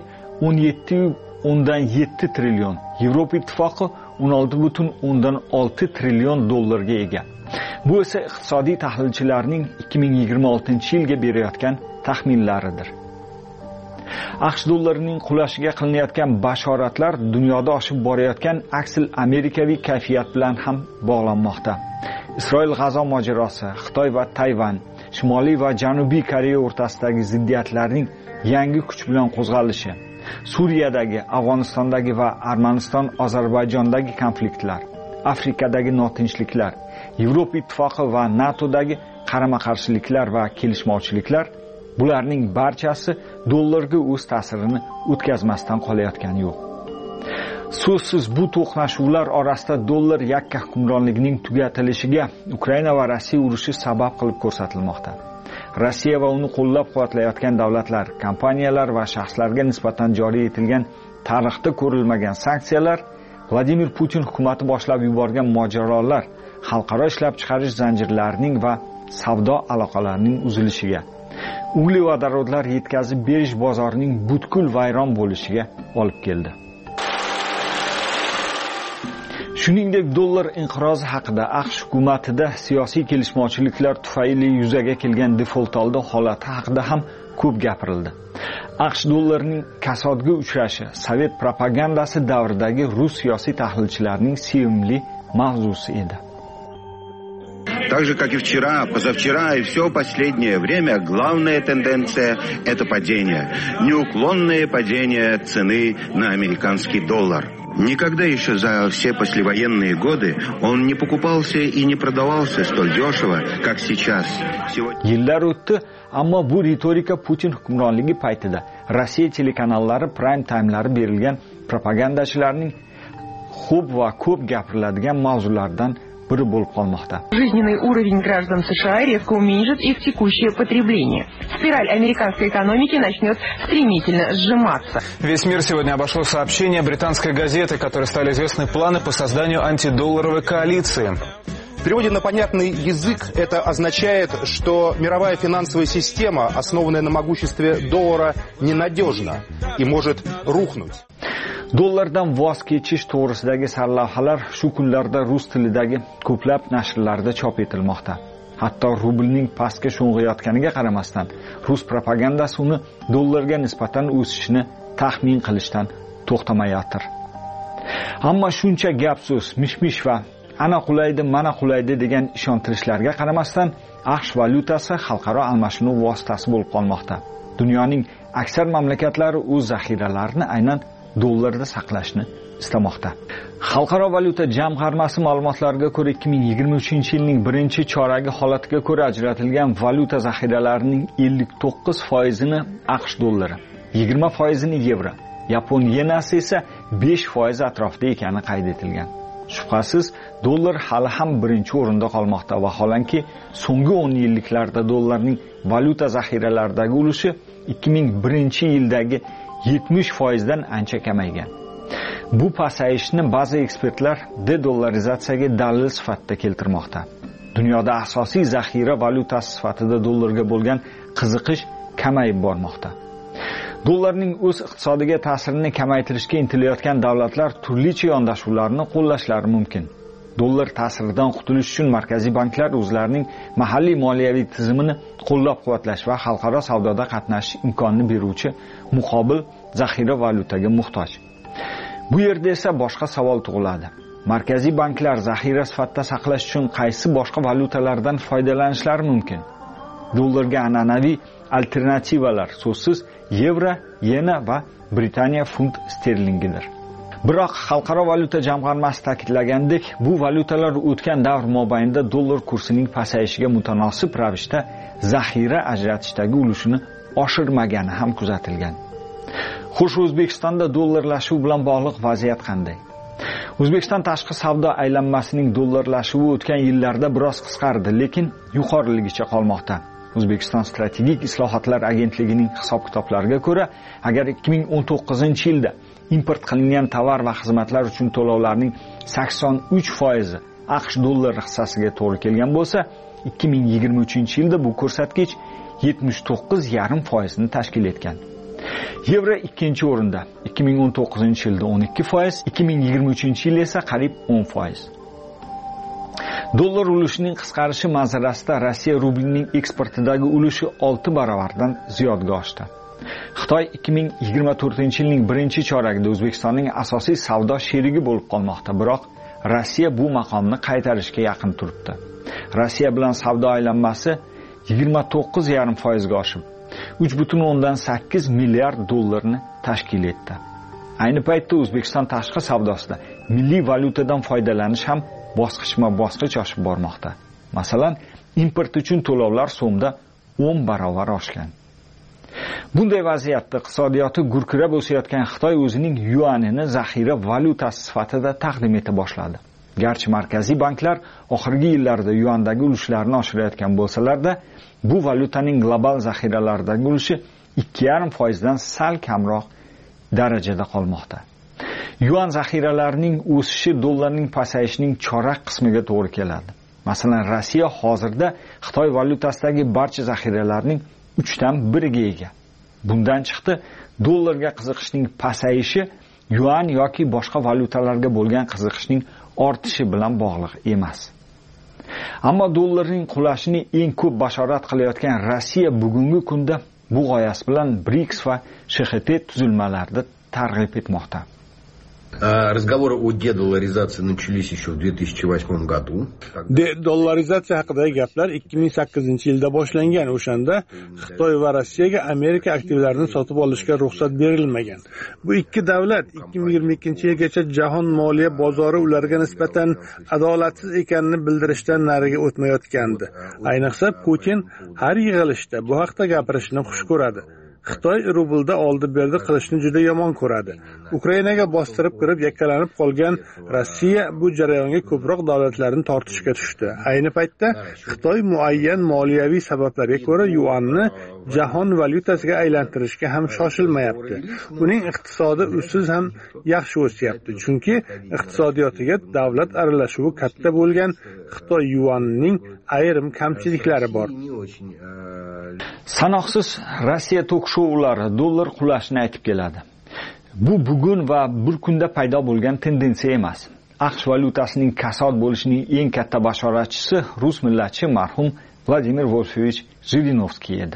17,7 trillion, Yevropa ittifoqi 16,6 trillion dollarga ega. Bu esa iqtisodiy tahlilchilarning 2026-yilga berayotgan taxminlaridir. AQSh dollarining qulashiga qilinayotgan bashoratlar dunyoda oshib borayotgan aksil amerikaviy kayfiyat bilan ham bog'lanmoqda. Isroil-G'azo mojarosi, Xitoy va Tayvan, Shimoliy va Janubiy Koreya o'rtasidagi ziddiyatlarning yangi kuch bilan qo'zg'alishi, Suriyadagi, Afg'onistondagi va Armaniston-Ozarbayjondagi konfliktlar, Afrikadagi notinchliklar, Yevropa ittifoqi va NATOdagi qarama-qarshiliklar va kelishmovchiliklar, bularning barchasi dollarga o'z ta'sirini o'tkazmasdan qolayotgani yo'q. So'zsiz bu to'qnashuvlar orasida dollar yakka hukmronligining tugatilishiga Ukraina va Rossiya urushi sabab qilib ko'rsatilmoqda. Rossiya va uni qo'llab-quvvatlayotgan davlatlar, kompaniyalar va shaxslarga nisbatan joriy etilgan tarixda ko'rilmagan sanksiyalar, Vladimir Putin hukumati boshlab yuborgan mojarolar, xalqaro ishlab chiqarish zanjirlarining va savdo aloqalarining uzilishiga, uglevodorodlar yetkazib berish bozorining butkul vayron bo'lishiga olib keldi. Shuningdek, dollar inqirozi haqida AQSh hukumatida siyosiy kelishmovchiliklar tufayli yuzaga kelgan default holati haqida ham ko'p gapirildi. AQSh dollarining kasodga uchrashi Sovet propagandasi davridagi rus siyosiy tahlilchilarining sevimli mavzusi edi. Так же, как и вчера, позавчера и все последнее время, главная тенденция – это падение. Неуклонное падение цены на американский доллар. Никогда еще за все послевоенные годы он не покупался и не продавался столь дешево, как сейчас. Yillar o'tdi, ammo bu ritorika Putin hukmronligi paytida Rossiya telekanallari prime timelari berilgan propagandachilarning ko'p gapiriladigan mavzulardan biri bo'lib qolmoqda. Жизненный уровень граждан США резко уменьшит их текущее потребление. Спираль американской экономики начнет стремительно сжиматься. Весь мир сегодня обошло сообщение британской газеты, которой стали известны планы по созданию антидолларовой коалиции. В переводе на понятный язык это означает, что мировая финансовая система, основанная на могуществе доллара, ненадежна и может рухнуть. Dollardan voz kechish to'g'risidagi sarlavhalar shu kunlarda rus tilidagi ko'plab nashrlarda chop etilmoqda. Hatto rublning pastga sho'ng'iyotganiga qaramasdan, rus propagandasi uni dollarga nisbatan o'sishini taxmin qilishdan to'xtamayotir. Ammo shuncha gap-so'z, mish-mish va ana qulaydi, mana qulaydi degan ishontirishlarga qaramasdan, AQSh valyutasi xalqaro almashinuv vositasi bo'lib qolmoqda. Dunyoning aksar mamlakatlari o'z zaxiralarini aynan dollarda saqlashni istamoqda. Xalqaro valyuta jamg'armasi ma'lumotlariga ko'ra 2023-yilning birinchi choragi holatiga ko'ra ajratilgan valyuta zaxiralarining 59%ni AQSh dollari, 20%ni yevro, yapon yenasi esa 5% atrofida ekani qayd etilgan. Shubhasiz, dollar hali ham birinchi o'rinda qolmoqda va holanki so'nggi 10 yilliklarda dollarning valyuta zaxiralaridagi ulushi 2001-yildagi 70%dan ancha kamaygan. Bu pasayishni ba'zi ekspertlar de-dollarizatsiyaga dalil sifatida keltirmoqda. Dunyoda asosiy zaxira valyutasi sifatida dollarga bo'lgan qiziqish kamayib bormoqda. Dollarning o'z iqtisodiga ta'sirini kamaytirishga intilayotgan davlatlar turlicha yondashuvlarni qo'llashlari mumkin. Dollar ta'siridan qutulish uchun markaziy banklar o'zlarining mahalliy moliyaviy tizimini qo'llab-quvvatlash va xalqaro savdoda qatnashish imkonini beruvchi muqobil zaxira valyutaga muhtoj. Bu yerda esa boshqa savol tug'iladi. Markaziy banklar zaxira sifatida saqlash uchun qaysi boshqa valyutalardan foydalanishlari mumkin? Dollarga an'anaviy alternativalar so'zsiz yevro, yena va Britaniya funt sterlingidir. Biroq xalqaro valyuta jamg'armasi ta'kidlagandek, bu valyutalar o'tgan davr mobaynida dollar kursining pasayishiga mutanosib ravishda zaxira ajratishdagi ulushini oshirmagani ham kuzatilgan. Xo'sh, O'zbekistonda dollarlashuv bilan bog'liq vaziyat qanday? O'zbekiston tashqi savdo aylanmasining dollarlashuvi o'tgan yillarda biroz qisqardi, lekin yuqoriligicha qolmoqda. O'zbekiston strategik islohotlar agentligining hisob-kitoblariga ko'ra, agar 2019-yilda import qilingan tovar va xizmatlar uchun to'lovlarning 83% AQSh dollari hissasiga to'g'ri kelgan bo'lsa, 2023-yilda bu ko'rsatkich 79,5% ni tashkil etgan. Yevro ikkinchi o'rinda, 2019-yilda 12%, 2023-yil esa qariyb 10%. Dollar ulushining qisqarishi manzarasida Rossiya rublining eksportidagi ulushi 6 barobardan ziyodga oshdi. Xitoy 2024-yilning birinchi choragida O'zbekistonning asosiy savdo sherigi bo'lib qolmoqda, biroq Rossiya bu maqomni qaytarishga yaqin turibdi. Rossiya bilan savdo aylanmasi 29,5% ga oshib, 3,8 milliard dollarni tashkil etdi. Ayni paytda O'zbekiston tashqi savdosida milliy valyutadan foydalanish ham bosqichma-bosqich oshib bormoqda. Masalan, import uchun to'lovlar so'mda 10 barobar oshgan. Bunday vaziyatda iqtisodiyoti gurkirab o'sayotgan Xitoy o'zining yuanini zaxira valyutasi sifatida taqdim eta boshladi. Garchi markaziy banklar oxirgi yillarda yuandagi ulushlarini oshirayotgan bo'lsalarda, bu valyutaning global zaxiralardagi ulushi 2,5% dan sal kamroq darajada qolmoqda. Yuan zaxiralarining o'sishi dollarning pasayishining chorak qismiga to'g'ri keladi. Masalan, Rossiya hozirda Xitoy valyutasidagi barcha zaxiralarning 1/3 ga ega. Bundan chiqdi, dollarga qiziqishning pasayishi yuan yoki boshqa valyutalarga bo'lgan qiziqishning ortishi bilan bog'liq emas. Ammo dollarning qulashini eng ko'p bashorat qilayotgan Rossiya bugungi kunda bu g'oyasi bilan BRICS va SHT tuzilmalarida targ'ib etmoqda. Разговоры о дедолларизации начались еще в 2008 году. Dollarizatsiya haqidagi gaplar 2008-yilda boshlangan. O'shanda Xitoy va Rossiyaga Amerika aktivlarini sotib olishga ruxsat berilmagan. Bu ikki davlat 2022-yilgacha jahon moliya bozori ularga nisbatan adolatsiz ekanini bildirishdan nariga o'tmayotgandi. Ayniqsa Putin har yig'ilishda bu haqda gapirishni xush ko'radi. Xitoy rublda oldi-berdi qilishni juda yomon ko'radi. Ukrainaga bostirib kirib yakkalanib qolgan Rossiya bu jarayonga ko'proq davlatlarni tortishga tushdi. Ayni paytda Xitoy muayyan moliyaviy sabablarga ko'ra yuanni jahon valyutasiga aylantirishga ham shoshilmayapti. Uning iqtisodi usiz ham yaxshi o'syapti, chunki iqtisodiyotiga davlat aralashuvi katta bo'lgan Xitoy yuanining ayrim kamchiliklari bor. Sanoqsiz Rossiya tok-shoulari dollar qulashini aytib keladi. Bu bugun va bir kunda paydo bo'lgan tendensiya emas. AQSh valyutasining kasod bo'lishining eng katta bashoratchisi rus millatchi marhum Vladimir Wolfovich Zhirinovskiy edi.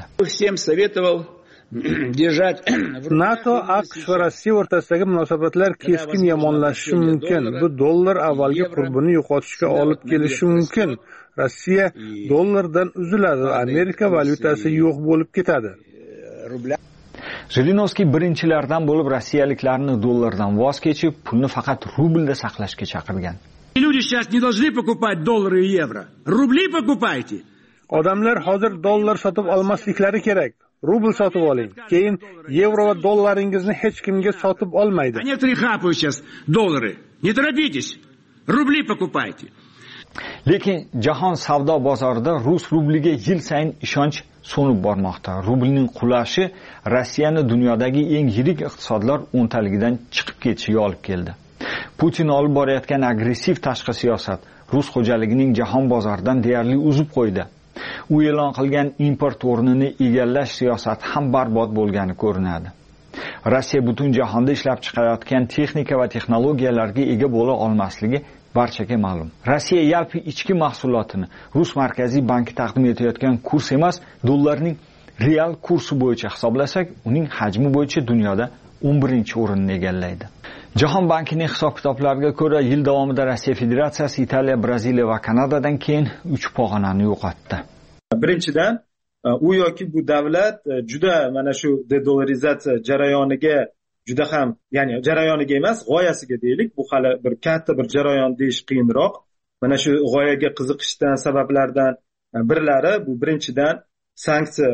NATO, AQSh va Rossiya o'rtasidagi munosabatlar keskin yomonlashishi mumkin. Bu dollar avvalgi qurbini yo'qotishga olib kelishi mumkin. Rossiya dollardan uziladi, Amerika valyutasi yo'q bo'lib ketadi. Zhirinovskiy birinchilardan bo'lib rossiyaliklarni dollardan voz kechib, pulni faqat rublda saqlashga chaqirgan. Люди сейчас не должны покупать доллары и евро. Рубли покупайте. Odamlar hozir dollar sotib olmasliklari kerak. Rubl sotib oling. Keyin yevro va dollaringizni hech kimga sotib olmaydi. Некоторые хапают сейчас доллары. Не торопитесь. Рубли покупайте. Lekin jahon savdo bozorida rus rubliga yil sayin ishonch so'nib bormoqda. Rublning qulashi Rossiyani dunyodagi eng yirik iqtisodlar o'ntaligidan chiqib ketishiga olib keldi. Putin olib borayotgan agressiv tashqi siyosat rus xo'jaligining jahon bozoridan deyarli uzib qo'ydi. U e'lon qilgan import o'rnini egallash siyosati ham barbod bo'lgani ko'rinadi. Rossiya butun jahonda ishlab chiqarayotgan texnika va texnologiyalarga ega bo'la olmasligi barchaga ma'lum. Rossiya yalpi ichki mahsulotini Rus markaziy banki taqdim etayotgan kurs emas, dollarning real kursi bo'yicha hisoblasak, uning hajmi bo'yicha dunyoda 11-o'rinni egallaydi. Jahon bankining hisob-kitoblariga ko'ra, yil davomida Rossiya Federatsiyasi Italiya, Braziliya va Kanadadan keyin 3 pog'onani yo'qotdi. Birinchidan, u yoki bu davlat juda mana shu dedollarizatsiya jarayoniga juda ham, ya'ni jarayoniga emas, g'oyasiga deylik, bu hali bir katta bir jarayon deyish qiyinroq. Mana shu g'oyaga qiziqishdan sabablardan birlari bu birinchidan sanksiya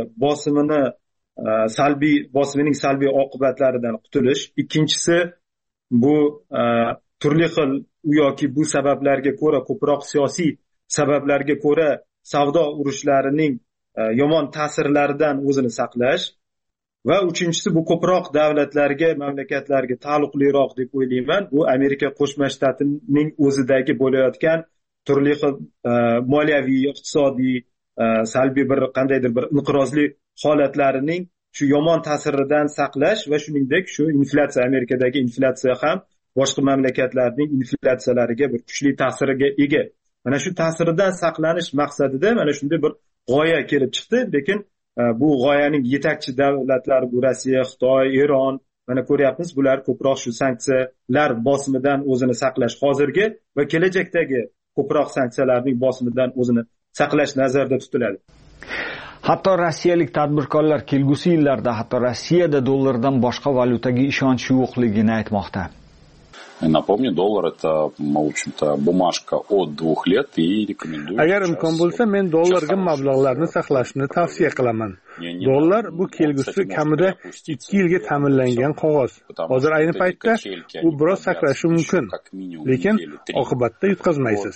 bosimining salbiy oqibatlaridan qutulish. Ikkinchisi bu turli xil u yoki bu sabablarga ko'ra, ko'proq siyosiy sabablarga ko'ra, savdo urushlarining yomon ta'sirlaridan o'zini saqlash. va uchinchisi bu ko'proq davlatlarga, mamlakatlarga taalluqliroq deb o'ylayman. Bu Amerika Qo'shma Shtatining o'zidagi bo'layotgan turli xil moliyaviy, iqtisodiy, salbiy bir qandaydir bir inqirozli holatlarining shu yomon ta'siridan saqlash va shuningdek shu inflyatsiya, Amerikadagi inflyatsiya ham boshqa mamlakatlarning inflyatsiyalariga bir kuchli ta'siriga ega. Mana shu ta'siridan saqlanish maqsadida mana shunday bir g'oya kelib chiqdi, lekin bu g'oyaning yetakchi davlatlari bu Rossiya, Xitoy, Eron, mana ko'ryapmiz, bular ko'proq shu sanksiyalar bosimidan o'zini saqlash hozirgi va kelajakdagi ko'proq sanksiyalarning bosimidan o'zini saqlash nazarda tutiladi. Hatto rossiyalik tadbirkorlar kelgusi yillarda hatto Rossiyada dollardan boshqa valyutaga ishonch yo'qligini aytmoqda. Напомню, доллар это, в общем-то, бумажка от 2 лет и рекомендую. Agar imkon bo'lsa, men dollarga mablag'larni saqlashni tavsiya qilaman. Dollar bu kelgusi kamida 2 yilga ta'minlangan qog'oz. Hozir ayni paytda u biroz sakrashi mumkin, lekin oqibatda yutqazmaysiz.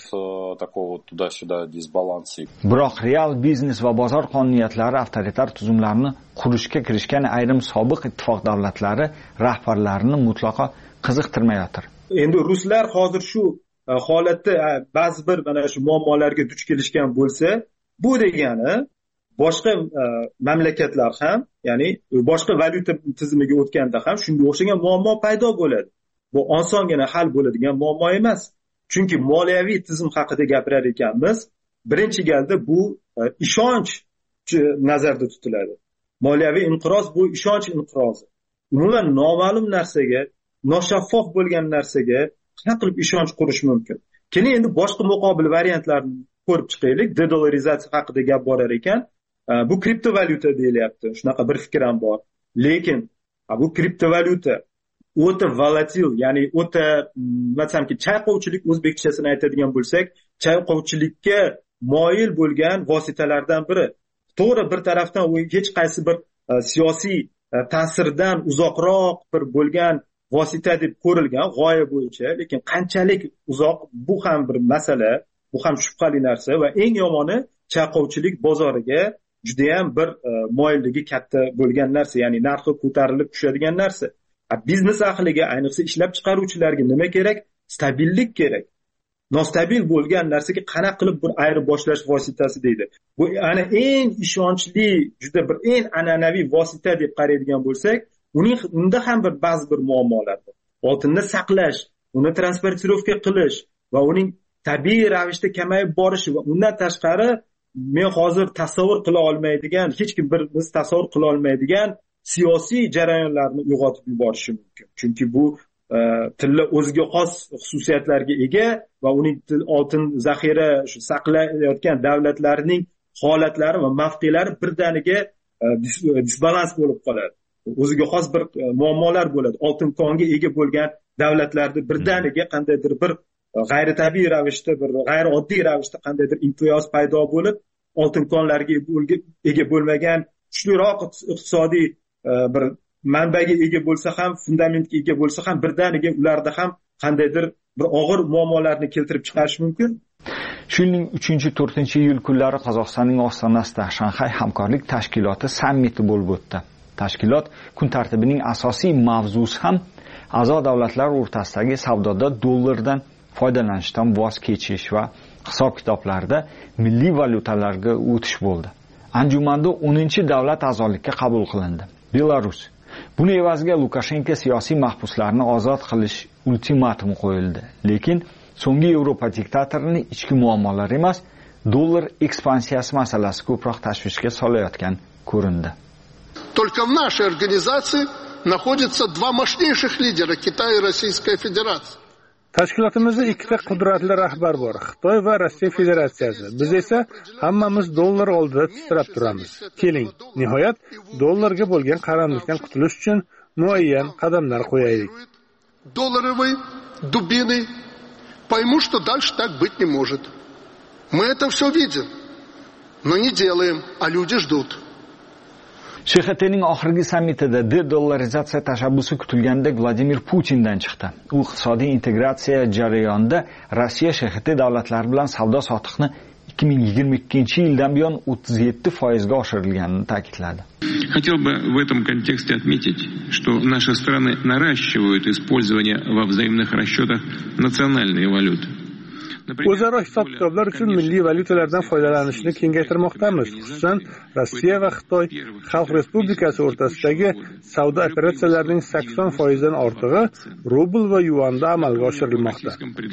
Biroq real biznes va bozor qonuniyatlari avtoritar tuzumlarni qurishga kirishgan ayrim sobiq ittifoq davlatlari rahbarlarini mutlaqo qiziqtirmayotir. Endi ruslar hozir shu holatda ba'zi bir mana shu muammolarga duch kelishgan bo'lsa, bu degani boshqa mamlakatlar ham, ya'ni boshqa valyuta tizimiga o'tganda ham shunga o'xshagan muammo paydo bo'ladi. Bu osongina hal bo'ladigan muammo emas. Chunki moliyaviy tizim haqida gapirar ekanmiz, birinchi galda bu ishonch nazarda tutiladi. Moliyaviy inqiroz bu ishonch inqirozi. Umuman noma'lum narsaga, noshaffof bo'lgan narsaga qanaqa qilib ishonch qurish mumkin? Keling endi boshqa muqobil variantlarni ko'rib chiqaylik. Dedolarizatsiya haqida gap borar ekan, bu kriptovalyuta deyilyapti. Shunaqa bir fikr ham bor. Lekin bu kriptovalyuta o'ta volatil, ya'ni o'ta, masalanki chayqovchilik o'zbekchasini aytadigan bo'lsak, chayqovchilikka moyil bo'lgan vositalardan biri. To'g'ri, bir tarafdan u hech qaysi bir siyosiy ta'sirdan uzoqroq bir bo'lgan vosita deb ko'rilgan g'oya bo'yicha, lekin qanchalik uzoq, bu ham bir masala, bu ham shubhali narsa va eng yomoni chayqovchilik bozoriga juda ham bir moyilligi katta bo'lgan narsa, ya'ni narxi ko'tarilib tushadigan narsa. Biznes ahliga, ayniqsa ishlab chiqaruvchilarga nima kerak? Stabillik kerak. Nostabil bo'lgan narsaga qanaqa qilib bir ayrib boshlash vositasi deydi. Bu ana eng ishonchli, juda bir eng an'anaviy vosita deb qaraydigan bo'lsak, unda ham ba'zi bir muammolar bor. Oltinni saqlash, uni transportirovka qilish va uning tabiiy ravishda kamayib borishi va undan tashqari men hozir tasavvur qila olmaydigan, hech kim biz tasavvur qila olmaydigan siyosiy jarayonlarni uyg'otib yuborishi mumkin. Chunki bu tilla o'ziga xos xususiyatlarga ega va uning oltin zaxira shu saqlayotgan davlatlarning holatlari va mavqelari birdaniga disbalans bo'lib qoladi. O'ziga xos bir muammolar bo'ladi. Oltin konga ega bo'lgan davlatlarda birdaniga qandaydir bir g'ayritabiiy ravishda, bir g'ayrioddiy ravishda qandaydir imtiyoz paydo bo'lib, oltin konlarga ega bo'lmagan kuchliroq iqtisodiy bir manbaga ega bo'lsa ham, fundamentga ega bo'lsa ham birdaniga ularda ham qandaydir bir og'ir muammolarni keltirib chiqarish mumkin. Shuning 3-4-iyul kunlari Qozog'istonning ostonasida Shanxay hamkorlik tashkiloti sammiti bo'lib o'tdi. Tashkilot kun tartibining asosiy mavzusi ham a'zo davlatlar o'rtasidagi savdoda dollardan foydalanishdan voz kechish va hisob-kitoblarda milliy valyutalarga o'tish bo'ldi. Anjumanda 10-davlat a'zolikka qabul qilindi. Belarus. Buni evaziga Lukashenko siyosiy mahbuslarni ozod qilish ultimatumi qo'yildi. Lekin so'nggi Yevropa diktatorining ichki muammolari emas, dollar ekspansiyasi masalasi ko'proq tashvishga solayotgan ko'rindi. Только в нашей организации находятся два мощнейших лидера Китая и Российская Федерация. Tashkilotimizda ikkita qudratli rahbar bor, Xitoy va Rossiya Federatsiyasi. Biz esa hammamiz dollar oldida titrab turamiz. Keling, nihoyat dollarga bo'lgan qaramlikdan qutulish uchun muayyan qadamlar qo'yaylik. Долларовой дубиной пойму, что дальше так быть не может. Мы это все видим, но не делаем, а люди ждут. SHTning oxirgi sammitida de-dollarizatsiya tashabbusi kutilganda Vladimir Putindan chiqdi. U iqtisodiy integratsiya jarayonida Rossiya SHT davlatlari bilan savdo-sotiqni 2022-yildan buyon 37% ga oshirilganini ta'kidladi. Хотел бы в этом контексте отметить, что наши страны наращивают использование во взаимных расчетах национальной валюты. O'zaro hisob-kitoblar uchun milliy valyutalardan foydalanishni kengaytirmoqdamiz. Xususan, Rossiya va Xitoy Xalq Respublikasi o'rtasidagi savdo operatsiyalarining 80% dan ortig'i rubl va yuanda amalga oshirilmoqda.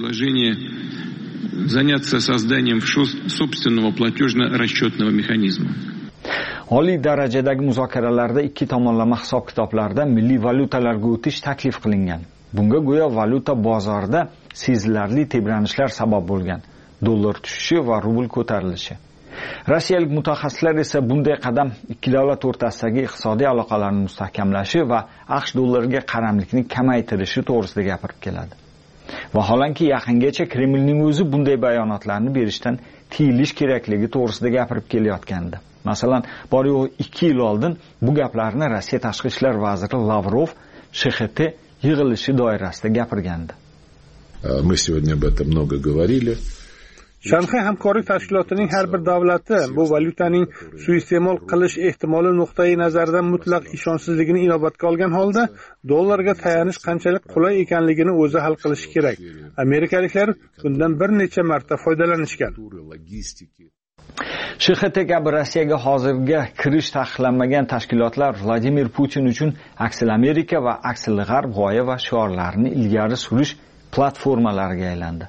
Заняться созданием собственного платежно-расчетного механизма. Oliy darajadagi muzokaralarda ikki tomonlama hisob-kitoblarda milliy valyutalarga o'tish taklif qilingan. Bunga go'yo valyuta bozorida sezilarli tebranishlar sabab bo'lgan. Dollar tushishi va rubl ko'tarilishi. Rossiyalik mutaxassislar esa bunday qadam ikki davlat o'rtasidagi iqtisodiy aloqalarni mustahkamlashi va AQSh dollariga qaramlikni kamaytirishi to'g'risida gapirib keladi. Vaholanki yaqingacha Kremlning o'zi bunday bayonotlarni berishdan tiyilish kerakligi to'g'risida gapirib kelayotgandi. Masalan, bor yo'q 2 yil oldin bu gaplarni Rossiya tashqi ishlar vaziri Lavrov SHT yig'ilishi doirasida gapirgandi. Мы сегодня об этом много говорили. Shanxay hamkorlik tashkilotining har bir davlati bu valyutaning suiiste'mol qilish ehtimoli nuqtai nazaridan mutlaq ishonchsizligini inobatga olgan holda dollarga tayanish qanchalik qulay ekanligini o'zi hal qilishi kerak. Amerikaliklar bundan bir necha marta foydalanishgan. SHT kabi Rossiyaga hozirga kirish taqiqlanmagan tashkilotlar Vladimir Putin uchun aksil Amerika va aksil G'arb g'oya va shiorlarini ilgari surish platformalariga aylandi.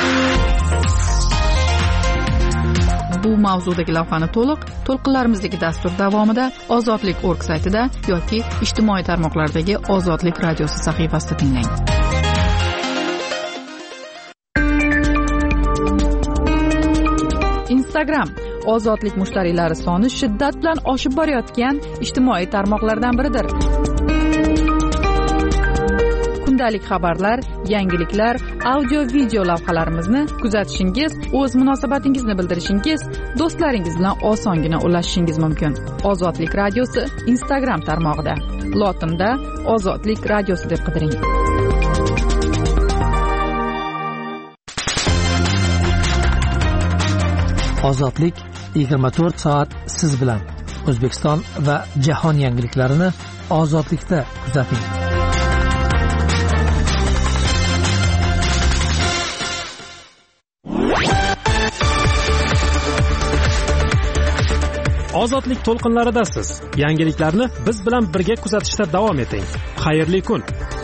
Bu mavzudagi lavhani to'lqinlarimizdagi dastur davomida Ozodlik.org saytida yoki ijtimoiy tarmoqlardagi Ozodlik radiosi sahifasida tinglang. Instagram Ozodlik mushtariylari soni shiddat bilan oshib borayotgan ijtimoiy tarmoqlardan biridir. Kundalik xabarlar, yangiliklar, audio-video lavhalarimizni kuzatishingiz, o'z munosabatingizni bildirishingiz, do'stlaringiz bilan osongina ulashishingiz mumkin. Ozodlik radiosi Instagram tarmog'ida. Lotinda Ozodlik radiosi deb qidiring. Ozodlik 24 soat siz bilan. O'zbekiston va jahon yangiliklarini Ozodlikda kuzating. Ozodlik to'lqinlaridasiz. Yangiliklarni biz bilan birga kuzatishda davom eting. Xayrli kun.